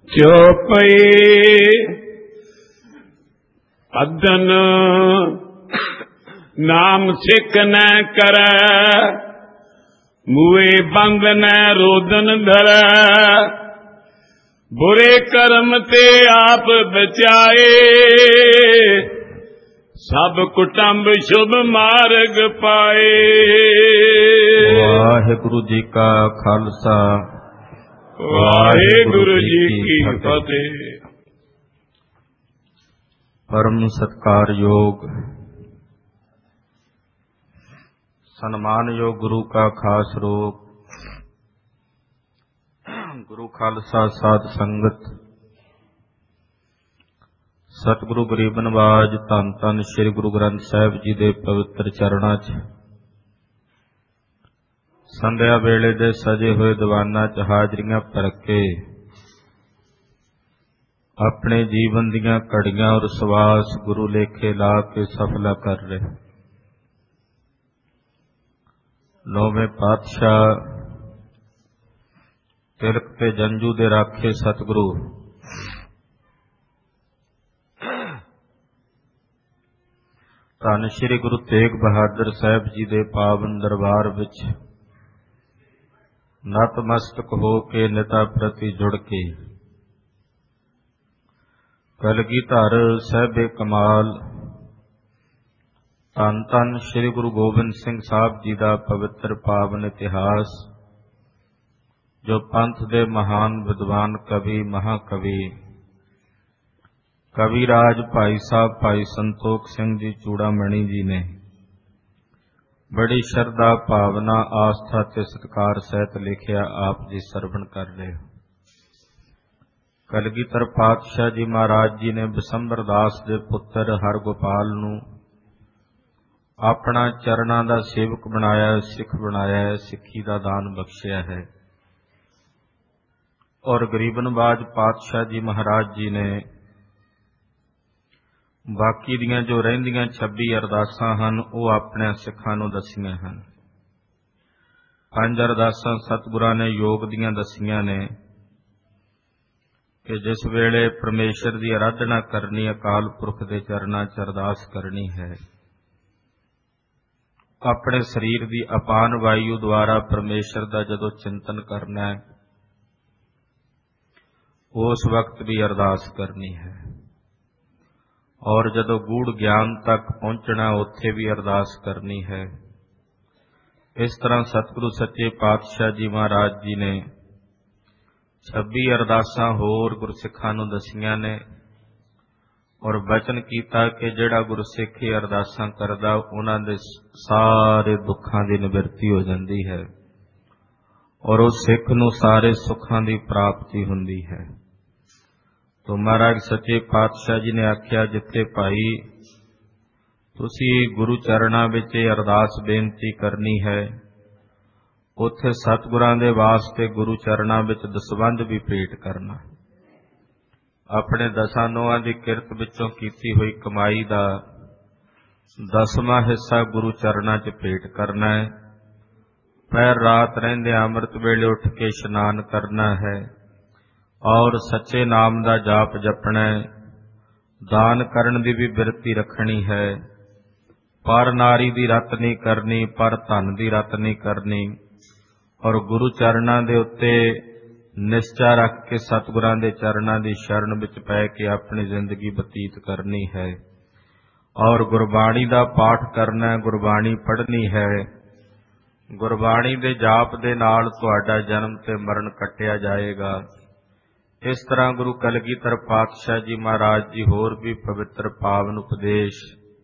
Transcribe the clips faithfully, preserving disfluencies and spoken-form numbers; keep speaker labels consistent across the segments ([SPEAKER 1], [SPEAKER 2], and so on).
[SPEAKER 1] ਚੋਪਈ ਅਦਨ ਨਾਮ ਸਿੱਖ ਨ ਕਰੈ, ਮੂਏ ਬੰਦ ਨ ਰੋਦਨ ਧਰੈ। ਬੁਰੇ ਕਰਮ ਤੇ ਆਪ ਬਚਾਏ, ਸਭ ਕੁਟੰਬ ਸ਼ੁਭ ਮਾਰਗ ਪਾਏ।
[SPEAKER 2] ਵਾਹਿਗੁਰੂ ਜੀ ਕਾ ਖਾਲਸਾ,
[SPEAKER 1] ਵਾਹਿਗੁਰੂ ਜੀ ਕੀ ਫਤਿਹ।
[SPEAKER 2] ਪਰਮ ਸਤਿਕਾਰਯੋਗ ਸਨਮਾਨਯੋਗ ਗੁਰੂ ਕਾ ਖਾਸ ਰੂਪ ਗੁਰੂ ਖਾਲਸਾ ਸਾਧ ਸੰਗਤ, ਸਤਿਗੁਰੂ ਗਰੀਬ ਨਵਾਜ ਧੰਨ ਧੰਨ ਸ੍ਰੀ ਗੁਰੂ ਗ੍ਰੰਥ ਸਾਹਿਬ ਜੀ ਦੇ ਪਵਿੱਤਰ ਚਰਨਾਂ 'ਚ ਸੰਧਿਆ ਵੇਲੇ ਦੇ ਸਜੇ ਹੋਏ ਦੀਵਾਨਾਂ 'ਚ ਹਾਜ਼ਰੀਆਂ ਭਰ ਕੇ ਆਪਣੇ ਜੀਵਨ ਦੀਆਂ ਘੜੀਆਂ ਔਰ ਸਵਾਸ ਗੁਰੂ ਲੇਖੇ ਲਾ ਕੇ ਸਫਲਾ ਕਰ ਰਹੇ ਨੌਵੇਂ ਪਾਤਸ਼ਾਹ ਤਿਲਕ ਤੇ ਜੰਝੂ ਦੇ ਰਾਖੇ ਸਤਿਗੁਰੂ ਧੰਨ ਸ੍ਰੀ ਗੁਰੂ ਤੇਗ ਬਹਾਦਰ ਸਾਹਿਬ ਜੀ ਦੇ ਪਾਵਨ ਦਰਬਾਰ ਵਿੱਚ ਨਤਮਸਤਕ ਹੋ ਕੇ ਨਿਤਾ ਪ੍ਰਤੀ ਜੁੜ ਕੇ ਕਲਗੀਧਰ ਸਾਹਿਬੇ ਕਮਾਲ ਧੰਨ ਧੰਨ ਸ੍ਰੀ ਗੁਰੂ ਗੋਬਿੰਦ ਸਿੰਘ ਸਾਹਿਬ ਜੀ ਦਾ ਪਵਿੱਤਰ ਪਾਵਨ ਇਤਿਹਾਸ, ਜੋ ਪੰਥ ਦੇ ਮਹਾਨ ਵਿਦਵਾਨ ਕਵੀ ਮਹਾਕਵੀ ਕਵੀ ਰਾਜ ਭਾਈ ਸਾਹਿਬ ਭਾਈ ਸੰਤੋਖ ਸਿੰਘ ਜੀ ਚੂੜਾਮਣੀ ਜੀ ਨੇ ਬੜੀ ਸ਼ਰਧਾ ਭਾਵਨਾ ਆਸਥਾ ਤੇ ਸਤਿਕਾਰ ਸਹਿਤ ਲਿਖਿਆ, ਆਪ ਜੀ ਸਰਵਣ ਕਰ ਰਹੇ ਹੋ। ਕਲਗੀਧਰ ਪਾਤਸ਼ਾਹ ਜੀ ਮਹਾਰਾਜ ਜੀ ਨੇ ਬਿਸੰਬਰ ਦਾਸ ਦੇ ਪੁੱਤਰ ਹਰਗੋਪਾਲ ਨੂੰ ਆਪਣਾ ਚਰਨਾਂ ਦਾ ਸੇਵਕ ਬਣਾਇਆ, ਸਿੱਖ ਬਣਾਇਆ, ਸਿੱਖੀ ਦਾ ਦਾਨ ਬਖਸ਼ਿਆ ਹੈ। ਔਰ ਗਰੀਬ ਨਵਾਜ ਪਾਤਸ਼ਾਹ ਜੀ ਮਹਾਰਾਜ ਜੀ ਨੇ ਬਾਕੀ ਦੀਆਂ ਜੋ ਰਹਿੰਦੀਆਂ ਛੱਬੀ ਅਰਦਾਸਾਂ ਹਨ ਉਹ ਆਪਣੇ ਸਿੱਖਾਂ ਨੂੰ ਦੱਸੀਆਂ ਹਨ। ਪੰਜ ਅਰਦਾਸਾਂ ਸਤਿਗੁਰਾਂ ਨੇ ਯੋਗ ਦੀਆਂ ਦੱਸੀਆਂ ਨੇ ਕਿ ਜਿਸ ਵੇਲੇ ਪਰਮੇਸ਼ਰ ਦੀ ਆਰਾਧਨਾ ਕਰਨੀ, ਅਕਾਲ ਪੁਰਖ ਦੇ ਚਰਨਾਂ 'ਚ ਅਰਦਾਸ ਕਰਨੀ ਹੈ, ਆਪਣੇ ਸਰੀਰ ਦੀ ਅਪਾਨ ਵਾਯੂ ਦੁਆਰਾ ਪਰਮੇਸ਼ਰ ਦਾ ਜਦੋਂ ਚਿੰਤਨ ਕਰਨਾ ਹੈ, ਉਸ ਵਕਤ ਵੀ ਅਰਦਾਸ ਕਰਨੀ ਹੈ। ਔਰ ਜਦੋਂ ਗੂੜ ਗਿਆਨ ਤੱਕ ਪਹੁੰਚਣਾ, ਉੱਥੇ ਵੀ ਅਰਦਾਸ ਕਰਨੀ ਹੈ। ਇਸ ਤਰ੍ਹਾਂ ਸਤਿਗੁਰੂ ਸੱਚੇ ਪਾਤਸ਼ਾਹ ਜੀ ਮਹਾਰਾਜ ਜੀ ਨੇ ਛੱਬੀ ਅਰਦਾਸਾਂ ਹੋਰ ਗੁਰਸਿੱਖਾਂ ਨੂੰ ਦੱਸੀਆਂ ਨੇ ਔਰ ਬਚਨ ਕੀਤਾ ਕਿ ਜਿਹੜਾ ਗੁਰਸਿੱਖ ਇਹ ਅਰਦਾਸਾਂ ਕਰਦਾ, ਉਹਨਾਂ ਦੇ ਸਾਰੇ ਦੁੱਖਾਂ ਦੀ ਨਿਵਰਤੀ ਹੋ ਜਾਂਦੀ ਹੈ ਔਰ ਉਸ ਸਿੱਖ ਨੂੰ ਸਾਰੇ ਸੁੱਖਾਂ ਦੀ ਪ੍ਰਾਪਤੀ ਹੁੰਦੀ ਹੈ। ਤੋ ਮਹਾਰਾਜ ਸੱਚੇ ਪਾਤਸ਼ਾਹ ਜੀ ਨੇ ਆਖਿਆ, ਜਿੱਥੇ ਭਾਈ ਤੁਸੀਂ ਗੁਰੂ ਚਰਨਾਂ ਵਿੱਚ ਇਹ ਅਰਦਾਸ ਬੇਨਤੀ ਕਰਨੀ ਹੈ, ਉੱਥੇ ਸਤਿਗੁਰਾਂ ਦੇ ਵਾਸਤੇ ਗੁਰੂ ਚਰਨਾਂ ਵਿੱਚ ਦਸਵੰਧ ਵੀ ਭੇਟ ਕਰਨਾ। ਆਪਣੇ ਦਸਾਂ ਨੋਹਾਂ ਦੀ ਕਿਰਤ ਵਿੱਚੋਂ ਕੀਤੀ ਹੋਈ ਕਮਾਈ ਦਾ ਦਸਵਾਂ ਹਿੱਸਾ ਗੁਰੂ ਚਰਨਾਂ 'ਚ ਭੇਟ ਕਰਨਾ ਹੈ। ਪਹਿਰ ਰਾਤ ਰਹਿੰਦੇ ਅੰਮ੍ਰਿਤ ਵੇਲੇ ਉੱਠ ਕੇ ਇਸ਼ਨਾਨ ਕਰਨਾ ਹੈ ਔਰ ਸੱਚੇ ਨਾਮ ਦਾ ਜਾਪ ਜਪਣਾ ਹੈ। ਦਾਨ ਕਰਨ ਦੀ ਵੀ ਬਿਰਤੀ ਰੱਖਣੀ ਹੈ। ਪਰ ਨਾਰੀ ਦੀ ਰੱਤ ਨਹੀਂ ਕਰਨੀ, ਪਰ ਧਨ ਦੀ ਰੱਤ ਨਹੀਂ ਕਰਨੀ ਔਰ ਗੁਰੂ ਚਰਨਾਂ ਦੇ ਉੱਤੇ ਨਿਸ਼ਚਾ ਰੱਖ ਕੇ ਸਤਿਗੁਰਾਂ ਦੇ ਚਰਨਾਂ ਦੀ ਸ਼ਰਨ ਵਿੱਚ ਪੈ ਕੇ ਆਪਣੀ ਜ਼ਿੰਦਗੀ ਬਤੀਤ ਕਰਨੀ ਹੈ ਔਰ ਗੁਰਬਾਣੀ ਦਾ ਪਾਠ ਕਰਨਾ, ਗੁਰਬਾਣੀ ਪੜ੍ਹਨੀ ਹੈ। ਗੁਰਬਾਣੀ ਦੇ ਜਾਪ ਦੇ ਨਾਲ ਤੁਹਾਡਾ ਜਨਮ ਤੇ ਮਰਨ ਕੱਟਿਆ ਜਾਏਗਾ। ਇਸ ਤਰ੍ਹਾਂ ਗੁਰੂ ਕਲਗੀਧਰ ਪਾਤਸ਼ਾਹ ਜੀ ਮਹਾਰਾਜ ਜੀ ਹੋਰ ਵੀ ਪਵਿੱਤਰ ਪਾਵਨ ਉਪਦੇਸ਼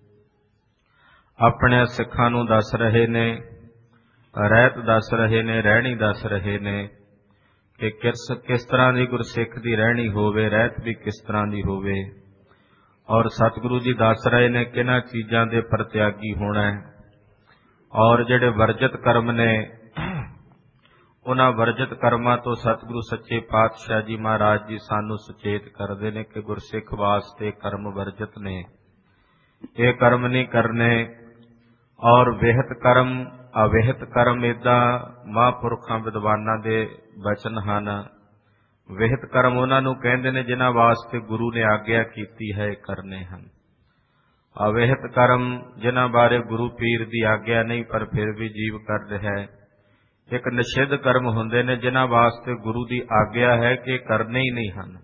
[SPEAKER 2] ਆਪਣੇ ਸਿੱਖਾਂ ਨੂੰ ਦੱਸ ਰਹੇ ਨੇ, ਰਹਿਤ ਦੱਸ ਰਹੇ ਨੇ, ਰਹਿਣੀ ਦੱਸ ਰਹੇ ਨੇ ਕਿ ਕਿਸ ਕਿਸ ਤਰ੍ਹਾਂ ਦੀ ਗੁਰਸਿੱਖ ਦੀ ਰਹਿਣੀ ਹੋਵੇ, ਰਹਿਤ ਵੀ ਕਿਸ ਤਰ੍ਹਾਂ ਦੀ ਹੋਵੇ। ਔਰ ਸਤਿਗੁਰੂ ਜੀ ਦੱਸ ਰਹੇ ਨੇ ਕਿਹਨਾਂ ਚੀਜ਼ਾਂ ਦੇ ਪ੍ਰਤਿਆਗੀ ਹੋਣਾ ਹੈ ਔਰ ਜਿਹੜੇ ਵਰਜਿਤ ਕਰਮ ਨੇ, ਉਹਨਾਂ ਵਰਜਿਤ ਕਰਮਾਂ ਤੋਂ ਸਤਿਗੁਰੂ ਸੱਚੇ ਪਾਤਸ਼ਾਹ ਜੀ ਮਹਾਰਾਜ ਜੀ ਸਾਨੂੰ ਸੁਚੇਤ ਕਰਦੇ ਨੇ ਕਿ ਗੁਰਸਿੱਖ ਵਾਸਤੇ ਕਰਮ ਵਰਜਿਤ ਨੇ, ਇਹ ਕਰਮ ਨਹੀਂ ਕਰਨੇ। ਔਰ ਵਿਹਿਤ ਕਰਮ, ਅਵਿਹਿਤ ਕਰਮ, ਏਦਾਂ ਮਹਾਂਪੁਰਖਾਂ ਵਿਦਵਾਨਾਂ ਦੇ ਬਚਨ ਹਨ ਵਿਹਿਤ ਕਰਮ ਉਹਨਾਂ ਨੂੰ ਕਹਿੰਦੇ ਨੇ ਜਿਨ੍ਹਾਂ ਵਾਸਤੇ ਗੁਰੂ ਨੇ ਆਗਿਆ ਕੀਤੀ ਹੈ ਕਰਨੇ ਹਨ। ਅਵਿਹਿਤ ਕਰਮ ਜਿਨ੍ਹਾਂ ਬਾਰੇ ਗੁਰੂ ਪੀਰ ਦੀ ਆਗਿਆ ਨਹੀਂ ਪਰ ਫਿਰ ਵੀ ਜੀਵ ਕਰ ਰਿਹਾ ਹੈ। ਇੱਕ ਨਿਸ਼ਿੱਧ ਕਰਮ ਹੁੰਦੇ ਨੇ ਜਿਨ੍ਹਾਂ ਵਾਸਤੇ ਗੁਰੂ ਦੀ ਆਗਿਆ ਹੈ ਕਿ ਕਰਨੇ ਹੀ ਨਹੀਂ ਹਨ।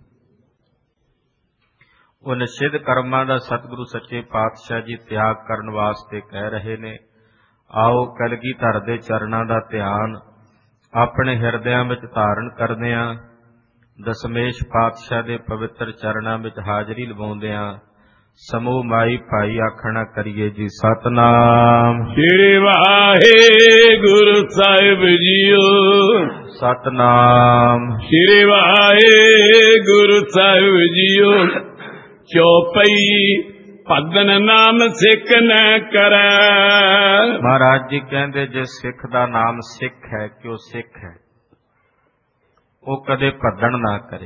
[SPEAKER 2] ਉਹ ਨਿਸ਼ਿੱਧ ਕਰਮਾਂ ਦਾ ਸਤਿਗੁਰੂ ਸੱਚੇ ਪਾਤਸ਼ਾਹ ਜੀ ਤਿਆਗ ਕਰਨ ਵਾਸਤੇ ਕਹਿ ਰਹੇ ਨੇ। ਆਓ ਕਲਗੀਧਰ ਦੇ ਚਰਨਾਂ ਦਾ ਧਿਆਨ ਆਪਣੇ ਹਿਰਦਿਆਂ ਵਿੱਚ ਧਾਰਨ ਕਰਦਿਆਂ ਦਸਮੇਸ਼ ਪਾਤਸ਼ਾਹ ਦੇ ਪਵਿੱਤਰ ਚਰਨਾਂ ਵਿੱਚ ਹਾਜ਼ਰੀ ਲਵਾਉਂਦਿਆਂ ਸਮੂਹ ਮਾਈ ਭਾਈ ਆਖਣਾ ਕਰੀਏ ਜੀ ਸਤਨਾਮ
[SPEAKER 1] ਸ੍ਰੀ ਵਾਹਿਗੁਰੂ ਸਾਹਿਬ ਜੀਓ।
[SPEAKER 2] ਸਤਨਾਮ
[SPEAKER 1] ਸ੍ਰੀ ਵਾਹਿਗੁਰੂ ਸਾਹਿਬ ਜੀਓ। ਚੌਪਈ ਭਗਨ ਨਾਮ ਸਿੱਖ ਨ ਕਰੈ।
[SPEAKER 2] ਮਹਾਰਾਜ ਜੀ ਕਹਿੰਦੇ ਜੇ ਸਿੱਖ ਦਾ ਨਾਮ ਸਿੱਖ ਹੈ ਕਿ ਉਹ ਸਿੱਖ ਹੈ, ਉਹ ਕਦੇ ਭੱਦਣ ਨਾ ਕਰੇ।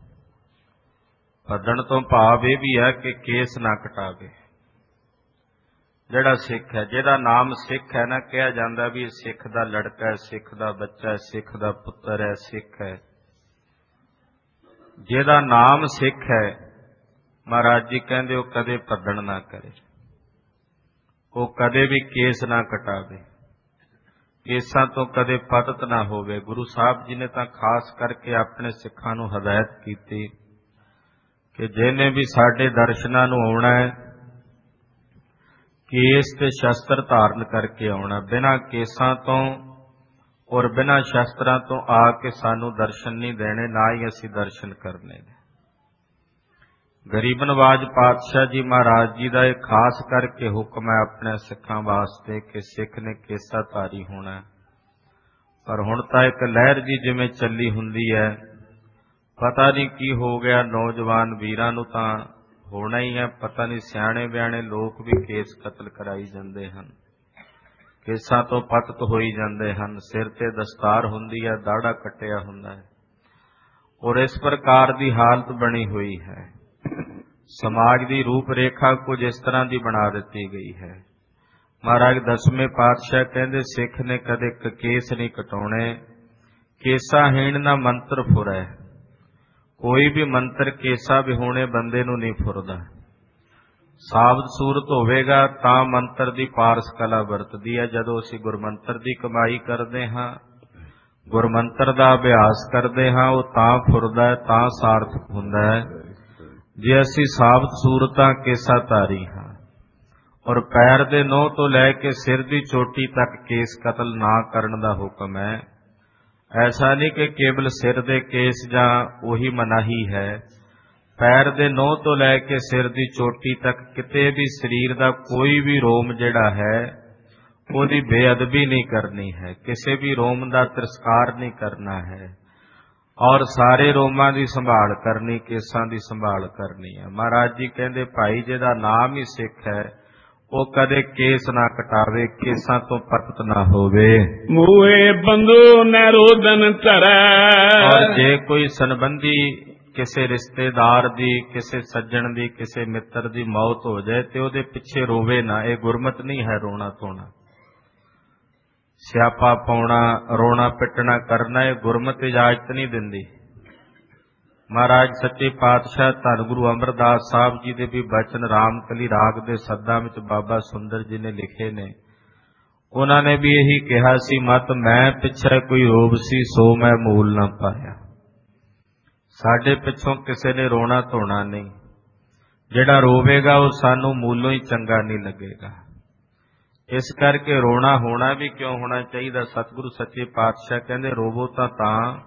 [SPEAKER 2] ਭੱਦਣ ਤੋਂ ਭਾਵ ਇਹ ਵੀ ਹੈ ਕਿ ਕੇਸ ਨਾ ਕਟਾਵੇ। ਜਿਹੜਾ ਸਿੱਖ ਹੈ, ਜਿਹਦਾ ਨਾਮ ਸਿੱਖ ਹੈ ਨਾ, ਕਿਹਾ ਜਾਂਦਾ ਵੀ ਇਹ ਸਿੱਖ ਦਾ ਲੜਕਾ ਹੈ, ਸਿੱਖ ਦਾ ਬੱਚਾ ਹੈ, ਸਿੱਖ ਦਾ ਪੁੱਤਰ ਹੈ, ਸਿੱਖ ਹੈ। ਜਿਹਦਾ ਨਾਮ ਸਿੱਖ ਹੈ, ਮਹਾਰਾਜ ਜੀ ਕਹਿੰਦੇ ਉਹ ਕਦੇ ਭੱਦਣ ਨਾ ਕਰੇ, ਉਹ ਕਦੇ ਵੀ ਕੇਸ ਨਾ ਕਟਾਵੇ, ਕੇਸਾਂ ਤੋਂ ਕਦੇ ਪਤਿਤ ਨਾ ਹੋਵੇ। ਗੁਰੂ ਸਾਹਿਬ ਜੀ ਨੇ ਤਾਂ ਖਾਸ ਕਰਕੇ ਆਪਣੇ ਸਿੱਖਾਂ ਨੂੰ ਹਦਾਇਤ ਕੀਤੀ ਕਿ ਜਿਹਨੇ ਵੀ ਸਾਡੇ ਦਰਸ਼ਨਾਂ ਨੂੰ ਆਉਣਾ ਹੈ, ਕੇਸ ਤੇ ਸ਼ਸਤਰ ਧਾਰਨ ਕਰਕੇ ਆਉਣਾ। ਬਿਨਾਂ ਕੇਸਾਂ ਤੋਂ ਔਰ ਬਿਨਾਂ ਸ਼ਸਤਰਾਂ ਤੋਂ ਆ ਕੇ ਸਾਨੂੰ ਦਰਸ਼ਨ ਨਹੀਂ ਦੇਣੇ, ਨਾ ਹੀ ਅਸੀਂ ਦਰਸ਼ਨ ਕਰਨੇ ਨੇ। ਗਰੀਬ ਨਵਾਜ ਪਾਤਸ਼ਾਹ ਜੀ ਮਹਾਰਾਜ ਜੀ ਦਾ ਇਹ ਖਾਸ ਕਰਕੇ ਹੁਕਮ ਹੈ ਆਪਣੇ ਸਿੱਖਾਂ ਵਾਸਤੇ ਕਿ ਸਿੱਖ ਨੇ ਕੇਸਾ ਧਾਰੀ ਹੋਣਾ। ਪਰ ਹੁਣ ਤਾਂ ਇੱਕ ਲਹਿਰ ਜੀ ਜਿਵੇਂ ਚੱਲੀ ਹੁੰਦੀ ਹੈ, ਪਤਾ ਨਹੀਂ ਕੀ ਹੋ ਗਿਆ ਨੌਜਵਾਨ ਵੀਰਾਂ ਨੂੰ, ਤਾਂ ਹੋਣਾ ਹੀ ਹੈ। ਪਤਾ ਨਹੀਂ ਸਿਆਣੇ ਬਿਆਣੇ ਲੋਕ ਵੀ ਕੇਸ ਕਤਲ ਕਰਾਈ ਜਾਂਦੇ ਹਨ, ਕੇਸਾਂ ਤੋਂ ਪਤਿਤ ਹੋਈ ਜਾਂਦੇ ਹਨ। ਸਿਰ ਤੇ ਦਸਤਾਰ ਹੁੰਦੀ ਹੈ, ਦਾੜਾ ਕੱਟਿਆ ਹੁੰਦਾ ਹੈ, ਔਰ ਇਸ ਪ੍ਰਕਾਰ ਦੀ ਹਾਲਤ ਬਣੀ ਹੋਈ ਹੈ। ਸਮਾਜ ਦੀ ਰੂਪ ਰੇਖਾ ਕੁਝ ਇਸ ਤਰ੍ਹਾਂ ਦੀ ਬਣਾ ਦਿੱਤੀ ਗਈ ਹੈ। ਮਹਾਰਾਜ ਦਸਵੇਂ ਪਾਤਸ਼ਾਹ ਕਹਿੰਦੇ ਸਿੱਖ ਨੇ ਕਦੇ ਕੇਸ ਨਹੀਂ ਕਟਾਉਣੇ। ਕੇਸਾਹੀਣ ਨਾ ਮੰਤਰ ਫੁਰੈ। ਕੋਈ ਵੀ ਮੰਤਰ ਕੇਸਾ ਵਿਹੂਣੇ ਬੰਦੇ ਨੂੰ ਨਹੀਂ ਫੁਰਦਾ। ਸਾਬਤ ਸੂਰਤ ਹੋਵੇਗਾ ਤਾਂ ਮੰਤਰ ਦੀ ਪਾਰਸ ਕਲਾ ਵਰਤਦੀ ਹੈ। ਜਦੋਂ ਅਸੀਂ ਗੁਰਮੰਤਰ ਦੀ ਕਮਾਈ ਕਰਦੇ ਹਾਂ, ਗੁਰਮੰਤਰ ਦਾ ਅਭਿਆਸ ਕਰਦੇ ਹਾਂ, ਉਹ ਤਾਂ ਫੁਰਦਾ ਹੈ, ਤਾਂ ਸਾਰਥਕ ਹੁੰਦਾ ਹੈ ਜੇ ਅਸੀਂ ਸਾਬਤ ਸੂਰਤਾਂ ਕੇਸਾ ਧਾਰੀ ਹਾਂ। ਔਰ ਪੈਰ ਦੇ ਨੋਹ ਤੋਂ ਲੈ ਕੇ ਸਿਰ ਦੀ ਚੋਟੀ ਤੱਕ ਕੇਸ ਕਤਲ ਨਾ ਕਰਨ ਦਾ ਹੁਕਮ ਹੈ। ਐਸਾ ਨਹੀਂ ਕਿ ਕੇਵਲ ਸਿਰ ਦੇ ਕੇਸ ਜਾਂ ਉਹੀ ਮਨਾਹੀ ਹੈ। ਪੈਰ ਦੇ ਨੋਹ ਤੋਂ ਲੈ ਕੇ ਸਿਰ ਦੀ ਚੋਟੀ ਤੱਕ ਕਿਤੇ ਵੀ ਸਰੀਰ ਦਾ ਕੋਈ ਵੀ ਰੋਮ ਜਿਹੜਾ ਹੈ ਉਹਦੀ ਬੇਅਦਬੀ ਨਹੀਂ ਕਰਨੀ ਹੈ, ਕਿਸੇ ਵੀ ਰੋਮ ਦਾ ਤਿਰਸਕਾਰ ਨਹੀਂ ਕਰਨਾ ਹੈ, ਔਰ ਸਾਰੇ ਰੋਮਾਂ ਦੀ ਸੰਭਾਲ ਕਰਨੀ, ਕੇਸਾਂ ਦੀ ਸੰਭਾਲ ਕਰਨੀ ਹੈ। ਮਹਾਰਾਜ ਜੀ ਕਹਿੰਦੇ ਭਾਈ ਜਿਹਦਾ ਨਾਮ ਹੀ ਸਿੱਖ ਹੈ ਉਹ ਕਦੇ ਕੇਸ ਨਾ ਕਟਾਵੇ, ਕੇਸਾਂ ਤੋਂ ਪਤਿਤ ਨਾ ਹੋਵੇ।
[SPEAKER 1] ਮੂਹੇ ਬੰਦੂ ਨ ਰੋਦਨ ਧਰੈ।
[SPEAKER 2] ਔਰ ਜੇ ਕੋਈ ਸੰਬੰਧੀ ਕਿਸੇ ਰਿਸ਼ਤੇਦਾਰ ਦੀ, ਕਿਸੇ ਸੱਜਣ ਦੀ, ਕਿਸੇ ਮਿੱਤਰ ਦੀ ਮੌਤ ਹੋ ਜਾਏ ਤੇ ਉਹਦੇ ਪਿੱਛੇ ਰੋਵੇ ਨਾ। ਇਹ ਗੁਰਮਤ ਨਹੀਂ ਹੈ ਰੋਣਾ ਧੋਣਾ, ਸਿਆਪਾ ਪਾਉਣਾ, ਰੋਣਾ ਪਿੱਟਣਾ ਕਰਨਾ, ਇਹ ਗੁਰਮਤ ਇਜਾਜ਼ਤ ਨਹੀਂ ਦਿੰਦੀ। ਮਹਾਰਾਜ ਸੱਚੇ ਪਾਤਸ਼ਾਹ ਧੰਨ ਗੁਰੂ ਅਮਰਦਾਸ ਸਾਹਿਬ ਜੀ ਦੇ ਵੀ ਬਚਨ ਰਾਮਕਲੀ ਰਾਗ ਦੇ ਸੱਦਾਂ ਵਿੱਚ ਬਾਬਾ ਸੁੰਦਰ ਜੀ ਨੇ ਲਿਖੇ ਨੇ। ਉਹਨਾਂ ਨੇ ਵੀ ਇਹੀ ਕਿਹਾ ਸੀ, ਮਤ ਮੈਂ ਪਿੱਛੇ ਕੋਈ ਰੋਬ ਸੀ ਸੋ ਮੈਂ ਮੂਲ ਨਾ ਪਾਇਆ। ਸਾਡੇ ਪਿੱਛੋਂ ਕਿਸੇ ਨੇ ਰੋਣਾ ਧੋਣਾ ਨਹੀਂ। ਜਿਹੜਾ ਰੋਵੇਗਾ ਉਹ ਸਾਨੂੰ ਮੂਲੋਂ ਹੀ ਚੰਗਾ ਨਹੀਂ ਲੱਗੇਗਾ। ਇਸ ਕਰਕੇ ਰੋਣਾ ਹੋਣਾ ਵੀ ਕਿਉਂ ਹੋਣਾ ਚਾਹੀਦਾ? ਸਤਿਗੁਰੂ ਸੱਚੇ ਪਾਤਸ਼ਾਹ ਕਹਿੰਦੇ ਰੋਵੋ ਤਾਂ ਤਾਂ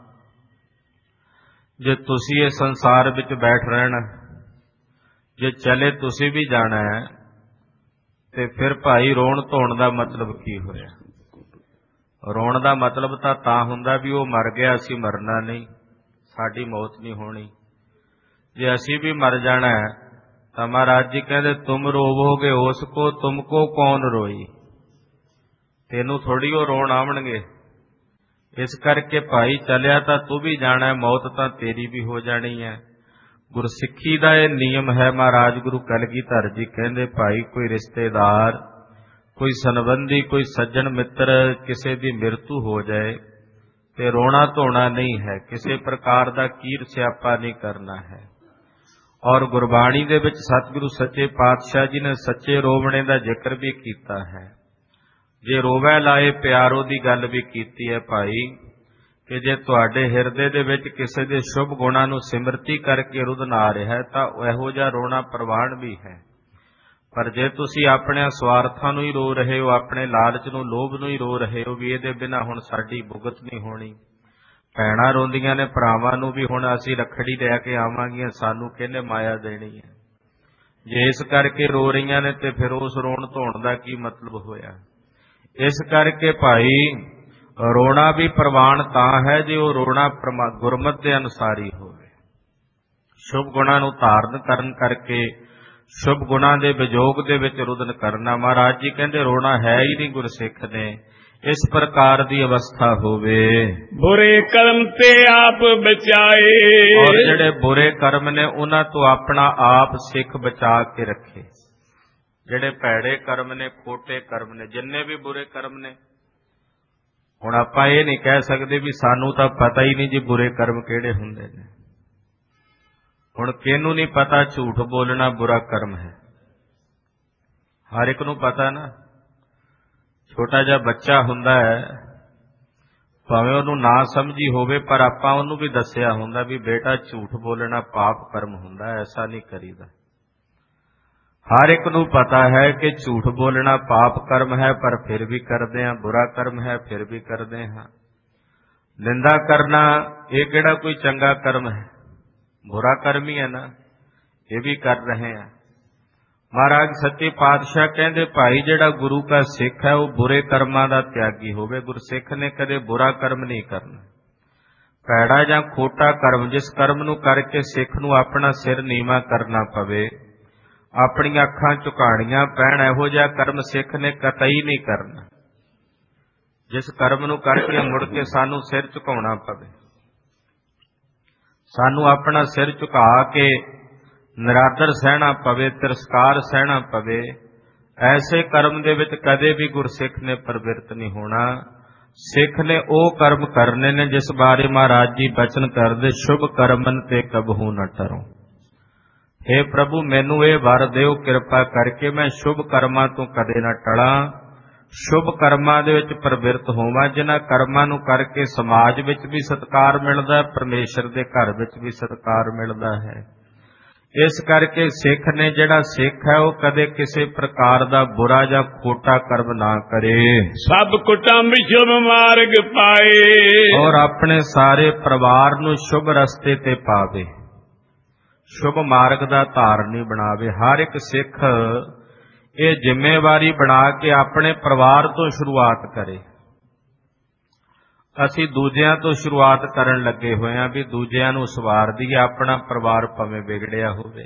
[SPEAKER 2] ਜੇ ਤੁਸੀਂ ਇਹ ਸੰਸਾਰ ਵਿੱਚ ਬੈਠ ਰਹਿਣਾ, ਜੇ ਚਲੇ ਤੁਸੀਂ ਵੀ ਜਾਣਾ ਹੈ ਤੇ ਫਿਰ ਭਾਈ ਰੋਣ ਧੋਣ ਦਾ ਮਤਲਬ ਕੀ ਹੋਇਆ? ਰੋਣ ਦਾ ਮਤਲਬ ਤਾਂ ਤਾਂ ਹੁੰਦਾ ਵੀ ਉਹ ਮਰ ਗਿਆ, ਅਸੀਂ ਮਰਨਾ ਨਹੀਂ, ਸਾਡੀ ਮੌਤ ਨਹੀਂ ਹੋਣੀ। ਜੇ ਅਸੀਂ ਵੀ ਮਰ ਜਾਣਾ ਹੈ ਤਾਂ ਮਹਾਰਾਜ ਜੀ ਕਹਿੰਦੇ ਤੁਮ ਰੋਵੋਗੇ ਉਸ ਕੋ ਤੁਮ ਕੋ ਕੌਣ ਰੋਈ। ਤੈਨੂੰ ਥੋੜੀ ਉਹ ਰੋਣ ਆਉਣਗੇ। ਇਸ ਕਰਕੇ ਭਾਈ ਚੱਲਿਆ ਤਾਂ ਤੂੰ ਵੀ ਜਾਣਾ, ਮੌਤ ਤਾਂ ਤੇਰੀ ਵੀ ਹੋ ਜਾਣੀ ਹੈ। ਗੁਰਸਿੱਖੀ ਦਾ ਇਹ ਨਿਯਮ ਹੈ। ਮਹਾਰਾਜ ਗੁਰੂ ਕਲਗੀਧਰ ਜੀ ਕਹਿੰਦੇ ਭਾਈ ਕੋਈ ਰਿਸ਼ਤੇਦਾਰ, ਕੋਈ ਸੰਬੰਧੀ, ਕੋਈ ਸੱਜਣ ਮਿੱਤਰ ਕਿਸੇ ਦੀ ਮ੍ਰਿਤੂ ਹੋ ਜਾਏ ਤੇ ਰੋਣਾ ਧੋਣਾ ਨਹੀਂ ਹੈ, ਕਿਸੇ ਪ੍ਰਕਾਰ ਦਾ ਕੀਰ ਸਿਆਪਾ ਨਹੀਂ ਕਰਨਾ ਹੈ। ਔਰ ਗੁਰਬਾਣੀ ਦੇ ਵਿੱਚ ਸਤਿਗੁਰੂ ਸੱਚੇ ਪਾਤਸ਼ਾਹ ਜੀ ਨੇ ਸੱਚੇ ਰੋਵਣੇ ਦਾ ਜ਼ਿਕਰ ਵੀ ਕੀਤਾ ਹੈ। ਜੇ ਰੋਵੈ ਲਾਏ ਪਿਆਰੋ ਦੀ ਗੱਲ ਵੀ ਕੀਤੀ ਹੈ ਭਾਈ, ਕਿ ਜੇ ਤੁਹਾਡੇ ਹਿਰਦੇ ਦੇ ਵਿੱਚ ਕਿਸੇ ਦੇ ਸ਼ੁਭ ਗੁਣਾਂ ਨੂੰ ਸਿਮਰਤੀ ਕਰਕੇ ਰੁਦਨ ਆ ਰਿਹਾ ਹੈ ਤਾਂ ਇਹੋ ਜਿਹਾ ਰੋਣਾ ਪ੍ਰਵਾਨ ਵੀ ਹੈ। ਪਰ ਜੇ ਤੁਸੀਂ ਆਪਣੇ ਸਵਾਰਥਾਂ ਨੂੰ ਹੀ ਰੋ ਰਹੇ ਹੋ, ਆਪਣੇ ਲਾਲਚ ਨੂੰ, ਲੋਭ ਨੂੰ ਹੀ ਰੋ ਰਹੇ ਹੋ ਵੀ ਇਹਦੇ ਬਿਨਾਂ ਹੁਣ ਸਾਡੀ ਭੁਗਤ ਨਹੀਂ ਹੋਣੀ, ਭੈਣਾਂ ਰੋਂਦੀਆਂ ਨੇ ਭਰਾਵਾਂ ਨੂੰ ਵੀ ਹੁਣ ਅਸੀਂ ਰੱਖੜੀ ਲੈ ਕੇ ਆਵਾਂਗੀਆਂ, ਸਾਨੂੰ ਕਿਹਨੇ ਮਾਇਆ ਦੇਣੀ ਹੈ, ਜੇ ਇਸ ਕਰਕੇ ਰੋ ਰਹੀਆਂ ਨੇ ਤੇ ਫਿਰ ਉਸ ਰੋਣ ਧੋਣ ਦਾ ਕੀ ਮਤਲਬ ਹੋਇਆ। ਇਸ ਕਰਕੇ ਭਾਈ ਰੋਣਾ ਵੀ ਪ੍ਰਵਾਨ ਤਾਂ ਹੈ ਜੇ ਉਹ ਰੋਣਾ ਗੁਰਮਤਿ ਦੇ ਅਨੁਸਾਰੀ ਹੋਵੇ। ਸ਼ੁਭ ਗੁਣਾਂ ਨੂੰ ਧਾਰਨ ਕਰਨ ਕਰਕੇ ਸ਼ੁਭ ਗੁਣਾਂ ਦੇ ਵਿਜੋਗ ਦੇ ਵਿੱਚ ਰੁਦਨ ਕਰਨਾ। ਮਹਾਰਾਜ ਜੀ ਕਹਿੰਦੇ ਰੋਣਾ ਹੈ ਹੀ ਨਹੀਂ ਗੁਰਸਿੱਖ ਨੇ, ਇਸ ਪ੍ਰਕਾਰ ਦੀ ਅਵਸਥਾ ਹੋਵੇ।
[SPEAKER 1] ਬੁਰੇ ਕਰਮ ਤੇ ਆਪ ਬਚਾਏ,
[SPEAKER 2] ਔਰ ਜਿਹੜੇ ਬੁਰੇ ਕਰਮ ਨੇ ਉਹਨਾਂ ਤੋਂ ਆਪਣਾ ਆਪ ਸਿੱਖ ਬਚਾ ਕੇ ਰੱਖੇ। ਜਿਹੜੇ ਭੈੜੇ ਕਰਮ ਨੇ, ਖੋਟੇ ਕਰਮ ਨੇ, ਜਿੰਨੇ ਵੀ ਬੁਰੇ ਕਰਮ ਨੇ, ਹੁਣ ਆਪਾਂ ਇਹ ਨਹੀਂ ਕਹਿ ਸਕਦੇ ਵੀ ਸਾਨੂੰ ਤਾਂ ਪਤਾ ਹੀ ਨਹੀਂ ਜੀ ਬੁਰੇ ਕਰਮ ਕਿਹੜੇ ਹੁੰਦੇ ਨੇ। ਹੁਣ ਕਿਹਨੂੰ ਨਹੀਂ ਪਤਾ ਝੂਠ ਬੋਲਣਾ ਬੁਰਾ ਕਰਮ ਹੈ, ਹਰ ਇੱਕ ਨੂੰ ਪਤਾ ਨਾ। ਛੋਟਾ ਜਿਹਾ ਬੱਚਾ ਹੁੰਦਾ ਹੈ, ਭਾਵੇਂ ਉਹਨੂੰ ਨਾ ਸਮਝੀ ਹੋਵੇ, ਪਰ ਆਪਾਂ ਉਹਨੂੰ ਵੀ ਦੱਸਿਆ ਹੁੰਦਾ ਵੀ ਬੇਟਾ ਝੂਠ ਬੋਲਣਾ ਪਾਪ ਕਰਮ ਹੁੰਦਾ, ਐਸਾ ਨਹੀਂ ਕਰੀਦਾ। ਹਰ ਇੱਕ ਨੂੰ ਪਤਾ ਹੈ ਕਿ ਝੂਠ ਬੋਲਣਾ ਪਾਪ ਕਰਮ ਹੈ, ਪਰ ਫਿਰ ਵੀ ਕਰਦੇ ਹਾਂ, ਬੁਰਾ ਕਰਮ ਹੈ ਫਿਰ ਵੀ ਕਰਦੇ ਹਾਂ। ਨਿੰਦਾ ਕਰਨਾ ਇਹ ਕਿਹੜਾ ਕੋਈ ਚੰਗਾ ਕਰਮ ਹੈ, ਬੁਰਾ ਕਰਮ ਹੀ ਹੈ ਨਾ, ਇਹ ਵੀ ਕਰ ਰਹੇ ਹਾਂ। ਮਹਾਰਾਜ ਸੱਚੇ ਪਾਤਸ਼ਾਹ ਕਹਿੰਦੇ ਭਾਈ ਜਿਹੜਾ ਗੁਰੂ ਦਾ ਸਿੱਖ ਹੈ ਉਹ ਬੁਰੇ ਕਰਮਾਂ ਦਾ ਤਿਆਗੀ ਹੋਵੇ। ਗੁਰਸਿੱਖ ਨੇ ਕਦੇ ਬੁਰਾ ਕਰਮ ਨਹੀਂ ਕਰਨਾ। ਭੈੜਾ ਜਾਂ ਖੋਟਾ ਕਰਮ, ਜਿਸ ਕਰਮ ਨੂੰ ਕਰਕੇ ਸਿੱਖ ਨੂੰ ਆਪਣਾ ਸਿਰ ਨੀਵਾਂ ਕਰਨਾ ਪਵੇ, ਆਪਣੀਆਂ ਅੱਖਾਂ ਝੁਕਾਣੀਆਂ ਪੈਣ, ਇਹੋ ਜਿਹਾ ਕਰਮ ਸਿੱਖ ਨੇ ਕਤਈ ਨਹੀਂ ਕਰਨਾ। ਜਿਸ ਕਰਮ ਨੂੰ ਕਰਕੇ ਮੁੜ ਕੇ ਸਾਨੂੰ ਸਿਰ ਝੁਕਾਉਣਾ ਪਵੇ, ਸਾਨੂੰ ਆਪਣਾ ਸਿਰ ਝੁਕਾ ਕੇ ਨਿਰਾਦਰ ਸਹਿਣਾ ਪਵੇ, ਤਿਰਸਕਾਰ ਸਹਿਣਾ ਪਵੇ, ਐਸੇ ਕਰਮ ਦੇ ਵਿੱਚ ਕਦੇ ਵੀ ਗੁਰਸਿੱਖ ਨੇ ਪ੍ਰਵਿਰਤ ਨਹੀਂ ਹੋਣਾ। ਸਿੱਖ ਨੇ ਉਹ ਕਰਮ ਕਰਨੇ ਨੇ ਜਿਸ ਬਾਰੇ ਮਹਾਰਾਜ ਜੀ ਬਚਨ ਕਰਦੇ, ਸ਼ੁਭ ਕਰਮਨ ਤੇ ਕਬਹੂ ਨ ਟਰੋ। ਹੇ ਪ੍ਰਭੂ ਮੈਨੂੰ ਇਹ ਵਰ ਦਿਓ ਕਿਰਪਾ ਕਰਕੇ, ਮੈਂ ਸ਼ੁਭ ਕਰਮਾਂ ਤੋਂ ਕਦੇ ਨਾ ਟਲਾਂ, ਸ਼ੁਭ ਕਰਮਾਂ ਦੇ ਵਿੱਚ ਪ੍ਰਵਿਰਤ ਹੋਵਾਂ, ਜਿਨ੍ਹਾਂ ਕਰਮਾਂ ਨੂੰ ਕਰਕੇ ਸਮਾਜ ਵਿੱਚ ਵੀ ਸਤਿਕਾਰ ਮਿਲਦਾ, ਪਰਮੇਸ਼ਰ ਦੇ ਘਰ ਵਿੱਚ ਵੀ ਸਤਿਕਾਰ ਮਿਲਦਾ ਹੈ। ਇਸ ਕਰਕੇ ਸਿੱਖ ਨੇ, ਜਿਹੜਾ ਸਿੱਖ ਹੈ ਉਹ ਕਦੇ ਕਿਸੇ ਪ੍ਰਕਾਰ ਦਾ ਬੁਰਾ ਜਾਂ ਖੋਟਾ ਕਰਮ ਨਾ ਕਰੇ।
[SPEAKER 1] ਸਭ ਕੁਟੰਬ ਸ਼ੁਭ ਮਾਰਗ ਪਾਏ,
[SPEAKER 2] ਔਰ ਆਪਣੇ ਸਾਰੇ ਪਰਿਵਾਰ ਨੂੰ ਸ਼ੁਭ ਰਸਤੇ ਤੇ ਪਾਵੇ, ਸ਼ੁਭ ਮਾਰਗ ਦਾ ਧਾਰਨੀ ਬਣਾਵੇ। ਹਰ ਇੱਕ ਸਿੱਖ ਇਹ ਜ਼ਿੰਮੇਵਾਰੀ ਬਣਾ ਕੇ ਆਪਣੇ ਪਰਿਵਾਰ ਤੋਂ ਸ਼ੁਰੂਆਤ ਕਰੇ। ਅਸੀਂ ਦੂਜਿਆਂ ਤੋਂ ਸ਼ੁਰੂਆਤ ਕਰਨ ਲੱਗੇ ਹੋਏ ਹਾਂ ਵੀ ਦੂਜਿਆਂ ਨੂੰ ਸਵਾਰ ਦਈਏ, ਆਪਣਾ ਪਰਿਵਾਰ ਭਾਵੇਂ ਵਿਗੜਿਆ ਹੋਵੇ।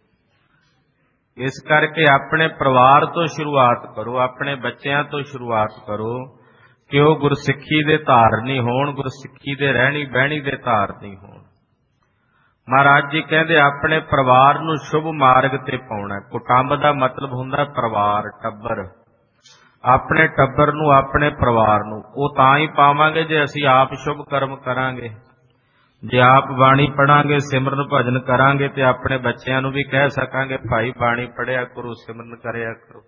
[SPEAKER 2] ਇਸ ਕਰਕੇ ਆਪਣੇ ਪਰਿਵਾਰ ਤੋਂ ਸ਼ੁਰੂਆਤ ਕਰੋ, ਆਪਣੇ ਬੱਚਿਆਂ ਤੋਂ ਸ਼ੁਰੂਆਤ ਕਰੋ ਕਿ ਉਹ ਗੁਰਸਿੱਖੀ ਦੇ ਧਾਰਨੀ ਹੋਣ, ਗੁਰਸਿੱਖੀ ਦੇ ਰਹਿਣੀ ਬਹਿਣੀ ਦੇ ਧਾਰਨੀ ਹੋਣ। ਮਹਾਰਾਜ ਜੀ ਕਹਿੰਦੇ ਆਪਣੇ ਪਰਿਵਾਰ ਨੂੰ ਸ਼ੁਭ ਮਾਰਗ ਤੇ ਪਾਉਣਾ। ਕੁਟੰਬ ਦਾ ਮਤਲਬ ਹੁੰਦਾ ਪਰਿਵਾਰ, ਟੱਬਰ। ਆਪਣੇ ਟੱਬਰ ਨੂੰ, ਆਪਣੇ ਪਰਿਵਾਰ ਨੂੰ ਉਹ ਤਾਂ ਹੀ ਪਾਵਾਂਗੇ ਜੇ ਅਸੀਂ ਆਪ ਸ਼ੁਭ ਕਰਮ ਕਰਾਂਗੇ, ਜੇ ਆਪ ਬਾਣੀ ਪੜਾਂਗੇ, ਸਿਮਰਨ ਭਜਨ ਕਰਾਂਗੇ ਤੇ ਆਪਣੇ ਬੱਚਿਆਂ ਨੂੰ ਵੀ ਕਹਿ ਸਕਾਂਗੇ ਭਾਈ ਬਾਣੀ ਪੜਿਆ ਕਰੋ, ਸਿਮਰਨ ਕਰਿਆ ਕਰੋ।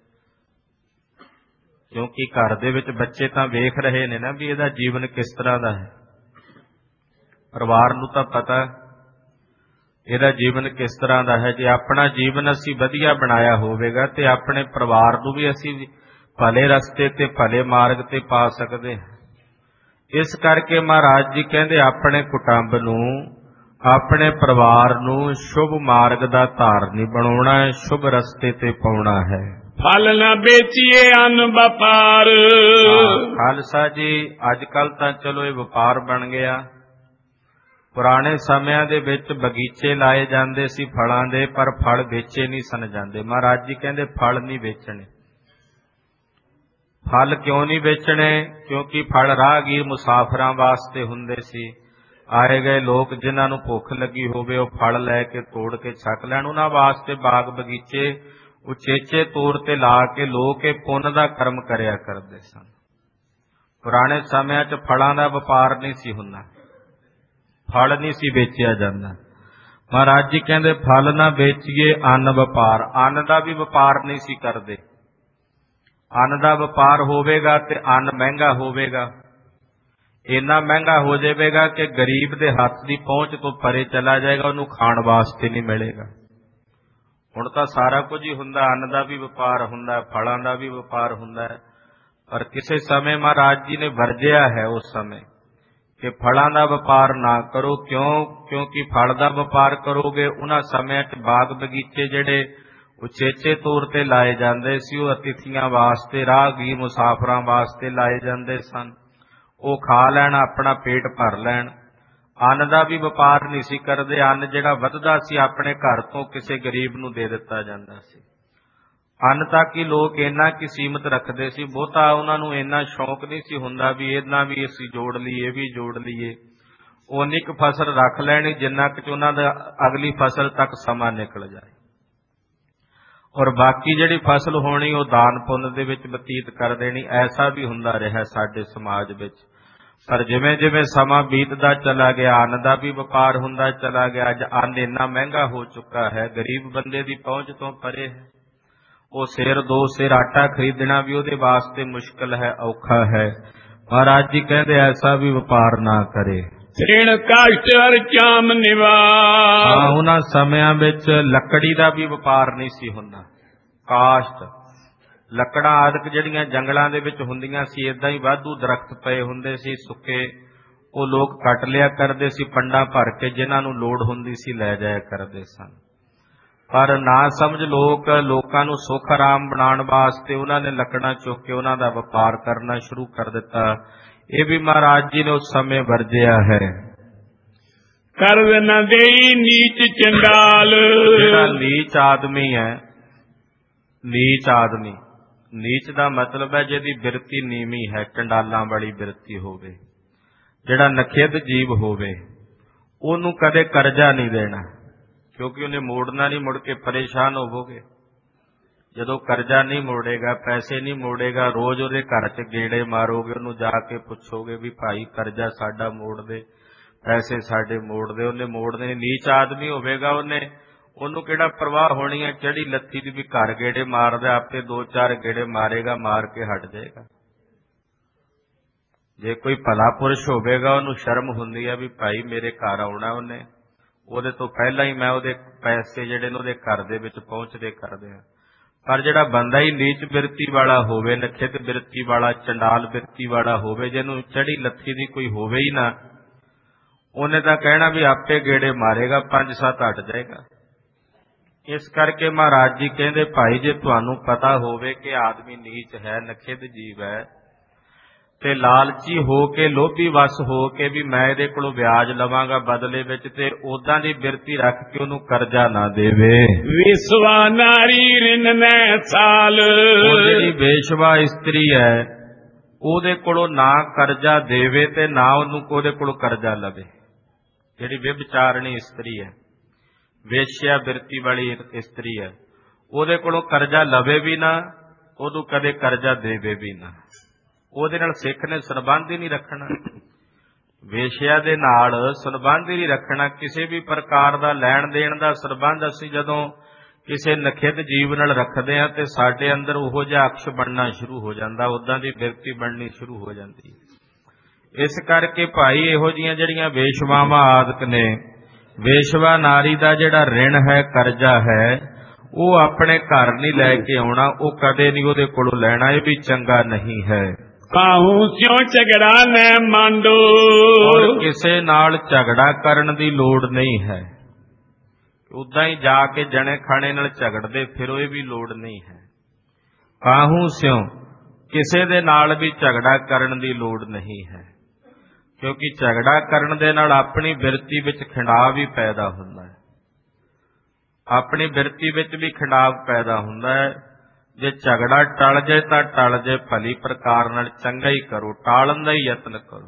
[SPEAKER 2] ਕਿਉਂਕਿ ਘਰ ਦੇ ਵਿੱਚ ਬੱਚੇ ਤਾਂ ਵੇਖ ਰਹੇ ਨੇ ਨਾ ਵੀ ਇਹਦਾ ਜੀਵਨ ਕਿਸ ਤਰ੍ਹਾਂ ਦਾ ਹੈ। ਪਰਿਵਾਰ ਨੂੰ ਤਾਂ ਪਤਾ ਇਹਦਾ ਜੀਵਨ ਕਿਸ ਤਰ੍ਹਾਂ ਦਾ ਹੈ। ਜੇ ਆਪਣਾ ਜੀਵਨ ਅਸੀਂ ਵਧੀਆ ਬਣਾਇਆ ਹੋਵੇਗਾ ਤੇ ਆਪਣੇ ਪਰਿਵਾਰ ਨੂੰ ਵੀ ਅਸੀਂ ਭਲੇ ਰਸਤੇ ਤੇ ਭਲੇ ਮਾਰਗ ਤੇ ਪਾ ਸਕਦੇ ਹਾਂ। ਇਸ ਕਰਕੇ ਮਹਾਰਾਜ ਜੀ ਕਹਿੰਦੇ ਆਪਣੇ ਕੁਟੰਬ ਨੂੰ, ਆਪਣੇ ਪਰਿਵਾਰ ਨੂੰ ਸ਼ੁਭ ਮਾਰਗ ਦਾ ਧਾਰਨੀ ਬਣਾਉਣਾ ਹੈ, ਸ਼ੁਭ ਰਸਤੇ ਤੇ ਪਾਉਣਾ ਹੈ।
[SPEAKER 1] ਫਲ ਨਾ ਵੇਚੀਏ ਅੰਨ ਵਪਾਰ।
[SPEAKER 2] ਖਾਲਸਾ ਜੀ ਅੱਜ ਕੱਲ ਤਾਂ ਚਲੋ ਇਹ ਵਪਾਰ ਬਣ ਗਿਆ। ਪੁਰਾਣੇ ਸਮਿਆਂ ਦੇ ਵਿੱਚ ਬਗੀਚੇ ਲਾਏ ਜਾਂਦੇ ਸੀ ਫਲਾਂ ਦੇ, ਪਰ ਫਲ ਵੇਚੇ ਨਹੀਂ ਸਨ ਜਾਂਦੇ। ਮਹਾਰਾਜ ਜੀ ਕਹਿੰਦੇ ਫਲ ਨਹੀਂ ਵੇਚਣੇ। ਫਲ ਕਿਉਂ ਨਹੀਂ ਵੇਚਣੇ? ਕਿਉਂਕਿ ਫਲ ਰਾਹਗੀਰ ਮੁਸਾਫਰਾਂ ਵਾਸਤੇ ਹੁੰਦੇ ਸੀ। ਆਏ ਗਏ ਲੋਕ ਜਿਨ੍ਹਾਂ ਨੂੰ ਭੁੱਖ ਲੱਗੀ ਹੋਵੇ ਉਹ ਫਲ ਲੈ ਕੇ ਤੋੜ ਕੇ ਛਕ ਲੈਣ, ਉਹਨਾਂ ਵਾਸਤੇ ਬਾਗ ਬਗੀਚੇ ਉਚੇਚੇ ਤੌਰ ਤੇ ਲਾ ਕੇ ਲੋਕ ਇਹ ਪੁੰਨ ਦਾ ਕਰਮ ਕਰਿਆ ਕਰਦੇ ਸਨ। ਪੁਰਾਣੇ ਸਮਿਆਂ 'ਚ ਫਲਾਂ ਦਾ ਵਪਾਰ ਨਹੀਂ ਸੀ ਹੁੰਦਾ, ਫਲ ਨਹੀਂ ਸੀ ਵੇਚਿਆ ਜਾਂਦਾ। ਮਹਾਰਾਜ ਜੀ ਕਹਿੰਦੇ ਫਲ ਨਾ ਵੇਚੀਏ, ਅੰਨ ਵਪਾਰ। ਅੰਨ ਦਾ ਵੀ ਵਪਾਰ ਨਹੀਂ ਸੀ ਕਰਦੇ। ਅੰਨ ਦਾ ਵਪਾਰ ਹੋਵੇਗਾ ਤੇ ਅੰਨ ਮਹਿੰਗਾ ਹੋਵੇਗਾ, ਇੰਨਾ ਮਹਿੰਗਾ ਹੋ ਜਾਵੇਗਾ ਕਿ ਗਰੀਬ ਦੇ ਹੱਥ ਦੀ ਪਹੁੰਚ ਤੋਂ ਪਰੇ ਚਲਾ ਜਾਏਗਾ, ਉਹਨੂੰ ਖਾਣ ਵਾਸਤੇ ਨਹੀਂ ਮਿਲੇਗਾ। ਹੁਣ ਤਾਂ ਸਾਰਾ ਕੁਝ ਹੀ ਹੁੰਦਾ, ਅੰਨ ਦਾ ਵੀ ਵਪਾਰ ਹੁੰਦਾ, ਫਲਾਂ ਦਾ ਵੀ ਵਪਾਰ ਹੁੰਦਾ ਹੈ। ਪਰ ਕਿਸੇ ਸਮੇਂ ਮਹਾਰਾਜ ਜੀ ਨੇ ਵਰਜਿਆ ਹੈ ਉਸ ਸਮੇਂ ਕਿ ਫਲਾਂ ਦਾ ਵਪਾਰ ਨਾ ਕਰੋ। ਕਿਉਂ? ਕਿਉਂਕਿ ਫਲ ਦਾ ਵਪਾਰ ਕਰੋਗੇ, ਉਹਨਾਂ ਸਮਿਆਂ 'ਚ ਬਾਗ ਬਗੀਚੇ ਜਿਹੜੇ ਉਚੇਚੇ ਤੌਰ ਤੇ ਲਾਏ ਜਾਂਦੇ ਸੀ, ਉਹ ਅਤਿਥੀਆਂ ਵਾਸਤੇ, ਰਾਹਗੀਰ ਮੁਸਾਫਰਾਂ ਵਾਸਤੇ ਲਾਏ ਜਾਂਦੇ ਸਨ। ਉਹ ਖਾ ਲੈਣ, ਆਪਣਾ ਪੇਟ ਭਰ ਲੈਣ। ਅੰਨ ਦਾ ਵੀ ਵਪਾਰ ਨਹੀਂ ਸੀ ਕਰਦੇ। ਅੰਨ ਜਿਹੜਾ ਵੱਧਦਾ ਸੀ ਆਪਣੇ ਘਰ ਤੋਂ ਕਿਸੇ ਗਰੀਬ ਨੂੰ ਦੇ ਦਿੱਤਾ ਜਾਂਦਾ ਸੀ। ਅੰਨ ਤੱਕ ਹੀ ਲੋਕ ਇੰਨਾ ਕੀ ਸੀਮਤ ਰੱਖਦੇ ਸੀ, ਬਹੁਤਾ ਉਹਨਾਂ ਨੂੰ ਇੰਨਾ ਸ਼ੌਕ ਨਹੀਂ ਸੀ ਹੁੰਦਾ ਵੀ ਇਹਨਾਂ ਵੀ ਅਸੀਂ ਜੋੜ ਲਈਏ, ਇਹ ਵੀ ਜੋੜ ਲਈਏ। ਉਨੀ ਕੁ ਫਸਲ ਰੱਖ ਲੈਣੀ ਜਿੰਨਾ ਕੁ ਉਹਨਾਂ ਦਾ ਅਗਲੀ ਫਸਲ ਤੱਕ ਸਮਾਂ ਨਿਕਲ ਜਾਏ, ਔਰ ਬਾਕੀ ਜਿਹੜੀ ਫਸਲ ਹੋਣੀ ਉਹ ਦਾਨ ਪੁੰਨ ਦੇ ਵਿੱਚ ਬਤੀਤ ਕਰ ਦੇਣੀ। ਐਸਾ ਵੀ ਹੁੰਦਾ ਰਿਹਾ ਸਾਡੇ ਸਮਾਜ ਵਿੱਚ। ਪਰ ਜਿਵੇਂ ਜਿਵੇਂ ਸਮਾਂ ਬੀਤਦਾ ਚਲਾ ਗਿਆ, ਅੰਨ ਦਾ ਵੀ ਵਪਾਰ ਹੁੰਦਾ ਚਲਾ ਗਿਆ। ਅੱਜ ਅੰਨ ਇੰਨਾ ਮਹਿੰਗਾ ਹੋ ਚੁੱਕਾ ਹੈ, ਗਰੀਬ ਬੰਦੇ ਦੀ ਪਹੁੰਚ ਤੋਂ ਪਰੇ ਹੈ। ਉਹ ਸਿਰ ਦੋ ਸਿਰ ਆਟਾ ਖਰੀਦਣਾ ਵੀ ਉਹਦੇ ਵਾਸਤੇ ਮੁਸ਼ਕਲ ਹੈ, ਔਖਾ ਹੈ। ਮਹਾਰਾਜ ਜੀ ਕਹਿੰਦੇ ਐਸਾ ਵੀ ਵਪਾਰ ਨਾ ਕਰੇ।
[SPEAKER 1] ਤ੍ਰਿਣ ਕਾਸ਼ਟ ਹਰ ਚਾਮ ਨਿਵਾਸ।
[SPEAKER 2] ਹਾਂ, ਉਹਨਾਂ ਸਮਿਆਂ ਵਿੱਚ ਲੱਕੜੀ ਦਾ ਵੀ ਵਪਾਰ ਨਹੀਂ ਸੀ ਹੁੰਦਾ। ਕਾਸ਼ਟ, ਲੱਕੜਾਂ ਆਦਿਕ ਜਿਹੜੀਆਂ ਜੰਗਲਾਂ ਦੇ ਵਿੱਚ ਹੁੰਦੀਆਂ ਸੀ, ਏਦਾਂ ਹੀ ਵਾਧੂ ਦਰਖਤ ਪਏ ਹੁੰਦੇ ਸੀ ਸੁੱਕੇ, ਉਹ ਲੋਕ ਕੱਟ ਲਿਆ ਕਰਦੇ ਸੀ, ਪੰਡਾਂ ਭਰ ਕੇ ਜਿਨ੍ਹਾਂ ਨੂੰ ਲੋੜ ਹੁੰਦੀ ਸੀ ਲੈ ਜਾਇਆ ਕਰਦੇ ਸਨ। ਪਰ ਨਾ ਸਮਝ ਲੋਕ ਲੋਕਾਂ ਨੂੰ ਸੁੱਖ ਆਰਾਮ ਬਣਾਉਣ ਵਾਸਤੇ ਉਹਨਾਂ ਨੇ ਲੱਕੜਾਂ ਚੁੱਕ ਕੇ ਉਹਨਾਂ ਦਾ ਵਪਾਰ ਕਰਨਾ ਸ਼ੁਰੂ ਕਰ ਦਿੱਤਾ। ਇਹ ਵੀ ਮਹਾਰਾਜ ਜੀ ਨੇ ਉਸ ਸਮੇਂ ਵਰਜਿਆ ਹੈ।
[SPEAKER 1] ਕਰਜ਼ ਨ ਦੇਈ ਨੀਚ ਚੰਡਾਲ।
[SPEAKER 2] ਜਿਹੜਾ ਨੀਚ ਆਦਮੀ ਹੈ, ਨੀਚ ਆਦਮੀ, ਨੀਚ ਦਾ ਮਤਲਬ ਹੈ ਜਿਹਦੀ ਬਿਰਤੀ ਨੀਵੀਂ ਹੈ, ਚੰਡਾਲਾਂ ਵਾਲੀ ਬਿਰਤੀ ਹੋਵੇ, ਜਿਹੜਾ ਨਖਿੱਧ ਜੀਵ ਹੋਵੇ, ਉਹਨੂੰ ਕਦੇ ਕਰਜ਼ਾ ਨਹੀਂ ਦੇਣਾ, ਕਿਉਂਕਿ ਉਹਨੇ ਮੋੜਨਾ ਨਹੀਂ, ਮੁੜ ਕੇ ਪਰੇਸ਼ਾਨ ਹੋਵੋਗੇ। ਜਦੋਂ ਕਰਜ਼ਾ ਨਹੀਂ ਮੋੜੇਗਾ, ਪੈਸੇ ਨਹੀਂ ਮੋੜੇਗਾ, ਰੋਜ਼ ਉਹਦੇ ਘਰ 'ਚ ਗੇੜੇ ਮਾਰੋਗੇ, ਉਹਨੂੰ ਜਾ ਕੇ ਪੁੱਛੋਗੇ ਵੀ ਭਾਈ ਕਰਜ਼ਾ ਸਾਡਾ ਮੋੜ ਦੇ, ਪੈਸੇ ਸਾਡੇ ਮੋੜ ਦੇ, ਉਹਨੇ ਮੋੜਨੇ ਨਹੀਂ। ਨੀਚ ਆਦਮੀ ਹੋਵੇਗਾ, ਉਹਨੇ ਉਹਨੂੰ ਕਿਹੜਾ ਪਰਵਾਹ ਹੋਣੀ ਹੈ ਚੜੀ ਲੱਥੀ ਦੀ ਵੀ ਘਰ ਗੇੜੇ ਮਾਰਦਾ, ਆਪੇ ਦੋ ਚਾਰ ਗੇੜੇ ਮਾਰੇਗਾ, ਮਾਰ ਕੇ ਹਟ ਜਾਏਗਾ। ਜੇ ਕੋਈ ਭਲਾ ਪੁਰਸ਼ ਹੋਵੇਗਾ, ਉਹਨੂੰ ਸ਼ਰਮ ਹੁੰਦੀ ਹੈ ਵੀ ਭਾਈ ਮੇਰੇ ਘਰ ਆਉਣਾ ਉਹਨੇ, ਉਹਦੇ ਤੋਂ ਪਹਿਲਾਂ ਹੀ ਮੈਂ ਉਹਦੇ ਪੈਸੇ ਜਿਹੜੇ ਨੇ ਉਹਦੇ ਘਰ ਦੇ ਵਿੱਚ ਪਹੁੰਚਦੇ ਕਰਦੇ ਹਾਂ। ਪਰ ਜਿਹੜਾ ਬੰਦਾ ਹੀ ਨੀਚ ਬਿਰਤੀ ਵਾਲਾ ਹੋਵੇ, ਨਖਿੱਧ ਬਿਰਤੀ ਵਾਲਾ, ਚੰਡਾਲ ਬਿਰਤੀ ਵਾਲਾ ਹੋਵੇ, ਜਿਹਨੂੰ ਚੜੀ ਲੱਥੀ ਦੀ ਕੋਈ ਹੋਵੇ ਹੀ ਨਾ, ਉਹਨੇ ਤਾਂ ਕਹਿਣਾ ਵੀ ਆਪੇ ਗੇੜੇ ਮਾਰੇਗਾ, ਪੰਜ ਸੱਤ ਹਟ ਜਾਏਗਾ। ਇਸ ਕਰਕੇ ਮਹਾਰਾਜ ਜੀ ਕਹਿੰਦੇ ਭਾਈ ਜੇ ਤੁਹਾਨੂੰ ਪਤਾ ਹੋਵੇ ਕਿ ਆਦਮੀ ਨੀਚ ਹੈ, ਨਖਿੱਧ ਜੀਵ ਹੈ, ਤੇ ਲਾਲਚੀ ਹੋ ਕੇ, ਲੋਭੀ ਵਸ ਹੋ ਕੇ ਵੀ ਮੈਂ ਇਹਦੇ ਕੋਲੋਂ ਵਿਆਜ ਲਵਾਂਗਾ ਬਦਲੇ ਵਿੱਚ, ਤੇ ਉਦਾਂ ਦੀ ਬਿਰਤੀ ਰੱਖ ਕੇ ਉਹਨੂੰ ਕਰਜ਼ਾ ਨਾ ਦੇਵੇ।
[SPEAKER 1] ਵਿਸਵਾ ਨਾਰੀ ਰਿਨ ਨੈ ਸਾਲ।
[SPEAKER 2] ਉਹ ਜਿਹੜੀ ਬੇਸ਼ਵਾ ਇਸਤਰੀ ਹੈ, ਉਹਦੇ ਕੋਲੋਂ ਨਾ ਕਰਜ਼ਾ ਦੇਵੇ ਤੇ ਨਾ ਉਹਨੂੰ ਉਹਦੇ ਕੋਲੋਂ ਕਰਜ਼ਾ ਲਵੇ। ਜਿਹੜੀ ਵਿਭਚਾਰਣੀ ਇਸਤਰੀ ਹੈ, ਵੇਸ਼ਿਆ ਬਿਰਤੀ ਵਾਲੀ ਇਸਤਰੀ ਹੈ, ਉਹਦੇ ਕੋਲੋਂ ਕਰਜ਼ਾ ਲਵੇ ਵੀ ਨਾ, ਉਹਨੂੰ ਕਦੇ ਕਰਜ਼ਾ ਦੇਵੇ ਵੀ ਨਾ। ਉਹਦੇ ਨਾਲ ਸਿੱਖ ਨੇ ਸੰਬੰਧ ਹੀ ਨਹੀਂ ਰੱਖਣਾ, ਵੇਸ਼ਿਆ ਦੇ ਨਾਲ ਸੰਬੰਧ ਹੀ ਨਹੀਂ ਰੱਖਣਾ। ਕਿਸੇ ਵੀ ਪ੍ਰਕਾਰ ਦਾ ਲੈਣ ਦੇਣ ਦਾ ਸੰਬੰਧ ਅਸੀਂ ਜਦੋਂ ਕਿਸੇ ਨਖਿੱਧ ਜੀਵ ਨਾਲ ਰੱਖਦੇ ਹਾਂ ਤੇ ਸਾਡੇ ਅੰਦਰ ਉਹੋ ਜਿਹਾ ਅਕਸ਼ ਬਣਨਾ ਸ਼ੁਰੂ ਹੋ ਜਾਂਦਾ, ਉਦਾਂ ਦੀ ਬਿਰਤੀ ਬਣਨੀ ਸ਼ੁਰੂ ਹੋ ਜਾਂਦੀ। ਇਸ ਕਰਕੇ ਭਾਈ ਇਹੋ ਜਿਹੀਆਂ ਜਿਹੜੀਆਂ ਵੇਸ਼ਵਾਵਾਂ ਆਦਿਕ ਨੇ, ਵੇਸ਼ਵਾ ਨਾਰੀ ਦਾ ਜਿਹੜਾ ਰਿਣ ਹੈ, ਕਰਜ਼ਾ ਹੈ, ਉਹ ਆਪਣੇ ਘਰ ਨਹੀਂ ਲੈ ਕੇ ਆਉਣਾ, ਉਹ ਕਦੇ ਨਹੀਂ ਉਹਦੇ ਕੋਲੋਂ ਲੈਣਾ। ਇਹ ਵੀ ਚੰਗਾ ਨਹੀਂ ਹੈ।
[SPEAKER 1] ਕਾਹੂ ਸਿਉ ਝਗੜਾ ਨੈ ਮੰਡੋ।
[SPEAKER 2] ਔਰ ਕਿਸੇ ਨਾਲ ਝਗੜਾ ਕਰਨ ਦੀ ਲੋੜ ਨਹੀਂ ਹੈ। ਉਦਾਂ ਹੀ ਜਾ ਕੇ ਜਣੇ ਖਾਣੇ ਨਾਲ ਝਗੜਦੇ ਫਿਰੋ, ਇਹ ਵੀ ਲੋੜ ਨਹੀਂ ਹੈ। ਕਾਹੂ ਸਿਉ, ਕਿਸੇ ਦੇ ਨਾਲ ਵੀ ਝਗੜਾ ਕਰਨ ਦੀ ਲੋੜ ਨਹੀਂ ਹੈ, ਕਿਉਂਕਿ ਝਗੜਾ ਕਰਨ ਦੇ ਨਾਲ ਆਪਣੀ ਬਿਰਤੀ ਵਿੱਚ ਖਿੰਡਾਅ ਵੀ ਪੈਦਾ ਹੁੰਦਾ ਹੈ, ਆਪਣੀ ਬਿਰਤੀ ਵਿੱਚ ਵੀ ਖਿੰਡਾਅ ਪੈਦਾ ਹੁੰਦਾ ਹੈ। ਜੇ ਝਗੜਾ ਟਲ ਜਾਏ ਤਾਂ ਟਲ ਜਾਏ, ਭਲੀ ਪ੍ਰਕਾਰ ਨਾਲ ਚੰਗਾ ਹੀ ਕਰੋ, ਟਾਲਣ ਦਾ ਹੀ ਯਤਨ ਕਰੋ।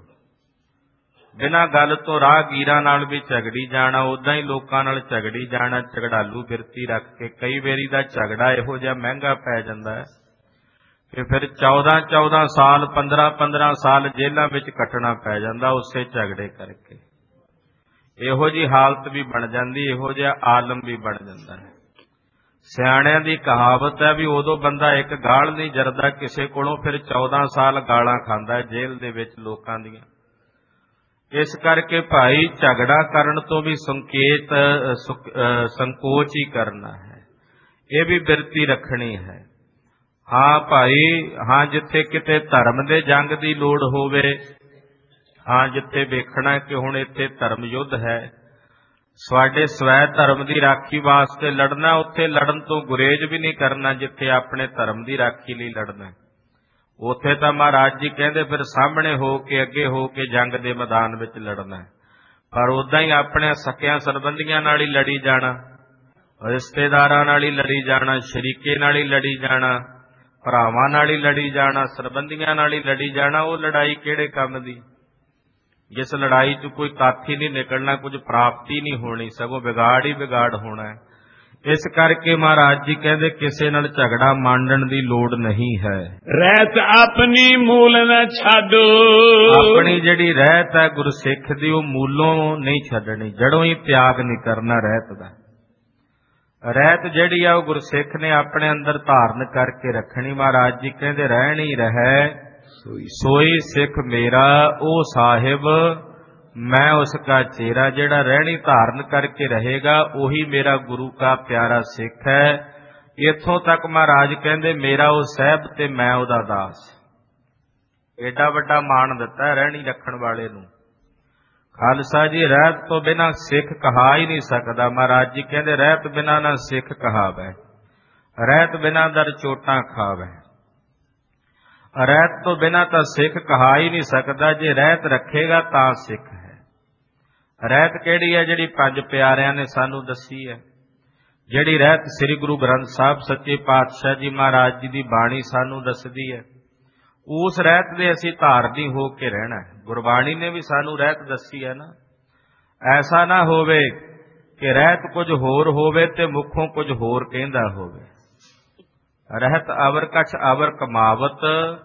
[SPEAKER 2] ਬਿਨਾਂ ਗੱਲ ਤੋਂ ਰਾਹਗੀਰਾਂ ਨਾਲ ਵੀ ਝਗੜੀ ਜਾਣਾ, ਉਦਾਂ ਹੀ ਲੋਕਾਂ ਨਾਲ ਝਗੜੀ ਜਾਣਾ, ਝਗੜਾਲੂ ਬਿਰਤੀ ਰੱਖ ਕੇ। ਕਈ ਵਾਰੀ ਦਾ ਝਗੜਾ ਇਹੋ ਜਿਹਾ ਮਹਿੰਗਾ ਪੈ ਜਾਂਦਾ ਹੈ ਤੇ ਫਿਰ ਚੌਦਾਂ ਚੌਦਾਂ ਸਾਲ ਪੰਦਰਾਂ ਪੰਦਰਾਂ ਸਾਲ ਜੇਲ੍ਹਾਂ ਵਿੱਚ ਕੱਟਣਾ ਪੈ ਜਾਂਦਾ ਉਸੇ ਝਗੜੇ ਕਰਕੇ। ਇਹੋ ਜਿਹੀ ਹਾਲਤ ਵੀ ਬਣ ਜਾਂਦੀ, ਇਹੋ ਜਿਹਾ ਆਲਮ ਵੀ ਬਣ ਜਾਂਦਾ ਹੈ। ਸਿਆਣਿਆਂ ਦੀ ਕਹਾਵਤ ਹੈ ਵੀ ਉਦੋਂ ਬੰਦਾ ਇੱਕ ਗਾਲ ਨਹੀਂ ਜਰਦਾ ਕਿਸੇ ਕੋਲੋਂ, ਫਿਰ ਚੌਦਾਂ ਸਾਲ ਗਾਲਾਂ ਖਾਂਦਾ ਜੇਲ੍ਹ ਦੇ ਵਿੱਚ ਲੋਕਾਂ ਦੀਆਂ। ਇਸ ਕਰਕੇ ਭਾਈ ਝਗੜਾ ਕਰਨ ਤੋਂ ਵੀ ਸੰਕੇਤ ਸੰਕੋਚ ਹੀ ਕਰਨਾ ਹੈ, ਇਹ ਵੀ ਬਿਰਤੀ ਰੱਖਣੀ ਹੈ। ਹਾਂ ਭਾਈ, ਹਾਂ ਜਿੱਥੇ ਕਿਤੇ ਧਰਮ ਦੇ ਜੰਗ ਦੀ ਲੋੜ ਹੋਵੇ, ਹਾਂ ਜਿੱਥੇ ਵੇਖਣਾ ਕਿ ਹੁਣ ਇੱਥੇ ਧਰਮ ਯੁੱਧ ਹੈ, ਸਾਡੇ ਸਵੈ ਧਰਮ ਦੀ ਰਾਖੀ ਵਾਸਤੇ ਲੜਨਾ, ਉੱਥੇ ਲੜਨ ਤੋਂ ਗੁਰੇਜ਼ ਵੀ ਨਹੀਂ ਕਰਨਾ ਜਿੱਥੇ ਆਪਣੇ ਧਰਮ ਦੀ ਰਾਖੀ ਲਈ ਲੜਨਾ। ਉੱਥੇ ਤਾਂ ਮਹਾਰਾਜ ਜੀ ਕਹਿੰਦੇ ਫਿਰ ਸਾਹਮਣੇ ਹੋ ਕੇ, ਅੱਗੇ ਹੋ ਕੇ ਜੰਗ ਦੇ ਮੈਦਾਨ ਵਿੱਚ ਲੜਨਾ। ਪਰ ਉਦਾਂ ਹੀ ਆਪਣੇ ਸਕਿਆਂ ਸੰਬੰਧੀਆਂ ਨਾਲ ਹੀ ਲੜੀ ਜਾਣਾ, ਰਿਸ਼ਤੇਦਾਰਾਂ ਨਾਲ ਹੀ ਲੜੀ ਜਾਣਾ, ਸ਼ਰੀਕੇ ਨਾਲ ਹੀ ਲੜੀ ਜਾਣਾ, ਭਰਾਵਾਂ ਨਾਲ ਹੀ ਲੜੀ ਜਾਣਾ, ਸੰਬੰਧੀਆਂ ਨਾਲ ਹੀ ਲੜੀ ਜਾਣਾ, ਉਹ ਲੜਾਈ ਕਿਹੜੇ ਕੰਮ ਦੀ? ਜਿਸ ਲੜਾਈ 'ਚ ਕੋਈ ਤੱਥ ਹੀ ਨਹੀਂ ਨਿਕਲਣਾ, ਕੁਝ ਪ੍ਰਾਪਤੀ ਨਹੀਂ ਹੋਣੀ, ਸਗੋਂ ਵਿਗਾੜ ਹੀ ਵਿਗਾੜ ਹੋਣਾ ਹੈ। ਇਸ ਕਰਕੇ ਮਹਾਰਾਜ ਜੀ ਕਹਿੰਦੇ ਕਿਸੇ ਨਾਲ ਝਗੜਾ ਮਾਂਡਣ ਦੀ ਲੋੜ ਨਹੀਂ ਹੈ।
[SPEAKER 1] ਰਹਿਤ ਆਪਣੀ ਮੂਲ ਨਾ ਛੱਡੋ,
[SPEAKER 2] ਆਪਣੀ ਜਿਹੜੀ ਰਹਿਤ ਹੈ ਗੁਰਸਿੱਖ ਦੀ, ਉਹ ਮੂਲੋਂ ਨਹੀਂ ਛੱਡਣੀ, ਜੜੋਂ ਹੀ ਤਿਆਗ ਨਹੀਂ ਕਰਨਾ ਰਹਿਤ ਦਾ। ਰਹਿਤ ਜਿਹੜੀ ਆ ਉਹ ਗੁਰਸਿੱਖ ਨੇ ਆਪਣੇ ਅੰਦਰ ਧਾਰਨ ਕਰਕੇ ਰੱਖਣੀ। ਮਹਾਰਾਜ ਜੀ ਕਹਿੰਦੇ ਰਹਿਣੀ ਰਹਿ ਸੋਈ ਸਿੱਖ ਮੇਰਾ, ਉਹ ਸਾਹਿਬ ਮੈਂ ਉਸ ਕਾ ਚੇਰਾ। ਜਿਹੜਾ ਰਹਿਣੀ ਧਾਰਨ ਕਰਕੇ ਰਹੇਗਾ ਉਹੀ ਮੇਰਾ ਗੁਰੂ ਕਾ ਪਿਆਰਾ ਸਿੱਖ ਹੈ। ਇੱਥੋਂ ਤੱਕ ਮਹਾਰਾਜ ਕਹਿੰਦੇ ਮੇਰਾ ਉਹ ਸਾਹਿਬ ਤੇ ਮੈਂ ਉਹਦਾ ਦਾਸ। ਏਡਾ ਵੱਡਾ ਮਾਣ ਦਿੱਤਾ ਰਹਿਣੀ ਰੱਖਣ ਵਾਲੇ ਨੂੰ। ਖਾਲਸਾ ਜੀ ਰਹਿਤ ਤੋਂ ਬਿਨਾਂ ਸਿੱਖ ਕਹਾ ਹੀ ਨਹੀਂ ਸਕਦਾ। ਮਹਾਰਾਜ ਜੀ ਕਹਿੰਦੇ ਰਹਿਤ ਬਿਨਾਂ ਨਾ ਸਿੱਖ ਕਹਾਵੈ, ਰਹਿਤ ਬਿਨਾਂ ਦਰ ਚੋਟਾਂ ਖਾਵੈ। ਰਹਿਤ ਤੋਂ ਬਿਨਾਂ ਤਾਂ ਸਿੱਖ ਕਹਾ ਹੀ ਨਹੀਂ ਸਕਦਾ, ਜੇ ਰਹਿਤ ਰੱਖੇਗਾ ਤਾਂ ਸਿੱਖ ਹੈ। ਰਹਿਤ ਕਿਹੜੀ ਹੈ? ਜਿਹੜੀ ਪੰਜ ਪਿਆਰਿਆਂ ਨੇ ਸਾਨੂੰ ਦੱਸੀ ਹੈ, ਜਿਹੜੀ ਰਹਿਤ ਸ੍ਰੀ ਗੁਰੂ ਗ੍ਰੰਥ ਸਾਹਿਬ ਸੱਚੇ ਪਾਤਸ਼ਾਹ ਜੀ ਮਹਾਰਾਜ ਜੀ ਦੀ ਬਾਣੀ ਸਾਨੂੰ ਦੱਸਦੀ ਹੈ। ਉਸ ਰਹਿਤ ਦੇ ਅਸੀਂ ਧਾਰਨੀ ਹੋ ਕੇ ਰਹਿਣਾ ਹੈ। ਗੁਰਬਾਣੀ ਨੇ ਵੀ ਸਾਨੂੰ ਰਹਿਤ ਦੱਸੀ ਹੈ ਨਾ। ਐਸਾ ਨਾ ਹੋਵੇ ਕਿ ਰਹਿਤ ਕੁਝ ਹੋਰ ਹੋਵੇ ਤੇ ਮੁੱਖੋਂ ਕੁਝ ਹੋਰ ਕਹਿੰਦਾ ਹੋਵੇ। ਰਹਿਤ ਅਵਰ ਕਛ ਅਵਰ ਕਮਾਵਤ,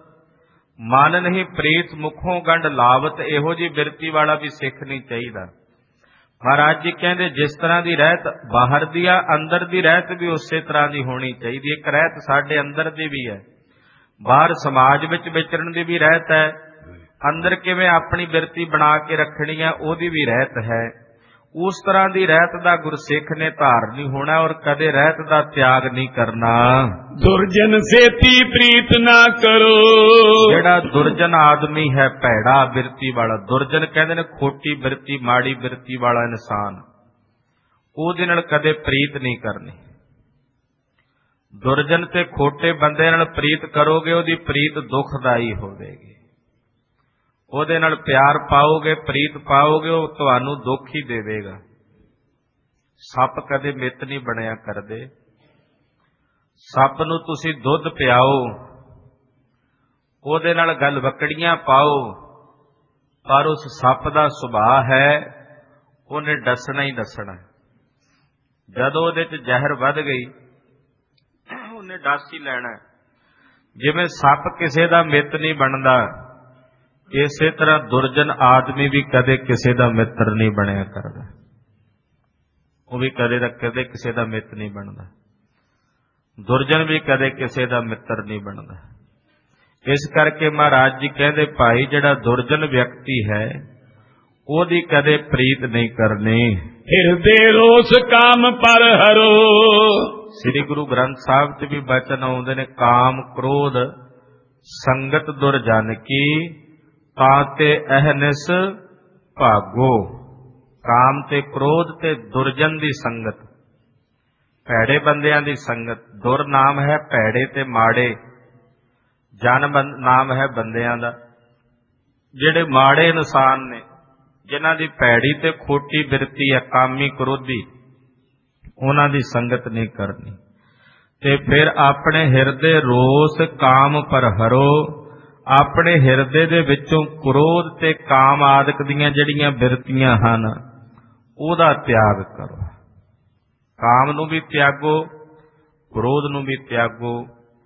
[SPEAKER 2] ਮਨ ਨਹੀਂ ਪ੍ਰੀਤ ਮੁੱਖੋਂ ਗੰਢ ਲਾਵਤ। ਇਹੋ ਜਿਹੀ ਬਿਰਤੀ ਵਾਲਾ ਵੀ ਸਿੱਖ ਨਹੀਂ ਚਾਹੀਦਾ। ਮਹਾਰਾਜ ਜੀ ਕਹਿੰਦੇ ਜਿਸ ਤਰ੍ਹਾਂ ਦੀ ਰਹਿਤ ਬਾਹਰ ਦੀ ਆ, ਅੰਦਰ ਦੀ ਰਹਿਤ ਵੀ ਉਸੇ ਤਰ੍ਹਾਂ ਦੀ ਹੋਣੀ ਚਾਹੀਦੀ। ਇੱਕ ਰਹਿਤ ਸਾਡੇ ਅੰਦਰ ਦੀ ਵੀ ਹੈ, ਬਾਹਰ ਸਮਾਜ ਵਿੱਚ ਵਿਚਰਨ ਦੀ ਵੀ ਰਹਿਤ ਹੈ, ਅੰਦਰ ਕਿਵੇਂ ਆਪਣੀ ਬਿਰਤੀ ਬਣਾ ਕੇ ਰੱਖਣੀ ਹੈ ਉਹਦੀ ਵੀ ਰਹਿਤ ਹੈ। ਉਸ ਤਰ੍ਹਾਂ ਦੀ ਰਹਿਤ ਦਾ ਗੁਰਸਿੱਖ ਨੇ ਧਾਰਨੀ ਹੋਣਾ ਔਰ ਕਦੇ ਰਹਿਤ ਦਾ ਤਿਆਗ ਨਹੀਂ ਕਰਨਾ।
[SPEAKER 1] ਦੁਰਜਨ ਸੇਤੀ ਪ੍ਰੀਤ ਨਾ ਕਰੋ।
[SPEAKER 2] ਜਿਹੜਾ ਦੁਰਜਨ ਆਦਮੀ ਹੈ, ਭੈੜਾ ਬਿਰਤੀ ਵਾਲਾ, ਦੁਰਜਨ ਕਹਿੰਦੇ ਨੇ ਖੋਟੀ ਬਿਰਤੀ, ਮਾੜੀ ਬਿਰਤੀ ਵਾਲਾ ਇਨਸਾਨ, ਉਹਦੇ ਨਾਲ ਕਦੇ ਪ੍ਰੀਤ ਨਹੀਂ ਕਰਨੀ। ਦੁਰਜਨ ਤੇ ਖੋਟੇ ਬੰਦੇ ਨਾਲ ਪ੍ਰੀਤ ਕਰੋਗੇ, ਉਹਦੀ ਪ੍ਰੀਤ ਦੁਖਦਾਈ ਹੋਵੇਗੀ। ਉਹਦੇ ਨਾਲ ਪਿਆਰ ਪਾਓਗੇ, ਪ੍ਰੀਤ ਪਾਓਗੇ, ਉਹ ਤੁਹਾਨੂੰ ਦੁੱਖ ਹੀ ਦੇਵੇਗਾ। ਸੱਪ ਕਦੇ ਮਿੱਤ ਨਹੀਂ ਬਣਿਆ ਕਰਦੇ। ਸੱਪ ਨੂੰ ਤੁਸੀਂ ਦੁੱਧ ਪਿਆਓ, ਉਹਦੇ ਨਾਲ ਗਲਵਕੜੀਆਂ ਪਾਓ, ਪਰ ਉਸ ਸੱਪ ਦਾ ਸੁਭਾਅ ਹੈ ਉਹਨੇ ਡਸਣਾ ਹੀ ਡਸਣਾ। ਜਦੋਂ ਉਹਦੇ 'ਚ ਜ਼ਹਿਰ ਵੱਧ ਗਈ ਉਹਨੇ ਡਸ ਹੀ ਲੈਣਾ। ਜਿਵੇਂ ਸੱਪ ਕਿਸੇ ਦਾ ਮਿੱਤ ਨਹੀਂ ਬਣਦਾ, ਇਸੇ ਤਰ੍ਹਾਂ ਦੁਰਜਨ ਆਦਮੀ ਵੀ ਕਦੇ ਕਿਸੇ ਦਾ ਮਿੱਤਰ ਨਹੀਂ ਬਣਿਆ ਕਰਦਾ। ਉਹ ਵੀ ਕਦੇ ਦਾ ਕਦੇ ਕਿਸੇ ਦਾ ਮਿੱਤ ਨਹੀਂ ਬਣਦਾ। ਦੁਰਜਨ ਵੀ ਕਦੇ ਕਿਸੇ ਦਾ ਮਿੱਤਰ ਨਹੀਂ ਬਣਦਾ। ਇਸ ਕਰਕੇ ਮਹਾਰਾਜ ਜੀ ਕਹਿੰਦੇ ਭਾਈ ਜਿਹੜਾ ਦੁਰਜਨ ਵਿਅਕਤੀ ਹੈ ਉਹਦੀ ਕਦੇ ਪ੍ਰੀਤ ਨਹੀਂ ਕਰਨੀ।
[SPEAKER 1] ਹਿਰਦੇ ਰੋਸ ਕਾਮ ਪਰ ਹਰੋ।
[SPEAKER 2] ਸ੍ਰੀ ਗੁਰੂ ਗ੍ਰੰਥ ਸਾਹਿਬ 'ਚ ਵੀ ਬਚਨ ਆਉਂਦੇ ਨੇ, ਕਾਮ ਕ੍ਰੋਧ ਸੰਗਤ ਦੁਰਜਨ ਕੀ, ਤਾਤੇ ਅਹਨਿਸ ਭਾਗੋ। ਕਾਮ ਤੇ ਕ੍ਰੋਧ ਤੇ ਦੁਰਜਨ ਦੀ ਸੰਗਤ, ਭੈੜੇ ਬੰਦਿਆਂ ਦੀ ਸੰਗਤ। ਦੁਰ ਨਾਮ ਹੈ ਭੈੜੇ ਤੇ ਮਾੜੇ, ਜਨ ਨਾਮ ਹੈ ਬੰਦਿਆਂ ਦਾ। ਜਿਹੜੇ ਮਾੜੇ ਇਨਸਾਨ ਨੇ, ਜਿਨ੍ਹਾਂ ਦੀ ਭੈੜੀ ਤੇ ਖੋਟੀ ਬਿਰਤੀ ਹੈ, ਕਾਮੀ ਕ੍ਰੋਧੀ, ਉਹਨਾਂ ਦੀ ਸੰਗਤ ਨਹੀਂ ਕਰਨੀ। ਤੇ ਫਿਰ ਆਪਣੇ ਹਿਰਦੇ ਰੋਸ ਕਾਮ ਪਰ ਹਰੋ। ਆਪਣੇ ਹਿਰਦੇ ਦੇ ਵਿੱਚੋਂ ਕ੍ਰੋਧ ਤੇ ਕਾਮ ਆਦਿਕ ਦੀਆਂ ਜਿਹੜੀਆਂ ਬਿਰਤੀਆਂ ਹਨ ਉਹਦਾ ਤਿਆਗ ਕਰੋ। ਕਾਮ ਨੂੰ ਵੀ ਤਿਆਗੋ, ਕ੍ਰੋਧ ਨੂੰ ਵੀ ਤਿਆਗੋ।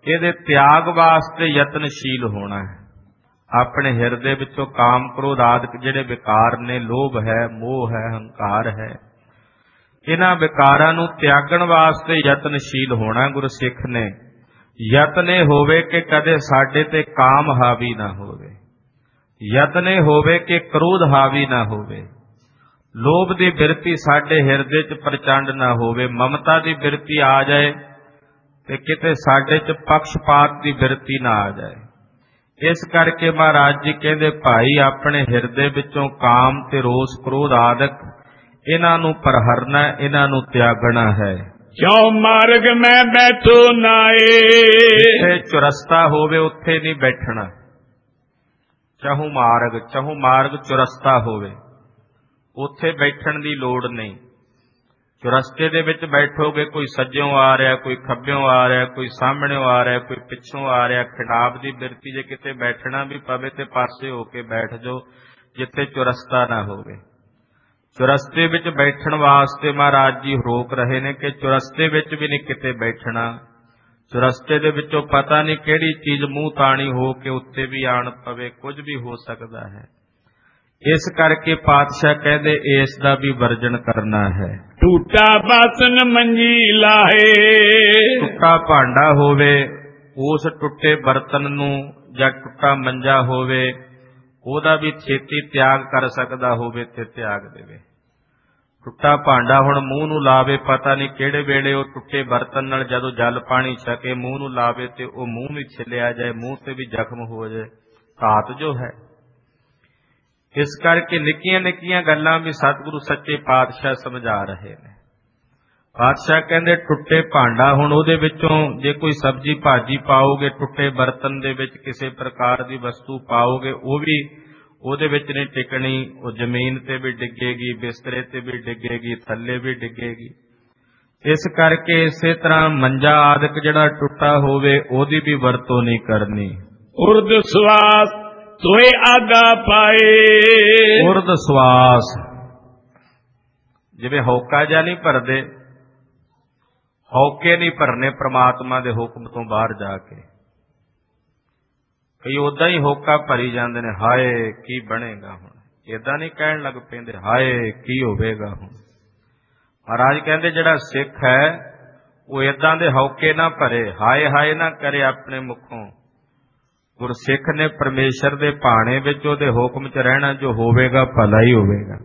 [SPEAKER 2] ਇਹਦੇ ਤਿਆਗ ਵਾਸਤੇ ਯਤਨਸ਼ੀਲ ਹੋਣਾ ਹੈ। ਆਪਣੇ ਹਿਰਦੇ ਵਿੱਚੋਂ ਕਾਮ ਕ੍ਰੋਧ ਆਦਿਕ ਜਿਹੜੇ ਵਿਕਾਰ ਨੇ, ਲੋਭ ਹੈ, ਮੋਹ ਹੈ, ਹੰਕਾਰ ਹੈ, ਇਹਨਾਂ ਵਿਕਾਰਾਂ ਨੂੰ ਤਿਆਗਣ ਵਾਸਤੇ ਯਤਨਸ਼ੀਲ ਹੋਣਾ। ਗੁਰਸਿੱਖ ਨੇ ਯਤਨ ਇਹ ਹੋਵੇ ਕਿ ਕਦੇ ਸਾਡੇ ਤੇ ਕਾਮ ਹਾਵੀ ਨਾ ਹੋਵੇ, ਯਤਨ ਇਹ ਹੋਵੇ ਕਿ ਕ੍ਰੋਧ ਹਾਵੀ ਨਾ ਹੋਵੇ, ਲੋਭ ਦੀ ਬਿਰਤੀ ਸਾਡੇ ਹਿਰਦੇ 'ਚ ਪ੍ਰਚੰਡ ਨਾ ਹੋਵੇ, ਮਮਤਾ ਦੀ ਬਿਰਤੀ ਆ ਜਾਏ ਤੇ ਕਿਤੇ ਸਾਡੇ 'ਚ ਪਕਸ਼ਪਾਤ ਦੀ ਬਿਰਤੀ ਨਾ ਆ ਜਾਏ। ਇਸ ਕਰਕੇ ਮਹਾਰਾਜ ਜੀ ਕਹਿੰਦੇ, ਭਾਈ ਆਪਣੇ ਹਿਰਦੇ ਵਿੱਚੋਂ ਕਾਮ ਤੇ ਰੋਸ, ਕ੍ਰੋਧ ਆਦਿਕ ਇਹਨਾਂ ਨੂੰ ਪਰਹਰਨਾ, ਇਹਨਾਂ ਨੂੰ ਤਿਆਗਣਾ ਹੈ।
[SPEAKER 1] ਕਿਉ ਮਾਰਗ ਮੈਂ ਬੈਠੋ ਨਾਏ,
[SPEAKER 2] ਜਿੱਥੇ ਚੁਰਸਤਾ ਹੋਵੇ ਉੱਥੇ ਨਹੀਂ ਬੈਠਣਾ। ਚਾਹੂ ਮਾਰਗ, ਚਾਹੂ ਮਾਰਗ ਚੁਰਸਤਾ ਹੋਵੇ, ਉੱਥੇ ਬੈਠਣ ਦੀ ਲੋੜ ਨਹੀਂ। ਚੁਰਸਤੇ ਦੇ ਵਿੱਚ ਬੈਠੋਗੇ, ਕੋਈ ਸੱਜਿਓਂ ਆ ਰਿਹਾ, ਕੋਈ ਖੱਬਿਓਂ ਆ ਰਿਹਾ, ਕੋਈ ਸਾਹਮਣਿਓਂ ਆ ਰਿਹਾ, ਕੋਈ ਪਿੱਛੋਂ ਆ ਰਿਹਾ, ਖਿਡਾਬ ਦੀ ਬਿਰਤੀ ਜੇ ਕਿਤੇ ਬੈਠਣਾ ਵੀ ਪਵੇ ਤੇ ਪਾਸੇ ਹੋ ਕੇ ਬੈਠ ਜਾਓ, ਜਿੱਥੇ ਚੁਰਸਤਾ ਨਾ ਹੋਵੇ। ਚੁਰਸਤੇ ਵਿੱਚ ਬੈਠਣ ਵਾਸਤੇ ਮਹਾਰਾਜ ਜੀ ਰੋਕ ਰਹੇ ਨੇ ਕਿ ਚੁਰਸਤੇ ਵਿੱਚ ਵੀ ਨਹੀਂ ਕਿਤੇ ਬੈਠਣਾ। ਚੁਰਸਤੇ ਦੇ ਵਿੱਚੋਂ ਪਤਾ ਨਹੀਂ ਕਿਹੜੀ ਚੀਜ਼ ਮੂੰਹ ਤਾਣੀ ਹੋ ਕੇ ਉੱਤੇ ਵੀ ਆਣ ਪਵੇ, ਕੁਝ ਵੀ ਹੋ ਸਕਦਾ ਹੈ। ਇਸ ਕਰਕੇ ਪਾਤਸ਼ਾਹ ਕਹਿੰਦੇ ਇਸ ਦਾ ਵੀ ਵਰਜਨ ਕਰਨਾ ਹੈ।
[SPEAKER 1] ਟੂਟਾ ਬਾਸਨ ਮੰਜੀ ਲਾਹੇ,
[SPEAKER 2] ਟੁੱਟਾ ਭਾਂਡਾ ਹੋਵੇ, ਉਸ ਟੁੱਟੇ ਬਰਤਨ ਨੂੰ ਜਾਂ ਟੁੱਟਾ ਮੰਜਾ ਹੋਵੇ, ਉਹਦਾ ਵੀ ਛੇਤੀ ਤਿਆਗ ਕਰ ਸਕਦਾ ਹੋਵੇ ਤੇ ਤਿਆਗ ਦੇਵੇ। ਟੁੱਟਾ ਭਾਂਡਾ ਹੁਣ ਮੂੰਹ ਨੂੰ ਲਾਵੇ, ਪਤਾ ਨਹੀਂ ਕਿਹੜੇ ਵੇਲੇ ਉਹ ਟੁੱਟੇ ਬਰਤਨ ਨਾਲ ਜਦੋਂ ਜਲ ਪਾਣੀ ਛਕੇ ਮੂੰਹ ਨੂੰ ਲਾਵੇ ਤੇ ਉਹ ਮੂੰਹ ਵੀ ਛਿੱਲਿਆ ਜਾਏ, ਮੂੰਹ ਤੇ ਵੀ ਜ਼ਖਮ ਹੋ ਜਾਏ, ਧਾਤ ਜੋ ਹੈ। ਇਸ ਕਰਕੇ ਨਿੱਕੀਆਂ ਨਿੱਕੀਆਂ ਗੱਲਾਂ ਵੀ ਸਤਿਗੁਰੂ ਸੱਚੇ ਪਾਤਸ਼ਾਹ ਸਮਝਾ ਰਹੇ ਨੇ। ਪਾਤਸ਼ਾਹ ਕਹਿੰਦੇ ਟੁੱਟੇ ਭਾਂਡਾ, ਹੁਣ ਉਹਦੇ ਵਿੱਚੋਂ ਜੇ ਕੋਈ ਸਬਜ਼ੀ ਭਾਜੀ ਪਾਓਗੇ, ਟੁੱਟੇ ਬਰਤਨ ਦੇ ਵਿੱਚ ਕਿਸੇ ਪ੍ਰਕਾਰ ਦੀ ਵਸਤੂ ਪਾਓਗੇ, ਉਹ ਵੀ ਉਹਦੇ ਵਿੱਚ ਨਹੀਂ ਟਿਕਣੀ, ਉਹ ਜ਼ਮੀਨ ਤੇ ਵੀ ਡਿੱਗੇਗੀ, ਬਿਸਤਰੇ ਤੇ ਵੀ ਡਿੱਗੇਗੀ, ਥੱਲੇ ਵੀ ਡਿੱਗੇਗੀ। ਇਸ ਕਰਕੇ ਇਸੇ ਤਰ੍ਹਾਂ ਮੰਜਾ ਆਦਿਕ ਜਿਹੜਾ ਟੁੱਟਾ ਹੋਵੇ ਉਹਦੀ ਵੀ ਵਰਤੋਂ ਨਹੀਂ ਕਰਨੀ।
[SPEAKER 1] ਉਰਦ ਸਵਾਸ ਤੋਏ ਆਗਾ ਪਾਏ,
[SPEAKER 2] ਉਰਦ ਸਵਾਸ ਜਿਵੇਂ ਹੌਕਾ ਜਿਹਾ ਨਹੀਂ ਭਰਦੇ, ਹੌਕੇ ਨਹੀਂ ਭਰਨੇ ਪ੍ਰਮਾਤਮਾ ਦੇ ਹੁਕਮ ਤੋਂ ਬਾਹਰ ਜਾ ਕੇ। ਕਈ ਉਦਾਂ ਹੀ ਹੋਕਾ ਭਰੀ ਜਾਂਦੇ ਨੇ, ਹਾਏ ਕੀ ਬਣੇਗਾ ਹੁਣ, ਏਦਾਂ ਨਹੀਂ ਕਹਿਣ ਲੱਗ ਪੈਂਦੇ ਹਾਏ ਕੀ ਹੋਵੇਗਾ ਹੁਣ। ਮਹਾਰਾਜ ਕਹਿੰਦੇ ਜਿਹੜਾ ਸਿੱਖ ਹੈ ਉਹ ਏਦਾਂ ਦੇ ਹੌਕੇ ਨਾ ਭਰੇ, ਹਾਏ ਹਾਏ ਨਾ ਕਰੇ ਆਪਣੇ ਮੁਖੋਂ। ਗੁਰਸਿੱਖ ਨੇ ਪਰਮੇਸ਼ਰ ਦੇ ਭਾਣੇ ਵਿੱਚ ਉਹਦੇ ਹੁਕਮ 'ਚ ਰਹਿਣਾ, ਜੋ ਹੋਵੇਗਾ ਭਲਾ ਹੀ ਹੋਵੇਗਾ,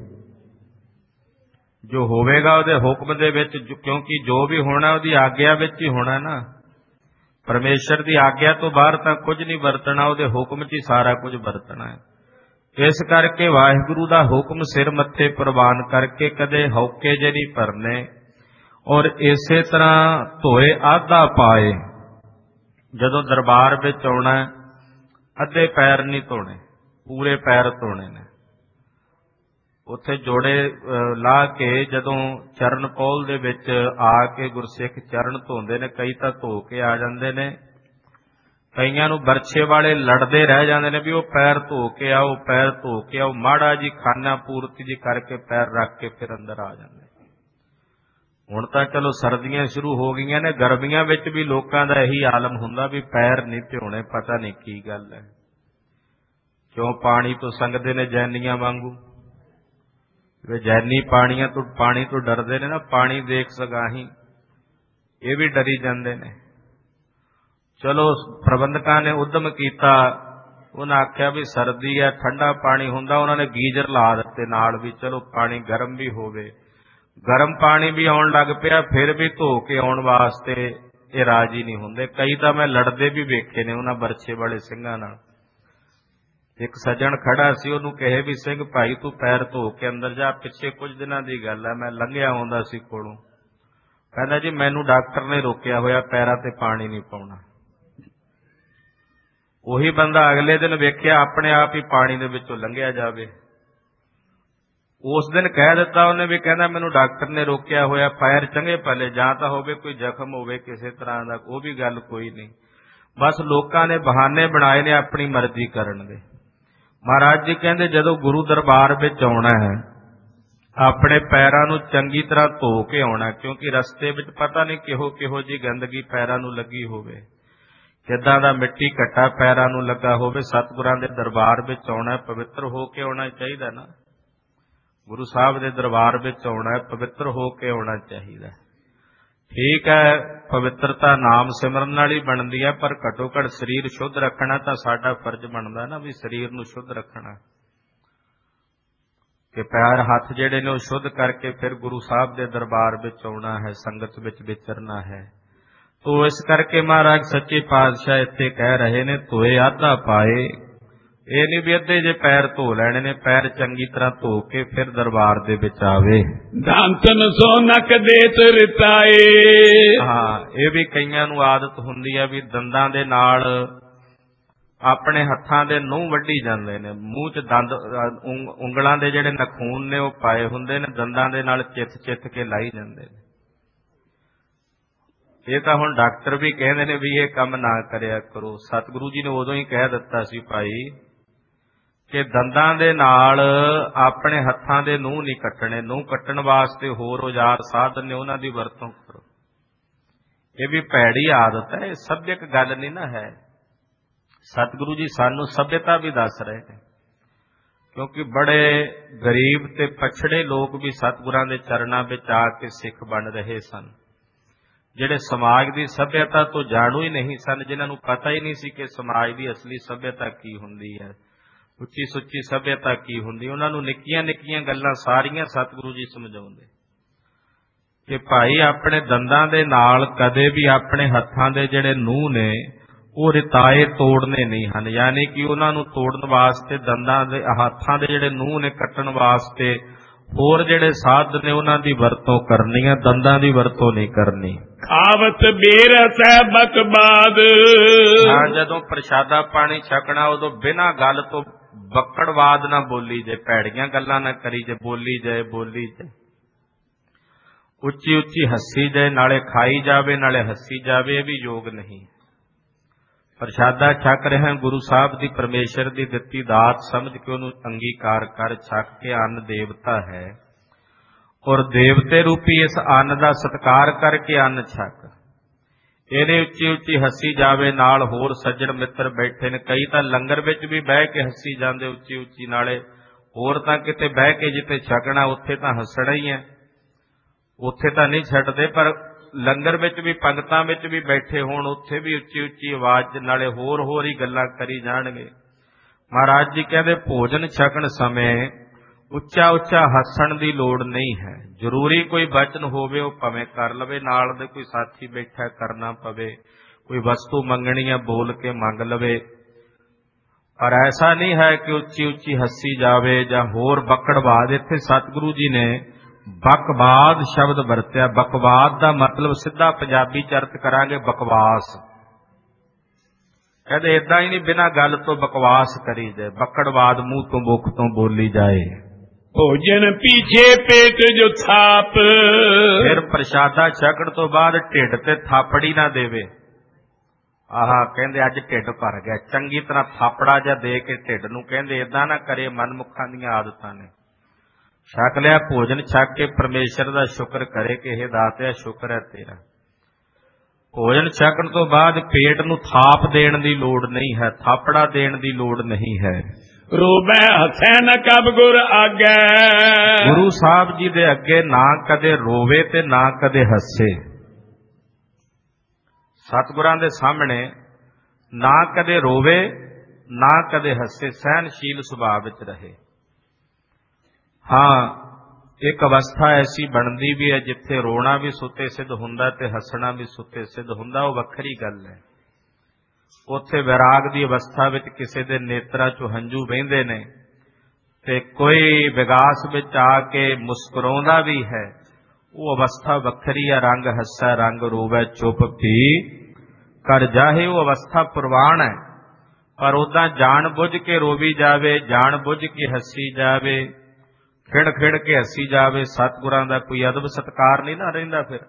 [SPEAKER 2] ਜੋ ਹੋਵੇਗਾ ਉਹਦੇ ਹੁਕਮ ਦੇ ਵਿੱਚ, ਕਿਉਂਕਿ ਜੋ ਵੀ ਹੋਣਾ ਉਹਦੀ ਆਗਿਆ ਵਿੱਚ ਹੀ ਹੋਣਾ ਨਾ। ਪਰਮੇਸ਼ਰ ਦੀ ਆਗਿਆ ਤੋਂ ਬਾਹਰ ਤਾਂ ਕੁਝ ਨਹੀਂ ਵਰਤਣਾ, ਉਹਦੇ ਹੁਕਮ 'ਚ ਹੀ ਸਾਰਾ ਕੁਝ ਵਰਤਣਾ ਹੈ। ਇਸ ਕਰਕੇ ਵਾਹਿਗੁਰੂ ਦਾ ਹੁਕਮ ਸਿਰ ਮੱਥੇ ਪ੍ਰਵਾਨ ਕਰਕੇ ਕਦੇ ਹੌਕੇ ਜੇ ਨਹੀਂ ਭਰਨੇ। ਔਰ ਇਸੇ ਤਰ੍ਹਾਂ ਧੋਏ ਆਧਾ ਪਾਏ, ਜਦੋਂ ਦਰਬਾਰ ਵਿੱਚ ਆਉਣਾ ਅੱਧੇ ਪੈਰ ਨਹੀਂ ਧੋਣੇ, ਪੂਰੇ ਪੈਰ ਧੋਣੇ ਨੇ। ਉੱਥੇ ਜੋੜੇ ਲਾ ਕੇ ਜਦੋਂ ਚਰਨ ਪੌਲ ਦੇ ਵਿੱਚ ਆ ਕੇ ਗੁਰਸਿੱਖ ਚਰਨ ਧੋਂਦੇ ਨੇ, ਕਈ ਤਾਂ ਧੋ ਕੇ ਆ ਜਾਂਦੇ ਨੇ, ਕਈਆਂ ਨੂੰ ਬਰਛੇ ਵਾਲੇ ਲੜਦੇ ਰਹਿ ਜਾਂਦੇ ਨੇ ਵੀ ਉਹ ਪੈਰ ਧੋ ਕੇ ਆਓ, ਪੈਰ ਧੋ ਕੇ ਆਓ। ਮਾੜਾ ਜੀ ਖਾਨਾ ਪੂਰਤੀ ਜੀ ਕਰਕੇ ਪੈਰ ਰੱਖ ਕੇ ਫਿਰ ਅੰਦਰ ਆ ਜਾਂਦੇ। ਹੁਣ ਤਾਂ ਚਲੋ ਸਰਦੀਆਂ ਸ਼ੁਰੂ ਹੋ ਗਈਆਂ ਨੇ, ਗਰਮੀਆਂ ਵਿੱਚ ਵੀ ਲੋਕਾਂ ਦਾ ਇਹੀ ਆਲਮ ਹੁੰਦਾ ਵੀ ਪੈਰ ਨਹੀਂ ਧੋਣੇ, ਪਤਾ ਨਹੀਂ ਕੀ ਗੱਲ ਹੈ। ਕਿਉਂ ਪਾਣੀ ਤੋਂ ਸੰਗਦੇ ਨੇ ਜੈਨੀਆਂ ਵਾਂਗੂ, ਵੇ ਜੈਨੀ ਪਾਣੀਆਂ ਤੋਂ ਪਾਣੀ ਤੋਂ ਡਰਦੇ ਨੇ ਨਾ, ਪਾਣੀ ਦੇਖ ਸਗਾਹੀ, ਇਹ ਵੀ ਡਰੀ ਜਾਂਦੇ ਨੇ। ਚਲੋ ਪ੍ਰਬੰਧਕਾਂ ਨੇ ਉਦਮ ਕੀਤਾ, ਉਹਨਾਂ ਆਖਿਆ ਵੀ ਸਰਦੀ ਹੈ, ਠੰਡਾ ਪਾਣੀ ਹੁੰਦਾ, ਉਹਨਾਂ ਨੇ ਗੀਜ਼ਰ ਲਾ ਦਿੱਤੇ ਨਾਲ ਵੀ, ਚਲੋ ਪਾਣੀ ਗਰਮ ਵੀ ਹੋਵੇ। ਗਰਮ ਪਾਣੀ ਵੀ ਆਉਣ ਲੱਗ ਪਿਆ, ਫਿਰ ਵੀ ਧੋ ਕੇ ਆਉਣ ਵਾਸਤੇ ਇਹ ਰਾਜੀ ਨਹੀਂ ਹੁੰਦੇ। ਕਈ ਤਾਂ ਮੈਂ ਲੜਦੇ ਵੀ ਵੇਖੇ ਨੇ ਉਹਨਾਂ ਬਰਛੇ ਵਾਲੇ ਸਿੰਘਾਂ ਨਾਲ। ਇੱਕ ਸੱਜਣ ਖੜਾ ਸੀ, ਉਹਨੂੰ ਕਹੇ ਵੀ ਸਿੰਘ ਭਾਈ ਤੂੰ ਪੈਰ ਧੋ ਕੇ ਅੰਦਰ ਜਾ। ਪਿੱਛੇ ਕੁਝ ਦਿਨਾਂ ਦੀ ਗੱਲ ਹੈ, ਮੈਂ ਲੰਘਿਆ ਆਉਂਦਾ ਸੀ ਕੋਲੋਂ, ਕਹਿੰਦਾ ਜੀ ਮੈਨੂੰ ਡਾਕਟਰ ਨੇ ਰੋਕਿਆ ਹੋਇਆ, ਪੈਰਾਂ ਤੇ ਪਾਣੀ ਨਹੀਂ ਪਾਉਣਾ। ਉਹੀ ਬੰਦਾ ਅਗਲੇ ਦਿਨ ਵੇਖਿਆ ਆਪਣੇ ਆਪ ਹੀ ਪਾਣੀ ਦੇ ਵਿੱਚੋਂ ਲੰਘਿਆ ਜਾਵੇ। ਉਸ ਦਿਨ ਕਹਿ ਦਿੱਤਾ ਉਹਨੇ ਵੀ, ਕਹਿੰਦਾ ਮੈਨੂੰ ਡਾਕਟਰ ਨੇ ਰੋਕਿਆ ਹੋਇਆ, ਪੈਰ ਚੰਗੇ ਭਲੇ, ਜਾਂ ਤਾਂ ਹੋਵੇ ਕੋਈ ਜ਼ਖਮ ਹੋਵੇ ਕਿਸੇ ਤਰ੍ਹਾਂ ਦਾ, ਉਹ ਵੀ ਗੱਲ ਕੋਈ ਨਹੀਂ। ਬਸ ਲੋਕਾਂ ਨੇ ਬਹਾਨੇ ਬਣਾਏ ਨੇ ਆਪਣੀ ਮਰਜ਼ੀ ਕਰਨ ਦੇ। ਮਹਾਰਾਜ ਜੀ ਕਹਿੰਦੇ ਜਦੋਂ ਗੁਰੂ ਦਰਬਾਰ ਵਿੱਚ ਆਉਣਾ ਹੈ, ਆਪਣੇ ਪੈਰਾਂ ਨੂੰ ਚੰਗੀ ਤਰ੍ਹਾਂ ਧੋ ਕੇ ਆਉਣਾ, ਕਿਉਂਕਿ ਰਸਤੇ ਵਿੱਚ ਪਤਾ ਨਹੀਂ ਕਿਹੋ ਕਿਹੋ ਜਿਹੀ ਗੰਦਗੀ ਪੈਰਾਂ ਨੂੰ ਲੱਗੀ ਹੋਵੇ। ਕਿੱਦਾਂ ਦਾ ਮਿੱਟੀ ਘੱਟਾ ਪੈਰਾਂ ਨੂੰ ਲੱਗਾ ਹੋਵੇ, ਸਤਿਗੁਰਾਂ ਦੇ ਦਰਬਾਰ ਵਿੱਚ ਆਉਣਾ, ਪਵਿੱਤਰ ਹੋ ਕੇ ਆਉਣਾ ਚਾਹੀਦਾ ਨਾ। ਗੁਰੂ ਸਾਹਿਬ ਦੇ ਦਰਬਾਰ ਵਿੱਚ ਆਉਣਾ, ਪਵਿੱਤਰ ਹੋ ਕੇ ਆਉਣਾ ਚਾਹੀਦਾ। ਠੀਕ ਹੈ, ਪਵਿੱਤਰਤਾ ਨਾਮ ਸਿਮਰਨ ਨਾਲ ਹੀ ਬਣਦੀ ਹੈ, ਪਰ ਘੱਟੋ ਘੱਟ ਸਰੀਰ ਸ਼ੁੱਧ ਰੱਖਣਾ ਤਾਂ ਸਾਡਾ ਫਰਜ਼ ਬਣਦਾ ਨਾ, ਵੀ ਸਰੀਰ ਨੂੰ ਸ਼ੁੱਧ ਰੱਖਣਾ, ਕਿ ਪੈਰ ਹੱਥ ਜਿਹੜੇ ਨੇ ਉਹ ਸ਼ੁੱਧ ਕਰਕੇ ਫਿਰ ਗੁਰੂ ਸਾਹਿਬ ਦੇ ਦਰਬਾਰ ਵਿੱਚ ਆਉਣਾ ਹੈ, ਸੰਗਤ ਵਿੱਚ ਵਿਚਰਨਾ ਹੈ। ਤੋ ਇਸ ਕਰਕੇ ਮਹਾਰਾਜ ਸੱਚੇ ਪਾਤਸ਼ਾਹ ਇੱਥੇ ਕਹਿ ਰਹੇ ਨੇ, ਧੋਏ ਆਧਾ ਪਾਏ। ਇਹ ਨਹੀਂ ਵੀ ਅੱਧੇ ਜੇ ਪੈਰ ਧੋ ਲੈਣੇ ਨੇ, ਪੈਰ ਚੰਗੀ ਤਰ੍ਹਾਂ ਧੋ ਕੇ ਫਿਰ ਦਰਬਾਰ ਦੇ ਵਿੱਚ ਆਵੇ।
[SPEAKER 1] ਦੰਤਨ ਸੋ ਨਕ ਦੇ ਰਿਤਾਏ।
[SPEAKER 2] ਹਾਂ, ਇਹ ਵੀ ਕਈਆਂ ਨੂੰ ਆਦਤ ਹੁੰਦੀ ਹੈ ਵੀ ਦੰਦਾਂ ਦੇ ਨਾਲ ਆਪਣੇ ਹੱਥਾਂ ਦੇ ਨਹੁੰ ਵੱਢੀ ਜਾਂਦੇ ਨੇ, ਮੂੰਹ 'ਚ ਦੰਦ, ਉਂਗਲਾਂ ਦੇ ਜਿਹੜੇ ਨਖੂਨ ਨੇ ਉਹ ਪਾਏ ਹੁੰਦੇ ਨੇ, ਦੰਦਾਂ ਦੇ ਨਾਲ ਚਿੱਥ ਚਿੱਥ ਕੇ ਲਾਈ ਜਾਂਦੇ ਨੇ। ਇਹ ਤਾਂ ਹੁਣ ਡਾਕਟਰ ਵੀ ਕਹਿੰਦੇ ਨੇ ਵੀ ਇਹ ਕੰਮ ਨਾ ਕਰਿਆ ਕਰੋ। ਸਤਿਗੁਰੂ ਜੀ ਨੇ ਉਦੋਂ ਹੀ ਕਹਿ ਦਿੱਤਾ ਸੀ ਭਾਈ ਕਿ ਦੰਦਾਂ ਦੇ ਨਾਲ ਆਪਣੇ ਹੱਥਾਂ ਦੇ ਨਹੁੰ ਨਹੀਂ ਕੱਟਣੇ, ਨਹੁੰ ਕੱਟਣ ਵਾਸਤੇ ਹੋਰ ਔਜ਼ਾਰ ਸਾਧਨ ਨੇ, ਉਹਨਾਂ ਦੀ ਵਰਤੋਂ ਕਰੋ। ਇਹ ਵੀ ਭੈੜੀ ਆਦਤ ਹੈ, ਇਹ ਸੱਭਿਅਕ ਗੱਲ ਨਹੀਂ ਨਾ ਹੈ। ਸਤਿਗੁਰੂ ਜੀ ਸਾਨੂੰ ਸੱਭਿਅਤਾ ਵੀ ਦੱਸ ਰਹੇ ਨੇ, ਕਿਉਂਕਿ ਬੜੇ ਗਰੀਬ ਤੇ ਪਛੜੇ ਲੋਕ ਵੀ ਸਤਿਗੁਰਾਂ ਦੇ ਚਰਨਾਂ ਵਿੱਚ ਆ ਕੇ ਸਿੱਖ ਬਣ ਰਹੇ ਸਨ, ਜਿਹੜੇ ਸਮਾਜ ਦੀ ਸੱਭਿਅਤਾ ਤੋਂ ਜਾਣੂ ਹੀ ਨਹੀਂ ਸਨ, ਜਿਨ੍ਹਾਂ ਨੂੰ ਪਤਾ ਹੀ ਨਹੀਂ ਸੀ ਕਿ ਸਮਾਜ ਦੀ ਅਸਲੀ ਸੱਭਿਅਤਾ ਕੀ ਹੁੰਦੀ ਹੈ, ਉੱਚੀ ਸੁੱਚੀ ਸੱਭਿਅਤਾ ਕੀ ਹੁੰਦੀ। ਉਹਨਾਂ ਨੂੰ ਨਿੱਕੀਆਂ ਨਿੱਕੀਆਂ ਗੱਲਾਂ ਸਾਰੀਆਂ ਸਤਿਗੁਰੂ ਜੀ ਸਮਝਾਉਂਦੇ ਕਿ ਭਾਈ ਆਪਣੇ ਦੰਦਾਂ ਦੇ ਨਾਲ ਕਦੇ ਵੀ ਆਪਣੇ ਹੱਥਾਂ ਦੇ ਜਿਹੜੇ ਨੂੰਹ ਨੇ ਉਹ ਰਿਤਾਏ ਤੋੜਨੇ ਨਹੀਂ ਹਨ, ਯਾਨੀ ਕਿ ਉਹਨਾਂ ਨੂੰ ਤੋੜਨ ਵਾਸਤੇ ਦੰਦਾਂ ਦੇ ਹੱਥਾਂ ਦੇ ਜਿਹੜੇ ਨੂੰਹ ਨੇ ਕੱਟਣ ਵਾਸਤੇ ਹੋਰ ਜਿਹੜੇ ਸਾਧ ਨੇ ਉਹਨਾਂ ਦੀ ਵਰਤੋਂ ਕਰਨੀ ਹੈ, ਦੰਦਾਂ ਦੀ ਵਰਤੋਂ ਨਹੀਂ ਕਰਨੀ।
[SPEAKER 1] ਖਾਵਤ ਬੇਰਸ ਹੈ ਬਕਬਾਦ।
[SPEAKER 2] ਹਾਂ, ਜਦੋਂ ਪ੍ਰਸ਼ਾਦਾ ਪਾਣੀ ਛਕਣਾ ਉਦੋਂ ਬਿਨਾਂ ਗੱਲ ਤੋਂ ਬੱਕੜਵਾਦ ਨਾ ਬੋਲੀ ਜੇ, ਭੈੜੀਆਂ ਗੱਲਾਂ ਨਾ ਕਰੀ ਜੇ, ਬੋਲੀ ਜਾਏ ਬੋਲੀ ਜਾਏ, ਉੱਚੀ ਉੱਚੀ ਹੱਸੀ ਜਾਏ, ਨਾਲੇ ਖਾਈ ਜਾਵੇ ਨਾਲੇ ਹੱਸੀ ਜਾਵੇ, ਇਹ ਵੀ ਯੋਗ ਨਹੀਂ। ਪ੍ਰਸ਼ਾਦਾ ਛਕ ਰਿਹਾ ਗੁਰੂ ਸਾਹਿਬ ਦੀ ਪਰਮੇਸ਼ਰ ਦੀ ਦਿੱਤੀ ਦਾਤ ਸਮਝ ਕੇ ਉਹਨੂੰ ਅੰਗੀਕਾਰ ਕਰ, ਛਕ ਕੇ ਅੰਨ ਦੇਵਤਾ ਹੈ, ਔਰ ਦੇਵਤੇ ਰੂਪੀ ਇਸ ਅੰਨ ਦਾ ਸਤਿਕਾਰ ਕਰਕੇ ਅੰਨ ਛਕ। ਇਹਨੇ ਉੱਚੀ ਉੱਚੀ ਹੱਸੀ ਜਾਵੇ, ਨਾਲ ਹੋਰ ਸੱਜਣ ਮਿੱਤਰ ਬੈਠੇ ਨੇ, ਕਈ ਤਾਂ ਲੰਗਰ ਵਿੱਚ ਵੀ ਬਹਿ ਕੇ ਹੱਸੀ ਜਾਂਦੇ ਉੱਚੀ ਉੱਚੀ, ਨਾਲੇ ਹੋਰ ਤਾਂ ਕਿਤੇ ਬਹਿ ਕੇ ਜਿੱਥੇ ਛਕਣਾ ਉੱਥੇ ਤਾਂ ਹੱਸਣਾ ਹੀ ਹੈ, ਉੱਥੇ ਤਾਂ ਨਹੀਂ ਛੱਡਦੇ, ਪਰ ਲੰਗਰ ਵਿੱਚ ਵੀ ਪੰਗਤਾਂ ਵਿੱਚ ਵੀ ਬੈਠੇ ਹੋਣ ਉੱਥੇ ਵੀ ਉੱਚੀ ਉੱਚੀ ਆਵਾਜ਼ ਨਾਲੇ ਹੋਰ ਹੋਰ ਹੀ ਗੱਲਾਂ ਕਰੀ ਜਾਣਗੇ। ਮਹਾਰਾਜ ਜੀ ਕਹਿੰਦੇ ਭੋਜਨ ਛਕਣ ਸਮੇਂ ਉੱਚਾ ਉੱਚਾ ਹੱਸਣ ਦੀ ਲੋੜ ਨਹੀਂ ਹੈ, ਜ਼ਰੂਰੀ ਕੋਈ ਬਚਨ ਹੋਵੇ ਉਹ ਭਾਵੇਂ ਕਰ ਲਵੇ, ਨਾਲ ਦੇ ਕੋਈ ਸਾਥੀ ਬੈਠਾ ਕਰਨਾ ਪਵੇ, ਕੋਈ ਵਸਤੂ ਮੰਗਣੀ ਹੈ ਬੋਲ ਕੇ ਮੰਗ ਲਵੇ, ਪਰ ਐਸਾ ਨਹੀਂ ਹੈ ਕਿ ਉੱਚੀ ਉੱਚੀ ਹੱਸੀ ਜਾਵੇ ਜਾਂ ਹੋਰ ਬੱਕੜਵਾਦ। ਇੱਥੇ ਸਤਿਗੁਰੂ ਜੀ ਨੇ ਬਕਵਾਦ ਸ਼ਬਦ ਵਰਤਿਆ। ਬਕਵਾਦ ਦਾ ਮਤਲਬ ਸਿੱਧਾ ਪੰਜਾਬੀ ਚ ਅਰਥ ਕਰਾਂਗੇ ਬਕਵਾਸ। ਕਹਿੰਦੇ ਏਦਾਂ ਹੀ ਨਹੀਂ ਬਿਨਾਂ ਗੱਲ ਤੋਂ ਬਕਵਾਸ ਕਰੀ ਜਾਏ, ਬੱਕੜਵਾਦ ਮੂੰਹ ਤੋਂ ਮੁੱਖ ਤੋਂ ਬੋਲੀ ਜਾਏ।
[SPEAKER 1] ਭੋਜਨ ਪੀਛੇ ਪੇਟ ਜੋ ਥਾਪ।
[SPEAKER 2] ਫਿਰ ਪ੍ਰਸ਼ਾਦਾ ਛਕਣ ਤੋਂ ਬਾਅਦ ਢਿੱਡ ਤੇ ਥਾਪੜੀ ਨਾ ਦੇਵੇ। ਆਹਾ ਕਹਿੰਦੇ ਅੱਜ ਢਿੱਡ ਭਰ ਗਿਆ, ਚੰਗੀ ਤਰ੍ਹਾਂ ਥਾਪੜਾ ਜਿਹਾ ਦੇ ਕੇ ਢਿੱਡ ਨੂੰ, ਕਹਿੰਦੇ ਏਦਾਂ ਨਾ ਕਰੇ, ਮਨਮੁਖਾਂ ਦੀਆਂ ਆਦਤਾਂ ਨੇ। ਛਕ ਲਿਆ ਭੋਜਨ, ਛਕ ਕੇ ਪਰਮੇਸ਼ਰ ਦਾ ਸ਼ੁਕਰ ਕਰੇ ਕਿ ਇਹ ਦਾਤਿਆ ਸ਼ੁਕਰ ਹੈ ਤੇਰਾ। ਭੋਜਨ ਛਕਣ ਤੋਂ ਬਾਅਦ ਪੇਟ ਨੂੰ ਥਾਪ ਦੇਣ ਦੀ ਲੋੜ ਨਹੀਂ ਹੈ, ਥਾਪੜਾ ਦੇਣ ਦੀ ਲੋੜ ਨਹੀਂ ਹੈ।
[SPEAKER 1] ਰੋਵੈ ਹਸੈ ਨ ਕਬ ਗੁਰ ਆਗੈ।
[SPEAKER 2] ਗੁਰੂ ਸਾਹਿਬ ਜੀ ਦੇ ਅੱਗੇ ਨਾ ਕਦੇ ਰੋਵੇ ਤੇ ਨਾ ਕਦੇ ਹੱਸੇ। ਸਤਿਗੁਰਾਂ ਦੇ ਸਾਹਮਣੇ ਨਾ ਕਦੇ ਰੋਵੇ ਨਾ ਕਦੇ ਹੱਸੇ, ਸਹਿਨਸ਼ੀਲ ਸੁਭਾਅ ਵਿੱਚ ਰਹੇ। ਹਾਂ, ਇੱਕ ਅਵਸਥਾ ਐਸੀ ਬਣਦੀ ਵੀ ਹੈ ਜਿੱਥੇ ਰੋਣਾ ਵੀ ਸੁੱਤੇ ਸਿੱਧ ਹੁੰਦਾ ਤੇ ਹੱਸਣਾ ਵੀ ਸੁੱਤੇ ਸਿੱਧ ਹੁੰਦਾ, ਉਹ ਵੱਖਰੀ ਗੱਲ ਹੈ। ਉੱਥੇ ਵਿਰਾਗ ਦੀ ਅਵਸਥਾ ਵਿੱਚ ਕਿਸੇ ਦੇ ਨੇਤਰਾਂ ਚੋਂ ਹੰਝੂ ਵਹਿੰਦੇ ਨੇ ਤੇ ਕੋਈ ਵਿਗਾਸ ਵਿੱਚ ਆ ਕੇ ਮੁਸਕਰਾਉਂਦਾ ਵੀ ਹੈ, ਉਹ ਅਵਸਥਾ ਵੱਖਰੀ ਹੈ। ਰੰਗ ਹੱਸੈ ਰੰਗ ਰੋਵੈ ਚੁੱਪ ਵੀ ਕਰ ਜਾਹੇ, ਉਹ ਅਵਸਥਾ ਪ੍ਰਵਾਨ ਹੈ। ਪਰ ਉਦਾਂ ਜਾਣ ਬੁੱਝ ਕੇ ਰੋਵੀ ਜਾਵੇ, ਜਾਣ ਬੁੱਝ ਕੇ ਹੱਸੀ ਜਾਵੇ, ਖਿੜ ਖਿੜ ਕੇ ਹੱਸੀ ਜਾਵੇ, ਸਤਿਗੁਰਾਂ ਦਾ ਕੋਈ ਅਦਬ ਸਤਿਕਾਰ ਨਹੀਂ ਨਾ ਰਹਿੰਦਾ। ਫਿਰ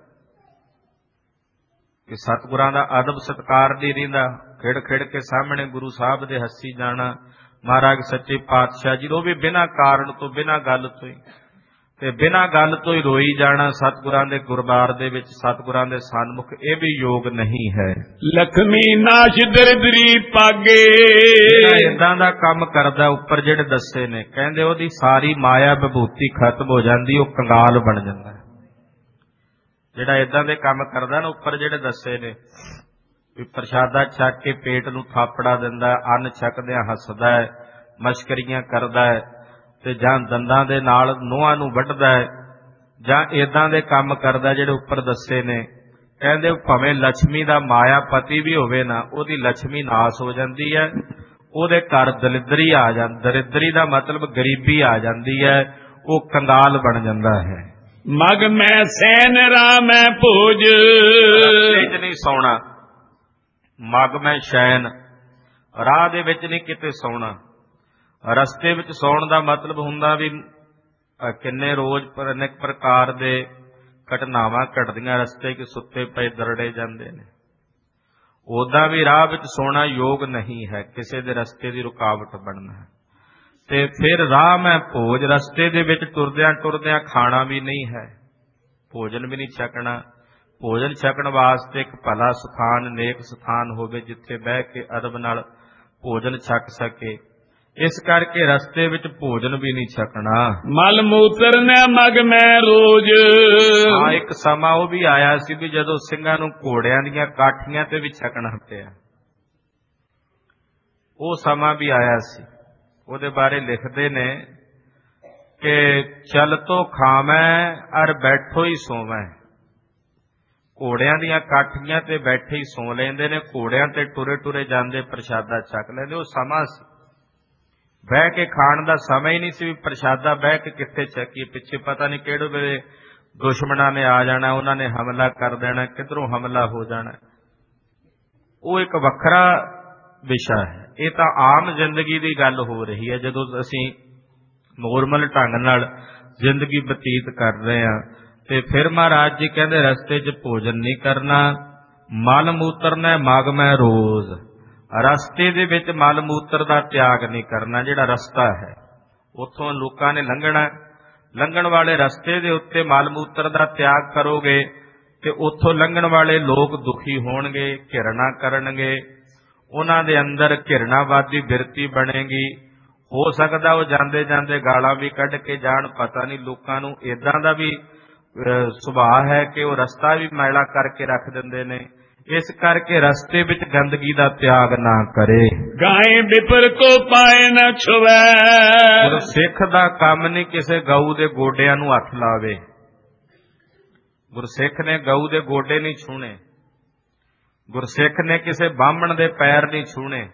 [SPEAKER 2] ਕਿ ਸਤਿਗੁਰਾਂ ਦਾ ਅਦਬ ਸਤਿਕਾਰ ਨਹੀਂ ਰਹਿੰਦਾ, ਖਿੜ ਖਿੜ ਕੇ ਸਾਹਮਣੇ ਗੁਰੂ ਸਾਹਿਬ ਦੇ ਹੱਸੀ ਜਾਣਾ। ਮਹਾਰਾਜ ਸੱਚੇ ਪਾਤਸ਼ਾਹ ਜੀ ਉਹ ਵੀ ਬਿਨਾਂ ਕਾਰਨ ਤੋਂ ਬਿਨਾਂ ਗੱਲ ਤੋਂ ਹੀ ਤੇ ਬਿਨਾਂ ਗੱਲ ਤੋਂ ਹੀ ਰੋਈ ਜਾਣਾ ਸਤਿਗੁਰਾਂ ਦੇ ਗੁਰਬਾਰ ਦੇ ਵਿੱਚ, ਸਤਿਗੁਰਾਂ ਦੇ ਸਨਮੁਖ, ਇਹ ਵੀ ਯੋਗ ਨਹੀਂ ਹੈ।
[SPEAKER 1] ਲਖਮੀ ਨਾਸ਼ ਦਰਿਦਰੀ ਪਾਗੇ।
[SPEAKER 2] ਏਦਾਂ ਦਾ ਕੰਮ ਕਰਦਾ ਉੱਪਰ ਜਿਹੜੇ ਦੱਸੇ ਨੇ, ਕਹਿੰਦੇ ਉਹਦੀ ਸਾਰੀ ਮਾਇਆ ਵਿਭੂਤੀ ਖਤਮ ਹੋ ਜਾਂਦੀ, ਉਹ ਕੰਗਾਲ ਬਣ ਜਾਂਦਾ। ਜਿਹੜਾ ਏਦਾਂ ਦੇ ਕੰਮ ਕਰਦਾ ਨਾ, ਉੱਪਰ ਜਿਹੜੇ ਦੱਸੇ ਨੇ, ਵੀ ਪ੍ਰਸ਼ਾਦਾ ਛਕ ਕੇ ਪੇਟ ਨੂੰ ਥਾਪੜਾ ਦਿੰਦਾ, ਅੰਨ ਛਕਦਿਆਂ ਹੱਸਦਾ ਹੈ, ਮਸ਼ਕਰੀਆਂ ਕਰਦਾ ਹੈ, ਤੇ ਜਾਂ ਦੰਦਾਂ ਦੇ ਨਾਲ ਨੋਹਾਂ ਨੂੰ ਵੱਢਦਾ ਹੈ, ਜਾਂ ਏਦਾਂ ਦੇ ਕੰਮ ਕਰਦਾ ਜਿਹੜੇ ਉੱਪਰ ਦੱਸੇ ਨੇ, ਕਹਿੰਦੇ ਭਾਵੇਂ ਲక్ష్ਮੀ ਦਾ ਮਾਇਆ ਪਤੀ ਵੀ ਹੋਵੇ ਨਾ, ਉਹਦੀ ਲక్ష్ਮੀ ਨਾਸ ਹੋ ਜਾਂਦੀ ਹੈ, ਉਹਦੇ ਘਰ ਦਲਿਦਰੀ ਆ ਜਾਂਦੀ। ਦਰਿਦਰੀ ਦਾ ਮਤਲਬ ਗਰੀਬੀ ਆ ਜਾਂਦੀ ਹੈ, ਉਹ ਕੰਗਾਲ ਬਣ ਜਾਂਦਾ ਹੈ।
[SPEAKER 1] ਮਗ ਮੈਂ ਸੈਨ ਰਾਮੈ ਭੋਜ।
[SPEAKER 2] ਰਸਤੇ 'ਚ ਨਹੀਂ ਸੌਣਾ। ਮਗ ਮੈਂ ਸ਼ੈਨ, ਰਾਹ ਦੇ ਵਿੱਚ ਨਹੀਂ ਕਿਤੇ ਸੌਣਾ। ਰਸਤੇ ਵਿੱਚ ਸੌਣ ਦਾ ਮਤਲਬ ਹੁੰਦਾ ਵੀ ਕਿੰਨੇ ਰੋਜ਼ ਪਰ ਅਨੇਕ ਪ੍ਰਕਾਰ ਦੇ ਘਟਨਾਵਾਂ ਘਟਦੀਆਂ ਰਸਤੇ 'ਚ, ਸੁੱਤੇ ਪਏ ਦਰੜੇ ਜਾਂਦੇ ਨੇ। ਉਦਾਂ ਵੀ ਰਾਹ ਵਿੱਚ ਸੌਣਾ ਯੋਗ ਨਹੀਂ ਹੈ, ਕਿਸੇ ਦੇ ਰਸਤੇ ਦੀ ਰੁਕਾਵਟ ਬਣਨਾ ਹੈ। ਤੇ ਫਿਰ ਰਾਹ ਮੈਂ ਭੋਜ, ਰਸਤੇ ਦੇ ਵਿੱਚ ਤੁਰਦਿਆਂ ਤੁਰਦਿਆਂ ਖਾਣਾ ਵੀ ਨਹੀਂ ਹੈ, ਭੋਜਨ ਵੀ ਨਹੀਂ ਛਕਣਾ। ਭੋਜਨ ਛਕਣ ਵਾਸਤੇ ਇੱਕ ਭਲਾ ਸਥਾਨ, ਨੇਕ ਸਥਾਨ ਹੋਵੇ, ਜਿੱਥੇ ਬਹਿ ਕੇ ਅਦਬ ਨਾਲ ਭੋਜਨ ਛਕ ਸਕੇ। ਇਸ ਕਰਕੇ ਰਸਤੇ ਵਿੱਚ ਭੋਜਨ ਵੀ ਨਹੀਂ ਛਕਣਾ।
[SPEAKER 1] ਮਲ ਮੂਤਰ ਨੇ ਮਗ ਮੈਂ ਰੋਜ਼।
[SPEAKER 2] ਹਾਂ, ਇੱਕ ਸਮਾਂ ਉਹ ਵੀ ਆਇਆ ਸੀ ਵੀ ਜਦੋਂ ਸਿੰਘਾਂ ਨੂੰ ਘੋੜਿਆਂ ਦੀਆਂ ਕਾਠੀਆਂ ਤੇ ਵੀ ਛਕਣਾ ਪਿਆ। ਉਹ ਸਮਾਂ ਵੀ ਆਇਆ ਸੀ। ਉਹਦੇ ਬਾਰੇ ਲਿਖਦੇ ਨੇ ਕਿ ਚਲ ਤੋ ਖਾਵੈਂ ਅਰ ਬੈਠੋ ਹੀ ਸੋਵੈਂ। ਘੋੜਿਆਂ ਦੀਆਂ ਕਾਠੀਆਂ ਤੇ ਬੈਠੇ ਹੀ ਸੌ ਲੈਂਦੇ ਨੇ, ਘੋੜਿਆਂ ਤੇ ਟੁਰੇ ਟੁਰੇ ਜਾਂਦੇ ਪ੍ਰਸ਼ਾਦਾ ਛਕ ਲੈਂਦੇ। ਉਹ ਸਮਾਂ ਸੀ, ਬਹਿ ਕੇ ਖਾਣ ਦਾ ਸਮਾਂ ਹੀ ਨਹੀਂ ਸੀ ਵੀ ਪ੍ਰਸ਼ਾਦਾ ਬਹਿ ਕੇ ਕਿੱਥੇ ਛਕੀਏ। ਪਿੱਛੇ ਪਤਾ ਨਹੀਂ ਕਿਹੜੇ ਵੇਲੇ ਦੁਸ਼ਮਣਾਂ ਨੇ ਆ ਜਾਣਾ, ਉਹਨਾਂ ਨੇ ਹਮਲਾ ਕਰ ਦੇਣਾ, ਕਿੱਧਰੋਂ ਹਮਲਾ ਹੋ ਜਾਣਾ। ਉਹ ਇੱਕ ਵੱਖਰਾ ਵਿਸ਼ਾ ਹੈ। ਇਹ ਤਾਂ ਆਮ ਜ਼ਿੰਦਗੀ ਦੀ ਗੱਲ ਹੋ ਰਹੀ ਹੈ, ਜਦੋਂ ਅਸੀਂ ਨੋਰਮਲ ਢੰਗ ਨਾਲ ਜ਼ਿੰਦਗੀ ਬਤੀਤ ਕਰ ਰਹੇ ਹਾਂ। ਤੇ ਫਿਰ ਮਹਾਰਾਜ ਜੀ ਕਹਿੰਦੇ ਰਸਤੇ 'ਚ ਭੋਜਨ ਨਹੀਂ ਕਰਨਾ, ਮਲ ਮੂਤਰ ਨੇ ਮਗ ਮੈਂ ਰੋਜ਼। ਰਸਤੇ ਦੇ ਵਿੱਚ ਮਲ ਮੂਤਰ ਦਾ ਤਿਆਗ ਨਹੀਂ ਕਰਨਾ। ਜਿਹੜਾ ਰਸਤਾ ਹੈ ਉੱਥੋਂ ਲੋਕਾਂ ਨੇ ਲੰਘਣਾ, ਲੰਘਣ ਵਾਲੇ ਰਸਤੇ ਦੇ ਉੱਤੇ ਮਲ ਮੂਤਰ ਦਾ ਤਿਆਗ ਕਰੋਗੇ ਤੇ ਉੱਥੋਂ ਲੰਘਣ ਵਾਲੇ ਲੋਕ ਦੁਖੀ ਹੋਣਗੇ, ਘਿਰਣਾ ਕਰਨਗੇ, ਉਹਨਾਂ ਦੇ ਅੰਦਰ ਘਿਰਣਾਵਾਦੀ ਬਿਰਤੀ ਬਣੇਗੀ। ਹੋ ਸਕਦਾ ਉਹ ਜਾਂਦੇ ਜਾਂਦੇ ਗਾਲਾਂ ਵੀ ਕੱਢ ਕੇ ਜਾਣ। ਪਤਾ ਨਹੀਂ ਲੋਕਾਂ ਨੂੰ ਏਦਾਂ ਦਾ ਵੀ ਸੁਭਾਅ ਹੈ ਕਿ ਉਹ ਰਸਤਾ ਵੀ ਮੈਲਾ ਕਰਕੇ ਰੱਖ ਦਿੰਦੇ ਨੇ। ਇਸ ਕਰਕੇ ਰਸਤੇ ਵਿੱਚ ਗੰਦਗੀ ਦਾ ਤਿਆਗ ਨਾ ਕਰੇ।
[SPEAKER 1] ਗਾਏ ਬਿਪਰ ਕੋ ਪਾਏ ਨਾ ਛੁਵੈ।
[SPEAKER 2] ਗੁਰਸਿੱਖ ਦਾ ਕੰਮ ਨਹੀਂ ਕਿਸੇ ਗਊ ਦੇ ਗੋਡਿਆਂ ਨੂੰ ਹੱਥ ਲਾਵੇ। ਗੁਰਸਿੱਖ ਨੇ ਗਊ ਦੇ ਗੋਡੇ ਨਹੀਂ ਛੂਹਣੇ। ਗੁਰਸਿੱਖ ਨੇ ਕਿਸੇ ਬਾਹਮਣ ਦੇ ਪੈਰ ਨਹੀਂ ਛੂਹਣੇ।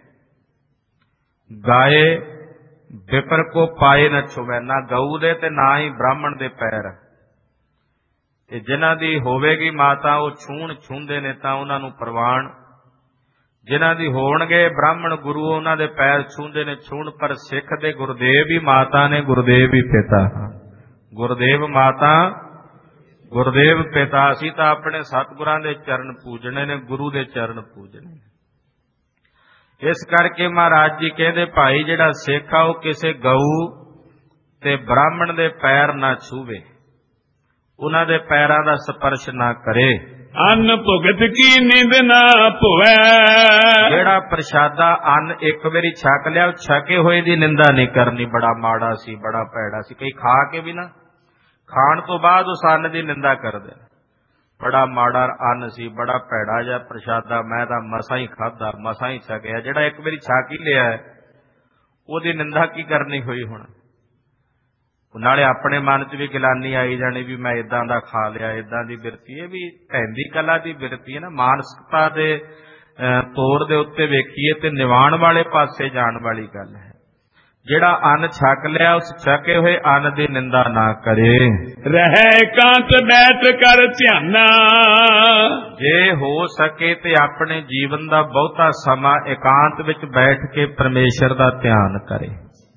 [SPEAKER 2] ਗਾਏ ਬਿਪਰ ਕੋ ਪਾਏ ਨਾ ਛੁਵੈ, ਨਾ ਗਊ ਦੇ ਤੇ ਨਾ ਹੀ ਬ੍ਰਾਹਮਣ ਦੇ ਪੈਰ। ਤੇ ਜਿਨ੍ਹਾਂ ਦੀ ਹੋਵੇਗੀ ਮਾਤਾ ਉਹ ਛੂਹਣ ਛੂਹਦੇ ਨੇ ਤਾਂ ਉਹਨਾਂ ਨੂੰ ਪ੍ਰਵਾਨ। ਜਿਨ੍ਹਾਂ ਦੀ ਹੋਣਗੇ ਬ੍ਰਾਹਮਣ ਗੁਰੂ, ਉਹਨਾਂ ਦੇ ਪੈਰ ਛੂਹਦੇ ਨੇ ਛੂਹਣ। ਪਰ ਸਿੱਖ ਦੇ ਗੁਰਦੇਵ ਵੀ ਮਾਤਾ ਨੇ, ਗੁਰਦੇਵ ਵੀ ਪਿਤਾ। ਗੁਰਦੇਵ ਮਾਤਾ, ਗੁਰਦੇਵ ਪਿਤਾ। ਅਸੀਂ ਤਾਂ ਆਪਣੇ ਸਤਿਗੁਰਾਂ ਦੇ ਚਰਨ ਪੂਜਣੇ ਨੇ, ਗੁਰੂ ਦੇ ਚਰਨ ਪੂਜਣੇ ਨੇ। ਇਸ ਕਰਕੇ ਮਹਾਰਾਜ ਜੀ ਕਹਿੰਦੇ ਭਾਈ ਜਿਹੜਾ ਸਿੱਖ ਆ ਉਹ ਕਿਸੇ ਗਊ ਤੇ ਬ੍ਰਾਹਮਣ ਦੇ ਪੈਰ ਨਾ ਛੂਵੇ, ਉਹਨਾਂ ਦੇ ਪੈਰਾਂ ਦਾ ਸਪਰਸ਼ ਨਾ ਕਰੇ।
[SPEAKER 1] ਅੰਨ ਭੁਗਤ ਕੀ ਨਿੰਦ ਨਾ ਭੁਵੈ।
[SPEAKER 2] ਜਿਹੜਾ ਪ੍ਰਸ਼ਾਦਾ ਅੰਨ ਇੱਕ ਵਾਰੀ ਛਕ ਲਿਆ, ਉਹ ਛਕੇ ਹੋਏ ਦੀ ਨਿੰਦਾ ਨਹੀਂ ਕਰਨੀ, ਬੜਾ ਮਾੜਾ ਸੀ, ਬੜਾ ਭੈੜਾ ਸੀ। ਕਈ ਖਾ ਕੇ ਵੀ ਨਾ, ਖਾਣ ਤੋਂ ਬਾਅਦ ਉਸ ਅੰਨ ਦੀ ਨਿੰਦਾ ਕਰਦੇ, ਬੜਾ ਮਾੜਾ ਅੰਨ ਸੀ, ਬੜਾ ਭੈੜਾ ਜਿਹਾ ਪ੍ਰਸ਼ਾਦਾ, ਮੈਂ ਤਾਂ ਮਸਾਂ ਹੀ ਖਾਧਾ, ਮਸਾਂ ਹੀ ਛਕਿਆ। ਜਿਹੜਾ ਇੱਕ ਵਾਰੀ ਛਕ ਹੀ ਲਿਆ ਉਹਦੀ ਨਿੰਦਾ ਕੀ ਕਰਨੀ ਹੋਈ ਹੁਣ। ਨਾਲੇ ਆਪਣੇ ਮਨ 'ਚ ਵੀ ਗਿਲਾਨੀ ਆਈ ਜਾਣੀ ਵੀ ਮੈਂ ਇਦਾਂ ਦਾ ਖਾ ਲਿਆ, ਇਦਾਂ ਦੀ ਬਿਰਤੀ। ਇਹ ਵੀ ਢਹਿੰਦੀ ਕਲਾ ਦੀ ਬਿਰਤੀ ਹੈ ਨਾ। ਮਾਨਸਿਕਤਾ ਦੇ ਤੌਰ ਦੇ ਉੱਤੇ ਵੇਖੀਏ ਤੇ ਨਿਵਾਣ ਵਾਲੇ ਪਾਸੇ ਜਾਣ ਵਾਲੀ ਗੱਲ ਹੈ। ਜਿਹੜਾ ਅੰਨ ਛਕ ਲਿਆ ਉਸ ਛਕੇ ਹੋਏ ਅੰਨ ਦੀ ਨਿੰਦਾ ਨਾ ਕਰੇ।
[SPEAKER 1] ਰਹਿ ਇਕਾਂਤ ਬੈਠ ਕਰ ਧਿਆਨਾ।
[SPEAKER 2] ਜੇ ਹੋ ਸਕੇ ਤੇ ਆਪਣੇ ਜੀਵਨ ਦਾ ਬਹੁਤਾ ਸਮਾਂ ਇਕਾਂਤ ਵਿੱਚ ਬੈਠ ਕੇ ਪਰਮੇਸ਼ਰ ਦਾ ਧਿਆਨ ਕਰੇ।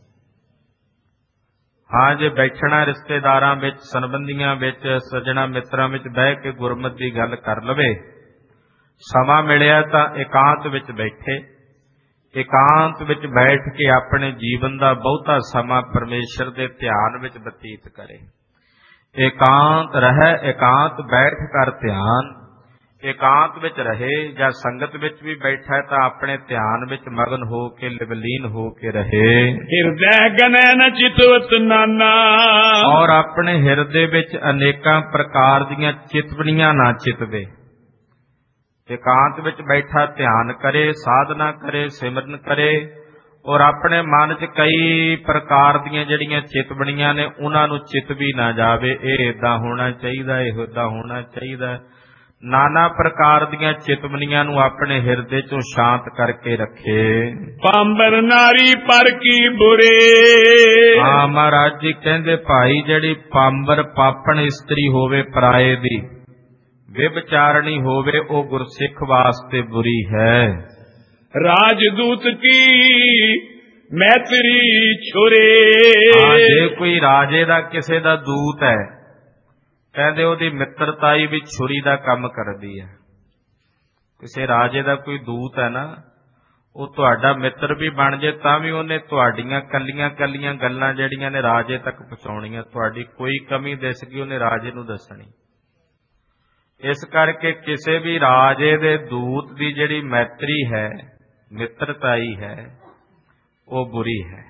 [SPEAKER 2] ਹਾਂ, ਜੇ ਬੈਠਣਾ ਰਿਸ਼ਤੇਦਾਰਾਂ ਵਿੱਚ, ਸੰਬੰਧੀਆਂ ਵਿੱਚ, ਸੱਜਣਾ ਮਿੱਤਰਾਂ ਵਿੱਚ ਬਹਿ ਕੇ ਗੁਰਮਤਿ ਦੀ ਗੱਲ ਕਰ ਲਵੇ, ਸਮਾਂ ਮਿਲਿਆ ਤਾਂ ਇਕਾਂਤ ਵਿੱਚ ਬੈਠੇ। ਇਕਾਂਤ ਵਿੱਚ ਬੈਠ ਕੇ ਆਪਣੇ ਜੀਵਨ ਦਾ ਬਹੁਤਾ ਸਮਾਂ ਪਰਮੇਸ਼ਰ ਦੇ ਧਿਆਨ ਵਿੱਚ ਬਤੀਤ ਕਰੇ। एकांत रह एकांत बैठ कर ध्यान। एकांत विच रहे या संगत विच भी बैठा है तो अपने ध्यान विच मगन हो के लिवलीन हो के रहे।
[SPEAKER 1] हृदय गने न चितवत नाना,
[SPEAKER 2] और अपने हिरदे विच अनेकां प्रकार दीयां चितवनियां ना चितवे। एकांत विच बैठा ध्यान करे, साधना करे, सिमरन करे और अपने मन च कई प्रकार दीयां जिहड़ियां चितवनियां ने उन्हां नूं चित भी ना जावे। इह इदां होना चाहीदा, इह इदां होना चाहीदा। नाना प्रकार दीयां चितवनियां नूं अपने हिरदे चों शांत करके रखे।
[SPEAKER 1] पांबर नारी पर की बुरे।
[SPEAKER 2] हाँ महाराज जी कहंदे भाई जिहड़ी पांबर पापण इस्त्री होवे पराए दी, व्यभिचारणी होवे, ओ गुरसिख वास्ते बुरी है।
[SPEAKER 1] राजदूत की मैत्री छुरे।
[SPEAKER 2] हाँ जे कोई राजे दा किसे दा दूत है, कहते ਉਹਦੀ ਮਿੱਤਰਤਾਈ भी छुरी ਦਾ ਕੰਮ ਕਰਦੀ ਹੈ। ਕਿਸੇ ਰਾਜੇ ਦਾ ਕੋਈ ਦੂਤ ਹੈ ਨਾ, ਉਹ ਤੁਹਾਡਾ ਮਿੱਤਰ ਵੀ ਬਣ ਜੇ ਤਾਂ ਵੀ ਉਹਨੇ ਤੁਹਾਡੀਆਂ ਕੱਲੀਆਂ ਕੱਲੀਆਂ ਗੱਲਾਂ ਜਿਹੜੀਆਂ ਨੇ ਰਾਜੇ ਤੱਕ ਪਹੁੰਚਾਉਣੀਆਂ। ਤੁਹਾਡੀ ਕੋਈ ਕਮੀ ਦਿਸ ਗਈ ਉਹਨੇ ਰਾਜੇ ਨੂੰ ਦੱਸਣੀ। ਇਸ ਕਰਕੇ ਕਿਸੇ ਵੀ ਰਾਜੇ ਦੇ ਦੂਤ ਦੀ ਜਿਹੜੀ ਮੈਤਰੀ ਹੈ, ਮਿੱਤਰਤਾਈ ਹੈ, ਉਹ ਬੁਰੀ ਹੈ।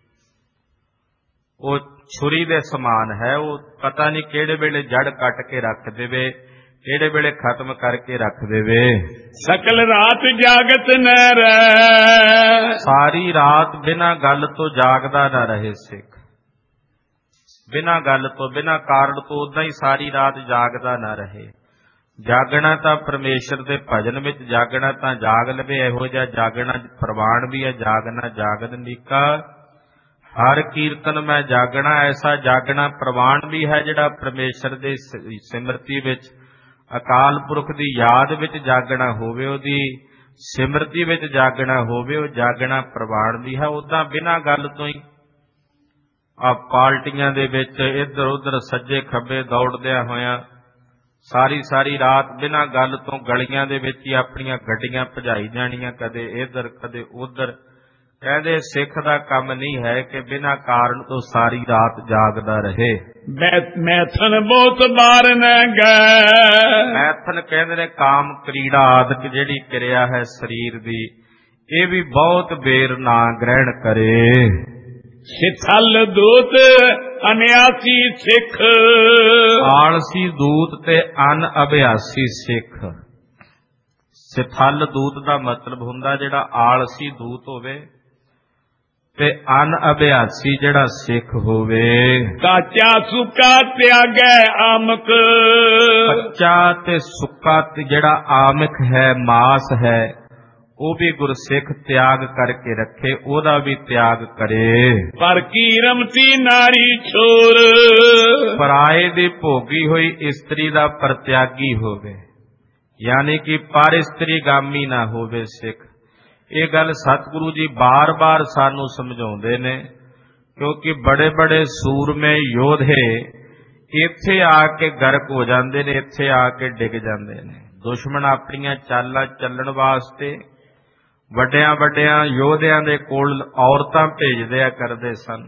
[SPEAKER 2] ਉਹ छुरी दे समान है। वो पता नहीं केड़े वेले जड़ कट के रख देवे, केड़े वेले खत्म करके रख देवे।
[SPEAKER 1] सकल रात जागत न रहे,
[SPEAKER 2] सारी रात बिना गल तो जागदा न रहे सिख। बिना गल तो, बिना कारण तो उदां ही सारी रात जागदा न रहे। जागना तां परमेश्वर दे भजन विच जागना तां जाग लवे। इहो जिहा जागना प्रवान भी है, जागना जागद नीका। हर कीर्तन में जागना, ऐसा जागना प्रवान भी है जिहड़ा परमेश्वर दे सिमरती विच, अकाल पुरख दी याद विच जागना होवे, ओदी सिमरती विच जागना होवे, ओ जागना प्रवान भी है। उदां बिना गल तो ही आ पार्टियां दे विच इधर उधर सज्जे खब्बे दौड़दिया होया सारी सारी रात बिना गल तो गलियां दे विच ही अपणियां गड्डियां भजाई जाणियां, कदे इधर कदे उधर। कहते सिख दा काम नहीं है कि बिना कारण तो सारी रात जागदा रहे।
[SPEAKER 1] मैथन बहुत बार न गए।
[SPEAKER 2] मैथन कहते ने काम क्रीड़ा आदि जिहड़ी क्रिया है शरीर दी, ये भी बहुत बेर ना ग्रहण करे।
[SPEAKER 1] सिथल दूत अनयासी सिख,
[SPEAKER 2] आलसी दूत ते अन अभ्यासी सिख। सिथल दूत दा मतलब हुंदा जिहड़ा आलसी दूत होवे ते अन अभ्यासी जिहड़ा सिख होवे।
[SPEAKER 1] काचा सुक्का त्यागै आमक,
[SPEAKER 2] कच्चा ते सुक्का ते जिहड़ा आमक है, मास है, वो भी गुरसिख त्याग करके रखे, ओदा भी त्याग करे।
[SPEAKER 1] पर की रमती नारी छोर,
[SPEAKER 2] पराए दी भोगी हुई इस्त्री दा परत्यागी होवे, यानी कि पर इस्त्री गामी ना होवे सिख। ये गल सतगुरु जी बार बार सानू समझाउंदे ने, क्योंकि बड़े बड़े सूरमे योधे इत्थे आके गर्क हो जाते ने, इत्थे आके डिग जाते ने। दुश्मन अपनियां चालां चलण वास्ते वड्डियां वड्डियां योधियां दे कोल औरतां भेजदिया करदे सन,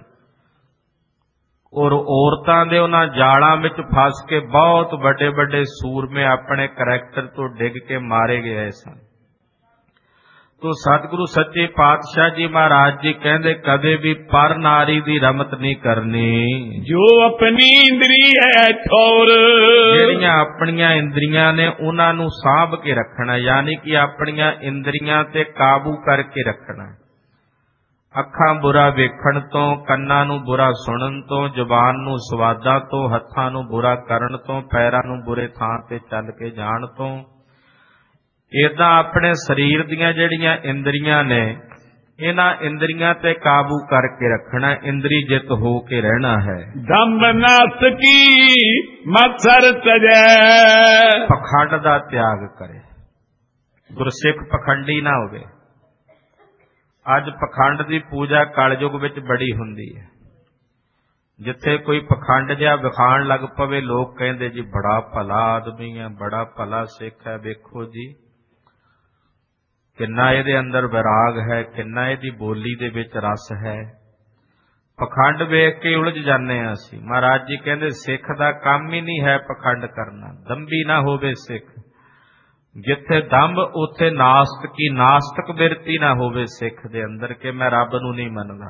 [SPEAKER 2] और औरतां दे उन्हां जालां विच फस के बहुत वड्डे वड्डे सूरमे अपने करैक्टर तो डिग के मारे गए सन। तो सतगुरु सच्चे पातशाह जी महाराज जी कहते कदे भी पर नारी दी रमत नहीं करनी।
[SPEAKER 1] जो अपनी इंद्री है ठौर,
[SPEAKER 2] जिहड़ियां अपनियां इंद्रियां ने उन्हां नूं सांभ के रखना, यानी कि अपनियां इंद्रियां ते काबू करके रखना। अखां बुरा वेखण तो, कन्नां नूं बुरा सुणन तो, जुबान नूं सवादां तो, हत्थां नूं बुरा करन तो, पैरां नूं बुरे थां ते चल के जाण तो, इदां अपने शरीर दीयां जिहड़ियां इंद्रियां ने इन्हां इंद्रियां ते काबू करके रखना, इंद्री जित हो के रहना है।
[SPEAKER 1] दंभ नास की मत्सर तजै,
[SPEAKER 2] पखंड दा त्याग करे। गुरसिख पखंडी ना होवे। अज पखंड दी पूजा कलयुग विच बड़ी हुंदी है। जिथे कोई पखंड जिहा विखाण लग पवे, लोग कहंदे जी बड़ा भला आदमी है, बड़ा भला सिख है, वेखो जी किन्ना इहदे अंदर विराग है, किन्ना इहदी बोली दे विच रस है। ਪਖੰਡ ਵੇਖ ਕੇ ਉਲਝ ਜਾਂਦੇ ਹਾਂ ਅਸੀਂ। ਮਹਾਰਾਜ ਜੀ ਕਹਿੰਦੇ ਸਿੱਖ ਦਾ ਕੰਮ ਹੀ ਨਹੀਂ ਹੈ ਪਖੰਡ ਕਰਨਾ, ਦੰਭੀ ਨਾ ਹੋਵੇ ਸਿੱਖ। ਜਿੱਥੇ ਦੰਭ ਉੱਥੇ ਨਾਸਤਕੀ ਨਾਸਤਕ ਬਿਰਤੀ ਨਾ ਹੋਵੇ ਸਿੱਖ ਦੇ ਅੰਦਰ ਕਿ ਮੈਂ ਰੱਬ ਨੂੰ ਨਹੀਂ ਮੰਨਦਾ।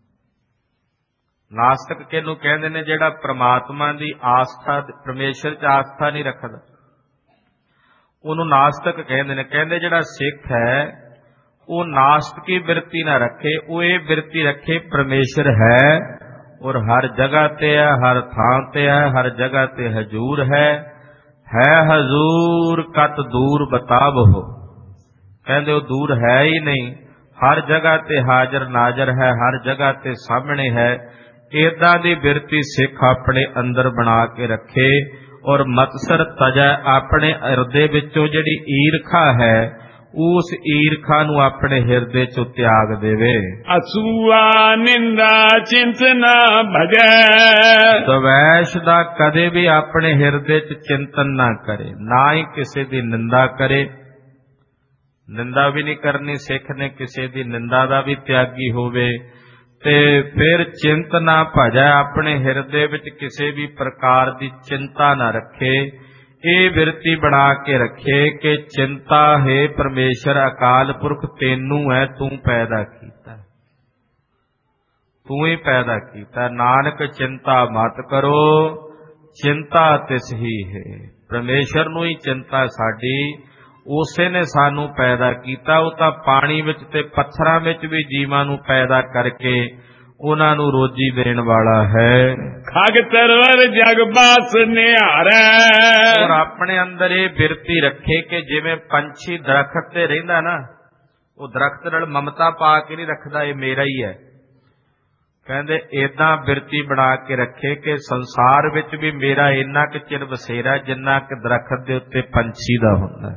[SPEAKER 2] ਨਾਸਤਕ ਕਿਹਨੂੰ ਕਹਿੰਦੇ ਨੇ? ਜਿਹੜਾ ਪ੍ਰਮਾਤਮਾ ਦੀ ਆਸਥਾ, ਪਰਮੇਸ਼ਰ 'ਚ ਆਸਥਾ ਨਹੀਂ ਰੱਖਦਾ, ਉਹਨੂੰ ਨਾਸਤਕ ਕਹਿੰਦੇ ਨੇ। ਕਹਿੰਦੇ ਜਿਹੜਾ ਸਿੱਖ ਹੈ ਉਹ ਨਾਸਤਕੀ ਬਿਰਤੀ ਨਾ ਰੱਖੇ, ਉਹ ਇਹ ਬਿਰਤੀ ਰੱਖੇ ਪਰਮੇਸ਼ਰ ਹੈ ਔਰ ਹਰ ਜਗ੍ਹਾ ਤੇ ਹੈ, ਹਰ ਥਾਂ ਤੇ ਹੈ, ਹਰ ਜਗ੍ਹਾ ਤੇ ਹਜ਼ੂਰ ਹੈ। ਹੈ ਹਜ਼ੂਰ ਕਤ ਦੂਰ ਬਤਾਵ ਹੋ, ਕਹਿੰਦੇ ਉਹ ਦੂਰ ਹੈ ਹੀ ਨਹੀਂ, ਹਰ ਜਗ੍ਹਾ ਤੇ ਹਾਜ਼ਰ ਨਾਜ਼ਰ ਹੈ, ਹਰ ਜਗ੍ਹਾ ਤੇ ਸਾਹਮਣੇ ਹੈ। ਏਦਾਂ ਦੀ ਬਿਰਤੀ ਸਿੱਖ ਆਪਣੇ ਅੰਦਰ ਬਣਾ ਕੇ ਰੱਖੇ ਔਰ ਮਤਸਰ ਤਜੈ, ਆਪਣੇ ਹਿਰਦੇ ਵਿੱਚੋਂ ਜਿਹੜੀ ਈਰਖਾ ਹੈ ਉਸ ਈਰਖਾ ਨੂੰ ਆਪਣੇ ਹਿਰਦੇ ਚੋਂ ਤਿਆਗ ਦੇਵੇ।
[SPEAKER 1] ਅਸੂਆ ਨਿੰਦਾ ਚਿੰਤ ਨਾ ਭਜੈ,
[SPEAKER 2] ਦਵੈਸ਼ ਦਾ ਕਦੇ ਵੀ ਆਪਣੇ ਹਿਰਦੇ 'ਚ ਚਿੰਤਨ ਨਾ ਕਰੇ, ਨਾ ਹੀ ਕਿਸੇ ਦੀ ਨਿੰਦਾ ਕਰੇ। ਨਿੰਦਾ ਵੀ ਨਹੀਂ ਕਰਨੀ ਸਿੱਖ ਨੇ, ਕਿਸੇ ਦੀ ਨਿੰਦਾ ਦਾ ਵੀ ਤਿਆਗੀ ਹੋਵੇ। ਤੇ ਫਿਰ ਚਿੰਤ ਨਾ ਭਜੈ, ਆਪਣੇ ਹਿਰਦੇ ਵਿੱਚ ਕਿਸੇ ਵੀ ਪ੍ਰਕਾਰ ਦੀ ਚਿੰਤਾ ਨਾ ਰੱਖੇ। ਇਹ ਬਿਰਤੀ ਬਣਾ ਕੇ ਰੱਖੇ ਕਿ ਚਿੰਤਾ ਹੈ ਪਰਮੇਸ਼ਰ ਅਕਾਲ ਪੁਰਖ ਤੈਨੂੰ ਹੈ, ਤੂੰ ਪੈਦਾ ਕੀਤਾ, ਤੂੰ ਹੀ ਪੈਦਾ ਕੀਤਾ। ਨਾਨਕ ਚਿੰਤਾ ਮਤ ਕਰੋ, ਚਿੰਤਾ ਤਿਸ ਹੀ ਹੈ। ਪਰਮੇਸ਼ਰ ਨੂੰ ਹੀ ਚਿੰਤਾ ਸਾਡੀ, ਉਸੇ ਨੇ ਸਾਨੂੰ ਪੈਦਾ ਕੀਤਾ। ਉਹ ਤਾਂ ਪਾਣੀ ਵਿੱਚ ਤੇ ਪੱਥਰਾਂ ਵਿੱਚ ਵੀ ਜੀਵਾਂ ਨੂੰ ਪੈਦਾ ਕਰਕੇ ਉਹਨਾਂ ਨੂੰ ਰੋਜੀ ਦੇਣ ਵਾਲਾ ਹੈ।
[SPEAKER 1] ਖਗ ਤਰਵਰ ਜਗ ਬਾਸ ਨਿਹਾਰੈ,
[SPEAKER 2] ਔਰ ਆਪਣੇ ਅੰਦਰ ਇਹ ਬਿਰਤੀ ਰੱਖੇ ਕਿ ਜਿਵੇਂ ਪੰਛੀ ਦਰਖਤ ਤੇ ਰਹਿੰਦਾ ਨਾ, ਉਹ ਦਰਖਤ ਨਾਲ ਮਮਤਾ ਪਾ ਕੇ ਨਹੀਂ ਰੱਖਦਾ ਇਹ ਮੇਰਾ ਹੀ ਹੈ। ਕਹਿੰਦੇ ਏਦਾਂ ਬਿਰਤੀ ਬਣਾ ਕੇ ਰੱਖੇ ਕਿ ਸੰਸਾਰ ਵਿੱਚ ਵੀ ਮੇਰਾ ਇੰਨਾ ਕੁ ਚਿਰ ਵਸੇਰਾ ਜਿੰਨਾ ਕਿ ਦਰਖਤ ਦੇ ਉੱਤੇ ਪੰਛੀ ਦਾ ਹੁੰਦਾ,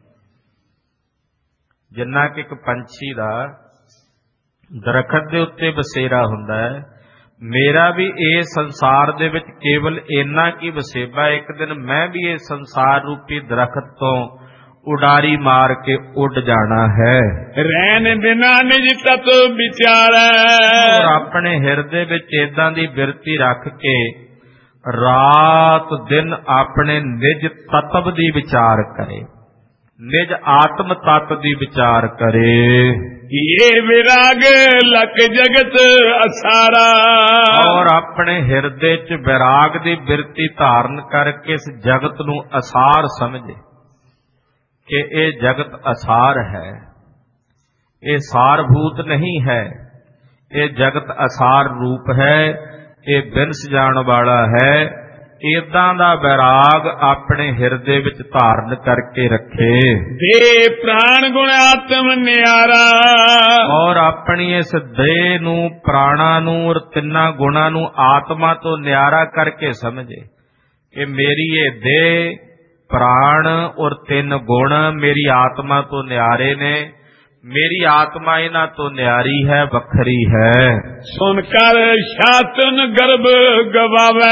[SPEAKER 2] ਜਿੰਨਾ ਕਿ ਇੱਕ ਪੰਛੀ ਦਾ ਦਰਖਤ ਦੇ ਉੱਤੇ ਬਸੇਰਾ ਹੁੰਦਾ ਹੈ। ਮੇਰਾ ਵੀ ਇਹ ਸੰਸਾਰ ਦੇ ਵਿੱਚ ਕੇਵਲ ਇੰਨਾ ਕੀ ਵਸੇਬਾ, ਇੱਕ ਦਿਨ ਮੈਂ ਵੀ ਇਹ ਸੰਸਾਰ ਰੂਪੀ ਦਰਖਤ ਤੋਂ ਉਡਾਰੀ ਮਾਰ ਕੇ ਉੱਡ ਜਾਣਾ ਹੈ।
[SPEAKER 1] ਰਹਿਣ ਬਿਨਾ ਨਿਜ ਤਤ ਵਿਚਾਰੈ,
[SPEAKER 2] ਔਰ ਆਪਣੇ ਹਿਰਦੇ ਵਿੱਚ ਏਦਾਂ ਦੀ ਬਿਰਤੀ ਰੱਖ ਕੇ ਰਾਤ ਦਿਨ ਆਪਣੇ ਨਿਜ ਤਤਵ ਦੀ ਵਿਚਾਰ ਕਰੇ, ਨਿਜ ਆਤਮ ਤਤ ਦੀ ਵਿਚਾਰ ਕਰੇ।
[SPEAKER 1] ਇਹ ਵਿਰਾਗ ਲਕ ਜਗਤ ਅਸਾਰਾ,
[SPEAKER 2] ਔਰ ਆਪਣੇ ਹਿਰਦੇ 'ਚ ਵਿਰਾਗ ਦੀ ਬਿਰਤੀ ਧਾਰਨ ਕਰਕੇ ਇਸ ਜਗਤ ਨੂੰ ਅਸਾਰ ਸਮਝੇ ਕਿ ਇਹ ਜਗਤ ਅਸਾਰ ਹੈ, ਇਹ ਸਾਰਭੂਤ ਨਹੀਂ ਹੈ, ਇਹ ਜਗਤ ਅਸਾਰ ਰੂਪ ਹੈ, ਇਹ ਬਿਨਸ ਜਾਣ ਵਾਲਾ ਹੈ। ਏਦਾਂ ਦਾ ਵਿਰਾਗ ਆਪਣੇ ਹਿਰਦੇ ਵਿੱਚ ਧਾਰਨ ਕਰਕੇ ਰੱਖੇ।
[SPEAKER 1] ਦੇ ਪ੍ਰਾਣ ਗੁਣ ਆਤਮ ਨਿਆਰਾ,
[SPEAKER 2] ਔਰ ਆਪਣੀ ਇਸ ਦੇਹ ਨੂੰ, ਪ੍ਰਾਣਾ ਨੂੰ ਔਰ ਤਿੰਨਾਂ ਗੁਣਾਂ ਨੂੰ ਆਤਮਾ ਤੋਂ ਨਿਆਰਾ ਕਰਕੇ ਸਮਝੇ ਕਿ ਮੇਰੀ ਇਹ ਦੇਹ, ਪ੍ਰਾਣ ਔਰ ਤਿੰਨ ਗੁਣ ਮੇਰੀ ਆਤਮਾ ਤੋਂ ਨਿਆਰੇ ਨੇ, ਮੇਰੀ ਆਤਮਾ ਇਹਨਾਂ ਤੋਂ ਨਿਆਰੀ ਹੈ, ਵੱਖਰੀ ਹੈ।
[SPEAKER 1] ਸੁਣ ਕਰ ਸ਼ਾਸਨ ਗਰਭ ਗਵਾਵੇ,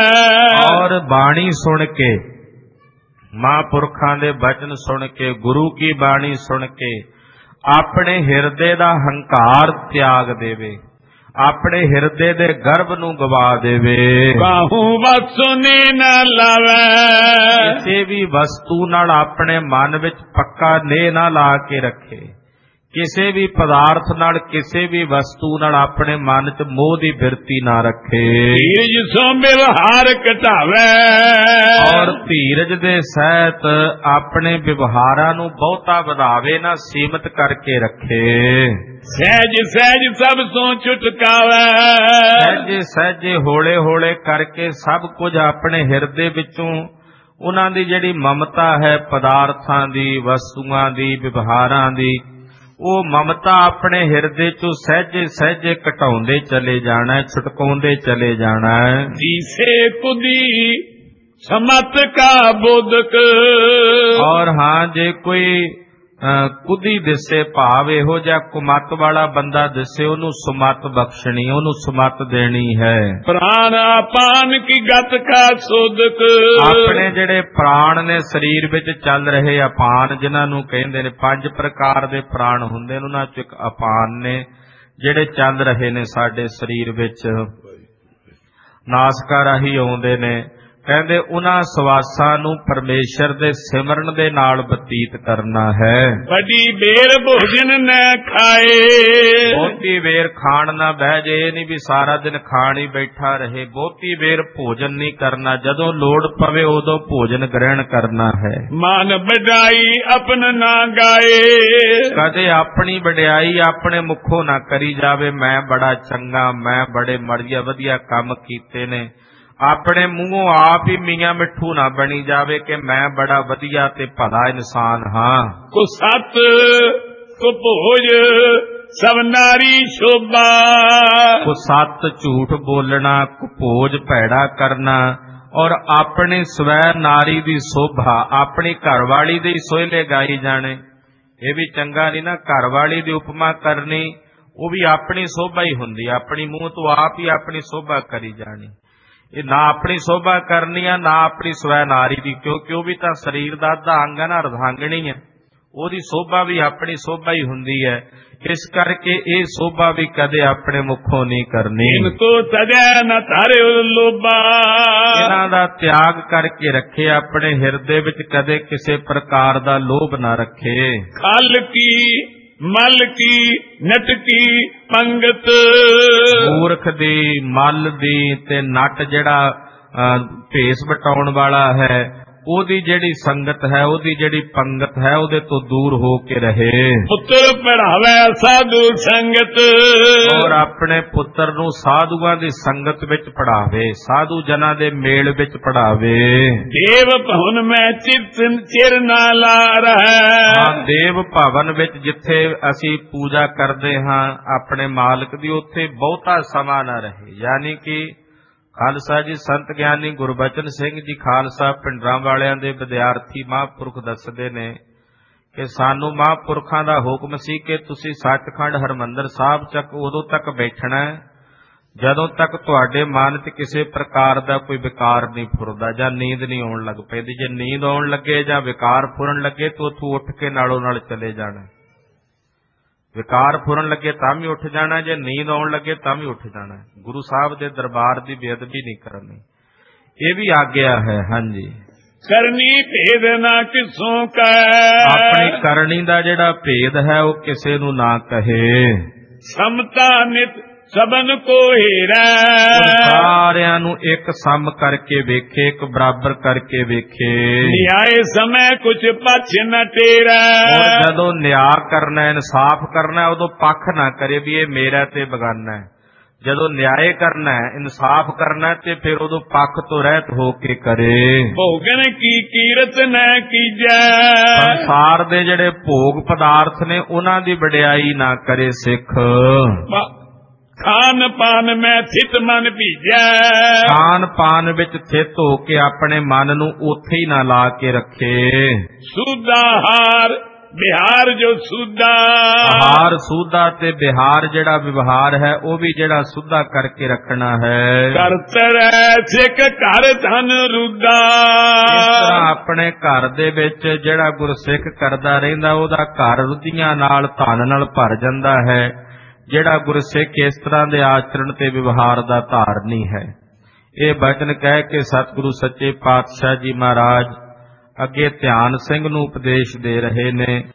[SPEAKER 2] ਔਰ ਬਾਣੀ ਸੁਣ ਕੇ, ਮਹਾਂਪੁਰਖਾਂ ਦੇ ਬਚਨ ਸੁਣ ਕੇ, ਗੁਰੂ ਕੀ ਬਾਣੀ ਸੁਣ ਕੇ ਆਪਣੇ ਹਿਰਦੇ ਦਾ ਹੰਕਾਰ ਤਿਆਗ ਦੇਵੇ, ਆਪਣੇ ਹਿਰਦੇ ਦੇ ਗਰਭ ਨੂੰ ਗਵਾ ਦੇਵੇ।
[SPEAKER 1] ਕਾਹੂ ਵਸਤੂ ਨੇ ਨਾ ਲਾਵੇ,
[SPEAKER 2] ਕਿਸੇ ਵੀ ਵਸਤੂ ਨਾਲ ਆਪਣੇ ਮਨ ਵਿੱਚ ਪੱਕਾ ਨੇਹ ਨਾ ਲਾ ਕੇ ਰੱਖੇ, ਕਿਸੇ ਵੀ ਪਦਾਰਥ ਨਾਲ, ਕਿਸੇ ਵੀ ਵਸਤੂ ਨਾਲ ਆਪਣੇ ਮਨ 'ਚ ਮੋਹ ਦੀ ਬਿਰਤੀ ਨਾ ਰੱਖੇ।
[SPEAKER 1] ਧੀਰਜ ਸੋ ਵਿਵਹਾਰ ਘਟਾਵੇ,
[SPEAKER 2] ਔਰ ਧੀਰਜ ਦੇ ਸਹਿਤ ਆਪਣੇ ਵਿਵਹਾਰਾਂ ਨੂੰ ਬਹੁਤਾ ਵਧਾਵੇ ਨਾ, ਸੀਮਤ ਕਰਕੇ ਰੱਖੇ।
[SPEAKER 1] ਸਹਿਜ ਸਹਿਜ ਸਭ ਤੋਂ ਛੁਟਕਾਵੇ,
[SPEAKER 2] ਸਹਿਜੇ ਸਹਿਜੇ ਹੌਲੇ ਹੌਲੇ ਕਰਕੇ ਸਭ ਕੁਝ ਆਪਣੇ ਹਿਰਦੇ ਵਿੱਚੋਂ ਉਹਨਾਂ ਦੀ ਜਿਹੜੀ ਮਮਤਾ ਹੈ ਪਦਾਰਥਾਂ ਦੀ, ਵਸਤੂਆਂ ਦੀ, ਵਿਵਹਾਰਾਂ ਦੀ, ਉਹ ਮਮਤਾ ਆਪਣੇ ਹਿਰਦੇ ਚੋਂ ਸਹਿਜੇ ਸਹਿਜੇ ਘਟਾਉਂਦੇ ਚਲੇ ਜਾਣਾ, ਛੁਟਕਾਉਂਦੇ ਚਲੇ ਜਾਣਾ।
[SPEAKER 1] ਜੀਸੇ ਕੁਦੀ ਸਮਤ ਕਾ ਬੋਧਕ,
[SPEAKER 2] ਔਰ ਹਾਂ ਜੇ ਕੋਈ ਕੁਦੀ ਦਿਸੇ, ਭਾਵ ਇਹੋ ਜਿਹਾ ਕੁਮਤ ਵਾਲਾ ਬੰਦਾ ਦਿਸੇ, ਉਹਨੂੰ ਸੁਮਤ ਬਖਸ਼ਣੀ, ਉਹਨੂੰ ਸੁਮਤ ਦੇਣੀ ਹੈ।
[SPEAKER 1] ਪ੍ਰਾਣ ਆਪਾਨ ਕੀ ਗਤ ਕਾ ਸੋਧਕ,
[SPEAKER 2] ਆਪਣੇ ਜਿਹੜੇ ਪ੍ਰਾਣ ਨੇ ਸਰੀਰ ਵਿੱਚ ਚੱਲ ਰਹੇ ਅਪਾਨ, ਜਿਨ੍ਹਾਂ ਨੂੰ ਕਹਿੰਦੇ ਨੇ ਪੰਜ ਪ੍ਰਕਾਰ ਦੇ ਪ੍ਰਾਣ ਹੁੰਦੇ ਨੇ, ਉਹਨਾਂ ਚ ਇੱਕ ਅਪਾਨ ਨੇ, ਜਿਹੜੇ ਚੱਲ ਰਹੇ ਨੇ ਸਾਡੇ ਸਰੀਰ ਵਿੱਚ, ਨਾਸਕਾਂ ਰਾਹੀਂ ਆਉਂਦੇ ਨੇ। ਕਹਿੰਦੇ ਉਹਨਾਂ ਸਵਾਸਾਂ ਨੂੰ ਪਰਮੇਸ਼ਰ ਦੇ ਸਿਮਰਨ ਦੇ ਨਾਲ ਬਤੀਤ ਕਰਨਾ ਹੈ।
[SPEAKER 1] ਵੱਡੀ ਬੇਰ ਭੋਜਨ ਨਾ ਖਾਏ,
[SPEAKER 2] ਬਹੁਤੀ ਵੇਰ ਖਾਣ ਨਾ ਬਹਿ ਜੇ। ਇਹ ਨਹੀਂ ਵੀ ਸਾਰਾ ਦਿਨ ਖਾਣ ਹੀ ਬੈਠਾ ਰਹੇ। ਬਹੁਤੀ ਵੇਰ ਭੋਜਨ ਨਹੀਂ ਕਰਨਾ, ਜਦੋਂ ਲੋੜ ਪਵੇ ਉਦੋਂ ਭੋਜਨ ਗ੍ਰਹਿਣ ਕਰਨਾ ਹੈ।
[SPEAKER 1] ਮਾਨ ਵਡਾਈ ਆਪਨ ਨਾ ਗਾਏ,
[SPEAKER 2] ਕਦੇ ਆਪਣੀ ਵਡਿਆਈ ਆਪਣੇ ਮੁਖੋਂ ਨਾ ਕਰੀ ਜਾਵੇ, ਮੈਂ ਬੜਾ ਚੰਗਾ, ਮੈਂ ਬੜੇ ਮੜੀਆ ਵਧੀਆ ਕੰਮ ਕੀਤੇ ਨੇ। ਆਪਣੇ ਮੂੰਹੋਂ ਆਪ ਹੀ ਮੀਆਂ ਮਿੱਠੂ ਨਾ ਬਣੀ ਜਾਵੇ ਕਿ ਮੈਂ ਬੜਾ ਵਧੀਆ ਤੇ ਭਲਾ ਇਨਸਾਨ ਹਾਂ।
[SPEAKER 1] ਕੋ ਸਤ ਕੋ ਭੋਜ ਸਭ ਨਾਰੀ ਸ਼ੋਭਾ,
[SPEAKER 2] ਕੋ ਸੱਤ ਝੂਠ ਬੋਲਣਾ, ਕੁਪੋਜ ਭੈੜਾ ਕਰਨਾ, ਔਰ ਆਪਣੇ ਸਵੈ ਨਾਰੀ ਦੀ ਸ਼ੋਭਾ, ਆਪਣੀ ਘਰਵਾਲੀ ਦੇ ਸੋਹਲੇ ਗਾਈ ਜਾਣੇ। ਇਹ ਵੀ ਚੰਗਾ ਨਹੀਂ ਨਾ। ਘਰਵਾਲੀ ਦੀ ਉਪਮਾ ਕਰਨੀ, ਉਹ ਵੀ ਆਪਣੀ ਸ਼ੋਭਾ ਹੀ ਹੁੰਦੀ, ਆਪਣੀ ਮੂੰਹ ਤੋਂ ਆਪ ਹੀ ਆਪਣੀ ਸ਼ੋਭਾ ਕਰੀ ਜਾਣੀ। ਇਹ ਨਾ ਆਪਣੀ ਸ਼ੋਭਾ ਕਰਨੀ ਆ, ਨਾ ਆਪਣੀ ਸਵੈ ਨਾਰੀ ਦੀ, ਕਿਉਂਕਿ ਉਹ ਵੀ ਤਾਂ ਸਰੀਰ ਦਾ ਅੱਧਾ ਅੰਗ ਹੈ ਨਾ, ਅਰਧਾਂਗਣੀ ਹੈ। ਉਹਦੀ ਸ਼ੋਭਾ ਵੀ ਆਪਣੀ ਸ਼ੋਭਾ ਹੀ ਹੁੰਦੀ ਹੈ। ਇਸ ਕਰਕੇ ਇਹ ਸ਼ੋਭਾ ਵੀ ਕਦੇ ਆਪਣੇ ਮੁਖੋਂ ਨਹੀਂ ਕਰਨੀ।
[SPEAKER 1] ਇਨਕੋ ਸਜੈ ਨ ਧਾਰਿਓ ਲੋਭਾ,
[SPEAKER 2] ਇਹਨਾਂ ਦਾ ਤਿਆਗ ਕਰਕੇ ਰੱਖੇ, ਆਪਣੇ ਹਿਰਦੇ ਵਿੱਚ ਕਦੇ ਕਿਸੇ ਪ੍ਰਕਾਰ ਦਾ ਲੋਭ ਨਾ ਰੱਖੇ।
[SPEAKER 1] ਖਲ ਕੀ ਮਲ ਕੀ ਨਟਕੀ ਪੰਗਤ,
[SPEAKER 2] ਮੂਰਖ ਦੀ, ਮਲ ਦੀ ਤੇ ਨਟ ਜਿਹੜਾ ਭੇਸ ਵਟਾਉਣ ਵਾਲਾ ਹੈ, ਉਹਦੀ ਜਿਹੜੀ ਸੰਗਤ ਹੈ, ਉਹਦੀ ਜਿਹੜੀ ਪੰਗਤ ਹੈ, ਉਹਦੇ ਤੋਂ ਦੂਰ ਹੋ ਕੇ ਰਹੇ।
[SPEAKER 1] ਪੁੱਤਰ ਪੜਾਵੇ ਸਾਧੂ ਸੰਗਤ,
[SPEAKER 2] ਔਰ ਆਪਣੇ ਪੁੱਤਰ ਨੂੰ ਸਾਧੂਆਂ ਦੀ ਸੰਗਤ ਵਿੱਚ ਪੜਾਵੇ, ਸਾਧੂ ਜਨਾਂ ਦੇ ਮੇਲ ਵਿੱਚ ਪੜਾਵੇ।
[SPEAKER 1] ਦੇਵ ਭਵਨ ਮੈਂ ਚਿਤ ਚਿਰ ਨਾ ਲਾ ਰਹਾ,
[SPEAKER 2] ਦੇਵ ਭਵਨ ਵਿੱਚ ਜਿੱਥੇ ਅਸੀਂ ਪੂਜਾ ਕਰਦੇ ਹਾਂ ਆਪਣੇ ਮਾਲਕ ਦੀ, ਉੱਥੇ ਬਹੁਤਾ ਸਮਾਂ ਨਾ ਰਹੇ। ਯਾਨੀ ਕਿ ਖਾਲਸਾ ਜੀ ਸੰਤ ਗਿਆਨੀ ਗੁਰਬਚਨ ਸਿੰਘ ਜੀ ਖਾਲਸਾ ਪਿੰਡਰਾਂ ਵਾਲਿਆਂ ਦੇ ਵਿਦਿਆਰਥੀ ਮਹਾਂਪੁਰਖ ਦੱਸਦੇ ਨੇ ਕਿ ਸਾਨੂੰ ਮਹਾਂਪੁਰਖਾਂ ਦਾ ਹੁਕਮ ਸੀ ਕਿ ਤੁਸੀਂ ਸੱਚਖੰਡ ਹਰਿਮੰਦਰ ਸਾਹਿਬ ਤੱਕ ਉਦੋਂ ਤੱਕ ਬੈਠਣਾ ਜਦੋਂ ਤੱਕ ਤੁਹਾਡੇ ਮਨ 'ਚ ਕਿਸੇ ਪ੍ਰਕਾਰ ਦਾ ਕੋਈ ਵਿਕਾਰ ਨਹੀਂ ਫੁਰਦਾ ਜਾਂ ਨੀਂਦ ਨਹੀਂ ਆਉਣ ਲੱਗ ਪੈਂਦੀ। ਜੇ ਨੀਂਦ ਆਉਣ ਲੱਗੇ ਜਾਂ ਵਿਕਾਰ ਫੁਰਨ ਲੱਗੇ ਤਾਂ ਉੱਥੋਂ ਉੱਠ ਕੇ ਨਾਲੋਂ ਨਾਲ ਚਲੇ ਜਾਣਾ। ਵਿਕਾਰ ਫੁਰਨ ਲੱਗੇ ਤਾਂ ਵੀ ਉੱਠ ਜਾਣਾ, ਜੇ ਨੀਂਦ ਆਉਣ ਲੱਗੇ ਤਾਂ ਵੀ ਉੱਠ ਜਾਣਾ। ਗੁਰੂ ਸਾਹਿਬ ਦੇ ਦਰਬਾਰ ਦੀ ਬੇਅਦਬੀ ਨਹੀਂ ਕਰਨੀ, ਇਹ ਵੀ ਆਗਿਆ ਹੈ। ਹਾਂਜੀ,
[SPEAKER 1] ਕਰਨੀ ਭੇਦ ਨਾ ਕਿਸੋਂ ਕੈ,
[SPEAKER 2] ਆਪਣੀ ਕਰਨੀ ਦਾ ਜਿਹੜਾ ਭੇਦ ਹੈ ਉਹ ਕਿਸੇ ਨੂੰ ਨਾ ਕਹੇ। ਸਮਤਾ
[SPEAKER 1] ਨਿਤ ਸਬਨ ਕੋ ਹੀਰਾ,
[SPEAKER 2] ਸਾਰਿਆਂ ਨੂੰ ਇੱਕ ਸਮ ਕਰਕੇ ਵੇਖੇ, ਇੱਕ ਬਰਾਬਰ ਕਰਕੇ ਵੇਖੇ।
[SPEAKER 1] ਨਿਆਏ ਸਮੇਂ ਕੁਛ ਪਛ ਨ ਟੇਰਾ,
[SPEAKER 2] ਜਦੋਂ ਨਿਆਂ ਕਰਨਾ, ਇਨਸਾਫ ਕਰਨਾ, ਉਦੋਂ ਪੱਖ ਨਾ ਕਰੇ ਵੀ ਇਹ ਮੇਰਾ ਤੇ ਬਗਾਨਾ ਹੈ। ਜਦੋਂ ਨਿਆਏ ਕਰਨਾ, ਇਨਸਾਫ ਕਰਨਾ, ਤੇ ਫਿਰ ਉਦੋਂ ਪੱਖ ਤੋਂ ਰਹਿਤ ਹੋ ਕੇ ਕਰੇ।
[SPEAKER 1] ਭੋਗਨ ਕੀ ਕੀਰਤ ਨ ਕੀਜੈ,
[SPEAKER 2] ਸੰਸਾਰ ਦੇ ਜਿਹੜੇ ਭੋਗ ਪਦਾਰਥ ਨੇ ਉਹਨਾਂ ਦੀ ਵਡਿਆਈ ਨਾ ਕਰੇ ਸਿੱਖ।
[SPEAKER 1] ਖਾਨ ਪਾਨ ਮੈਂ ਥਿਤ ਮਨ ਭੀਜੈ,
[SPEAKER 2] ਖਾਨ ਪਾਨ ਵਿੱਚ ਥਿਤ ਹੋ ਕੇ ਆਪਣੇ ਮਨ ਨੂੰ ਉੱਥੇ ਹੀ ਨਾ ਲਾ ਕੇ ਰੱਖੇ।
[SPEAKER 1] ਸੂਦਾ ਹਾਰ ਬਿਹਾਰ ਜੋ ਸੂਦਾ,
[SPEAKER 2] ਹਾਰ ਸੂਦਾ ਤੇ ਬਿਹਾਰ ਜਿਹੜਾ ਵਿਵਹਾਰ ਹੈ ਉਹ ਵੀ ਜਿਹੜਾ ਸੁੱਧਾ ਕਰਕੇ ਰੱਖਣਾ ਹੈ।
[SPEAKER 1] ਕਰਤਰੈ ਸਿੱਖ ਘਰ ਧਨ ਰੁਦਾ,
[SPEAKER 2] ਇਸ ਤਰ੍ਹਾਂ ਆਪਣੇ ਘਰ ਦੇ ਵਿੱਚ ਜਿਹੜਾ ਗੁਰਸਿੱਖ ਕਰਦਾ ਰਹਿੰਦਾ ਉਹਦਾ ਘਰ ਰੁੱਧੀਆਂ ਨਾਲ ਧਨ ਨਾਲ ਭਰ ਜਾਂਦਾ ਹੈ। ਜਿਹੜਾ ਗੁਰਸਿੱਖ ਇਸ ਤਰ੍ਹਾਂ ਦੇ ਆਚਰਣ ਤੇ ਵਿਵਹਾਰ ਦਾ ਧਾਰਨੀ ਹੈ। ਇਹ ਬਚਨ ਕਹਿ ਕੇ ਸਤਿਗੁਰੂ ਸੱਚੇ ਪਾਤਸ਼ਾਹ ਜੀ ਮਹਾਰਾਜ ਅੱਗੇ ਧਿਆਨ ਸਿੰਘ ਨੂੰ ਉਪਦੇਸ਼ ਦੇ ਰਹੇ ਨੇ।